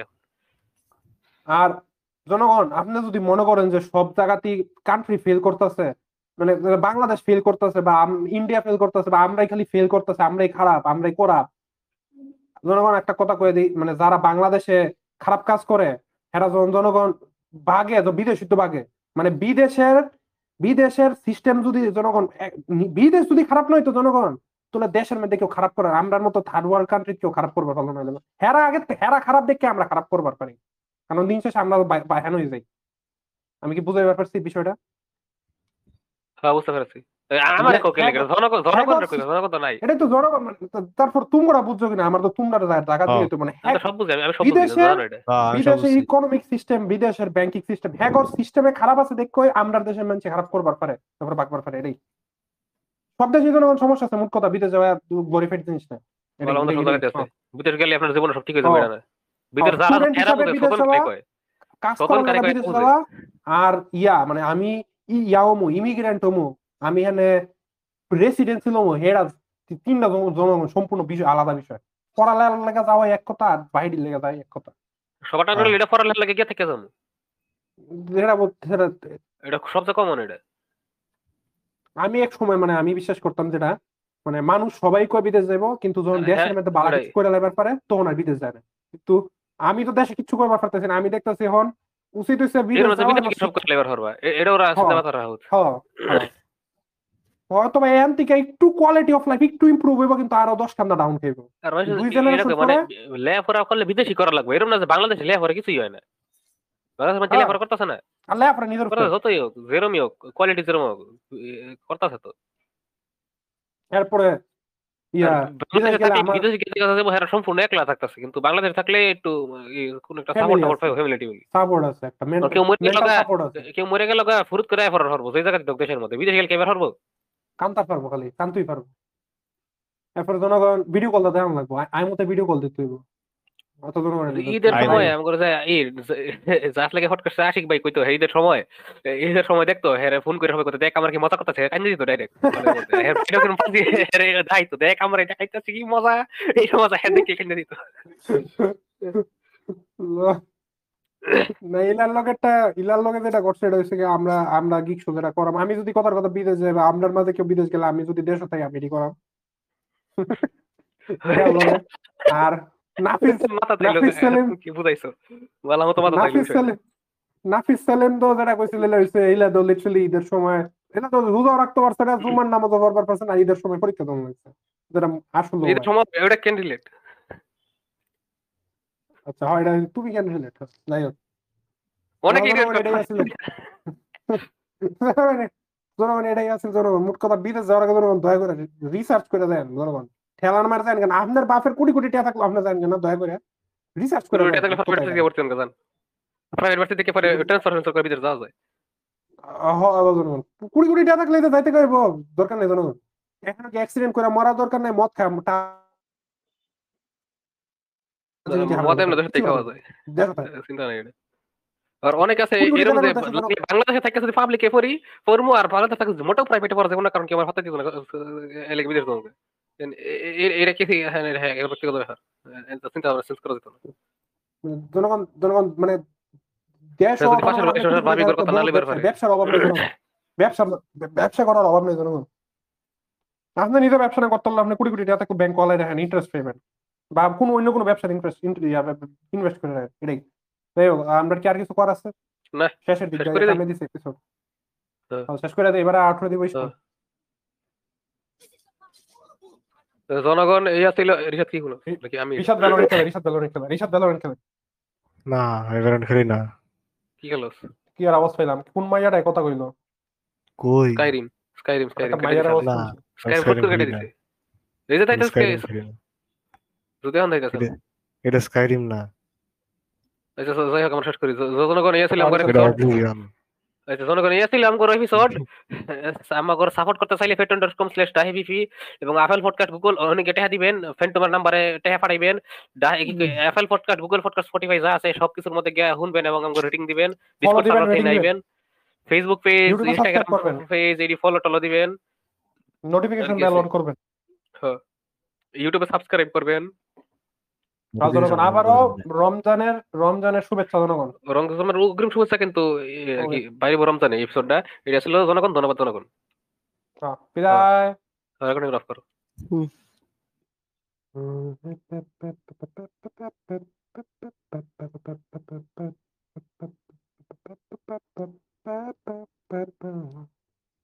আর জনগণ আপনি যদি মনে করেন যে সব জায়গাতেই কান্ট্রি ফেল করতেছে মানে বাংলাদেশ ফেল করতেছে বা ইন্ডিয়া ফেল করতেছে বা আমরাই খালি ফেল করতেছে আমরাই খারাপ আমরাই খারাপ জনগণ একটা কথা কয়ে দিই মানে যারা বাংলাদেশে খারাপ কাজ করে এরা যখন জনগণ ভাগে তো বিদেশি তো ভাগে মানে বিদেশের সিস্টেম যদি জনগণ বিদেশ যদি খারাপ নয় তো জনগণ তাহলে দেশের মধ্যে কেউ খারাপ করে আমরার মতো থার্ড ওয়ার্ল্ড কান্ট্রি কেউ খারাপ করবে ভালো না হেরা আগে হেরা খারাপ দেখে আমরা খারাপ করবার পারি কারণ দিন শেষে আমরা বাহান হয়ে যাই আমি কি বুঝতে পারছি বিষয়টা হ্যাঁ বুঝতে পেরেছি আমার কোকে লেগে জনগণ জনগণ তো নাই এটাই তো জনগণ তারপর তোমরা বুঝছো কিনা আমার তো তোমরা জায়গা দিয়ে তো মানে আমি তো সব বুঝি আমি সব বুঝি বিদেশের জানো এটা আমি সব বিদেশের ইকোনমিক সিস্টেম বিদেশের ব্যাংকিং সিস্টেম হ্যাগর সিস্টেমে খারাপ আছে দেখো আমরা দেশের মানুষ খারাপ করবার পারে তারপর বাকবার পারে এটাই সব দেশে জনগণ সমস্যা আছে মোট কথা বিদেশ যাওয়া গরিফাইড জিনিস না ভালো মন্দ সব জায়গাতে আছে বিদেশ গেলে আপনার জীবন সব ঠিক হয়ে যাবে এটা না বিদেশ যারা স্টুডেন্ট হেরা হিসাবে বুঝে বিদেশ সদন যাওয়া কে কয় কাজ সদন করার কারে লাগা কয় বিদেশ বুঝে যাওয়া আর মানে আমি ইয়াওমু ইমিগ্রেন্ট হমু আমি এখানে রেসিডেন্সি লমু হেরা তিনটা জনগণ সম্পূর্ণ বিষয় আলাদা বিষয় পড়ালেখার লেগে যাওয়া এক কথা আর বাইরের লেগে যায় এক কথা সবাটা করে এটা পড়ালেখার লাগে গিয়ে থেকে যাবো এটা সবচেয়ে কমন এটা আমি এক সময় মানে আমি বিশ্বাস করতাম যেটা মানে মানুষ সবাই কয় বিদেশ যাবো কিন্তু যখন দেশের মধ্যে বালা কিছু করে লেবার পারে তখন আর বিদেশ যায় না কিন্তু আমি তো দেশে কিছু করবার পারতেছি না আমি দেখতেছি এখন উচিত হচ্ছে বিদেশ যাওয়া সব করে লেবার হরবা এটা ওরা চিন্তা মাথা রাখা উচিত হয়তো বা এখান থেকে একটু কোয়ালিটি অফ লাইফ একটু ইমপ্রুভ হইব কিন্তু আরো 10 টাকা ডাউন খাইব আর দুই জেনারেশন মানে পরে লেখাপড়া করলে বিদেশি করা লাগবে এরকম না যে বাংলাদেশে লেখাপড়া কিছুই হয় না বাংলাদেশ মানে লেখাপড়া করতেছে না আল্লাহ আপনার নিজের উপর। যতই হোক যেরমই হোক কোয়ালিটি যেরম হোক করতেছে তো এরপরে ইয়া বিদেশ গেলে আমার বিদেশি গেলে যাবো হেরা সম্পূর্ণ একলা থাকতেছে কিন্তু বাংলাদেশে থাকলে একটু কোন একটা Family সাপোর্ট আছে। পাই ফ্যামিলি টিভি সাপোর্ট আছে একটা কেউ মরে গেল মেন্টাল সাপোর্ট আছে কেউ মরে গেল ফুরুত করে এফার হরবো সেই জায়গাতে দেশের মধ্যে বিদেশে গেলে কেবার হরবো কান্তা পারবো খালি কান্তুই পারবো এরপরে জনগণ ভিডিও কল দেখানো লাগবো আমি মতে ভিডিও কল দিতে হইব অত জনগণ ঈদের সময় আমি করে জাস লাগে হট করছে আশিক ভাই কইতো ঈদের সময় দেখতো হ্যাঁ ফোন করে হবে কত দেখ আমার কি মজা করতেছে কান্দে দিত ডাইরেক্ট যাই তো দেখ আমার এটা খাইতেছে কি মজা এই মজা হ্যাঁ দেখে কান্দে দিত না ইলার লগে যেটা করছে এটা হচ্ছে কি আমরা গিক শো যেটা করাম আমি যদি কথার কথা বিদেশ যাই বা আপনার মাঝে কেউ বিদেশ গেলে আমি যদি দেশে থাকি আমি এটি করাম আর নাফিস সালেম কি বুঝাইছো বলা মতো মাথা নাফিস সালেম তো যেটা কইছিল হইছে এইলা তো লিটারালি ঈদের সময় এটা তো রোজা রাখতে পারছে না জুমার নামাজও পড়বার পারছে না ঈদের সময় পরীক্ষা দেওয়া হয়েছে যেটা আসলে ঈদের সময় এটা ক্যান্ডিডেট আচ্ছা হয় এটা তুমি কেন রিলেট যাই হোক অনেক জনগণ এটাই আছে জনগণ মোট কথা বিদেশ যাওয়ার আগে জনগণ দয়া করে রিসার্চ করে দেন জনগণ ঠেলার মার দেন কেন আপনার বাপের কোটি কোটি টাকা থাকলো আপনার জানেন না দয়া করে রিসার্চ করে প্রাইভেট ভার্সিটি থেকে পরে ট্রান্সফার করে বিদেশ যাওয়া যায় জনগণ কোটি কোটি টাকা থাকলে যাইতে কইব দরকার নেই জনগণ এখন কি অ্যাক্সিডেন্ট করে মরা দরকার নাই মদ খাম চিন্তা নাই আর অনেক আছে এরকম যে বাংলাদেশে থাকে যদি পাবলিকে পড়ি পড়মু আর বাংলাদেশে থাকে মোটেও প্রাইভেটে পড়া যাবে না কারণ কি আমার হাতে দিব না এলাকা বিদেশ যাবে এটা কি হ্যাঁ ব্যক্তিগত ব্যাপার চিন্তা ভাবনা চেঞ্জ করা যেত না জনগণ মানে ব্যবসার অভাব নেই জনগণ ব্যবসা করার অভাব নেই জনগণ আপনি নিজে ব্যবসা না করতে পারলে আপনি কোটি কোটি টাকা ব্যাংক ওয়ালায় রাখেন, ইন্টারেস্ট পাবেন, বা কোনো অন্য কোনো ব্যবসার ইনভেস্ট করে রাখেন, এটাই। যাই হোক, আমরা কি আর কিছু করার আছে? না, শেষের দিক শেষ করে দিই। থামে দিছে এপিসোড, হ্যাঁ। শেষ করে দিই, এবারে আউটরো দিব। হ্যাঁ। জনগণ এই আসছিল, রিশাদ কি হলো নাকি আমি রিশাদ ভ্যালোরেন্ট খেলে, রিশাদ ভ্যালোরেন্ট খেলে। না এভারেন্ট খেলি না। কি খেলো? কি আর আওয়াজ পাইলাম? কোন মাইয়াটাই কথা কইলো? কই স্কাইরিম একটা কেটে মাইয়ার দিছে। আওয়াজ না, শুনছি। স্কাইরিম Skyrim ফুট করে কেটে খেলি না। দিছে। এই যে তাইতে Skyrim খেলি না। রুদেহান যাইতেছে। এটা স্কাইরিম না, আচ্ছা যাই হোক আমরা শেষ করি। জনগণ এই আসছিল আমার এটা এপিসোড। অবলিভিয়ন। আচ্ছা জনগণ এই আসছিল আমার এপিসোড। আমাকে সাপোর্ট করতে চাইলে patreon.com/dahibifi এবং আপেল পডকাস্ট গুগল অনেক টাকা দিবেন, ফ্যান্টমের নাম্বারে টাকা পাঠাইবেন। Apple podcast, Google podcast, Spotify যা আছে সবকিছুর মধ্যে গিয়ে শুনবেন এবং আমাকে রেটিং দিবেন, ডিসকর্ড দিবেন, সার্ভার rating আইবেন, ফেসবুক পেজ, ইউটিউবে সাবস্ক্রাইব ইনস্টাগ্রাম করবেন, পেজ এডি ফলো টলো দিবেন, নোটিফিকেশন বেল অন করবেন। হ্যাঁ, ইউটিউবে সাবস্ক্রাইব করবেন। আর জনগণ আবারও রমজানের শুভেচ্ছা জনগণ। রমজানের অগ্রিম শুভেচ্ছা। কিন্তু আর কি বাইরে রমজানে এপিসোডটা এটা ছিল। জনগণ ধন্যবাদ। জনগণ বিদায়। এখন অফ করো। Mm-hmm.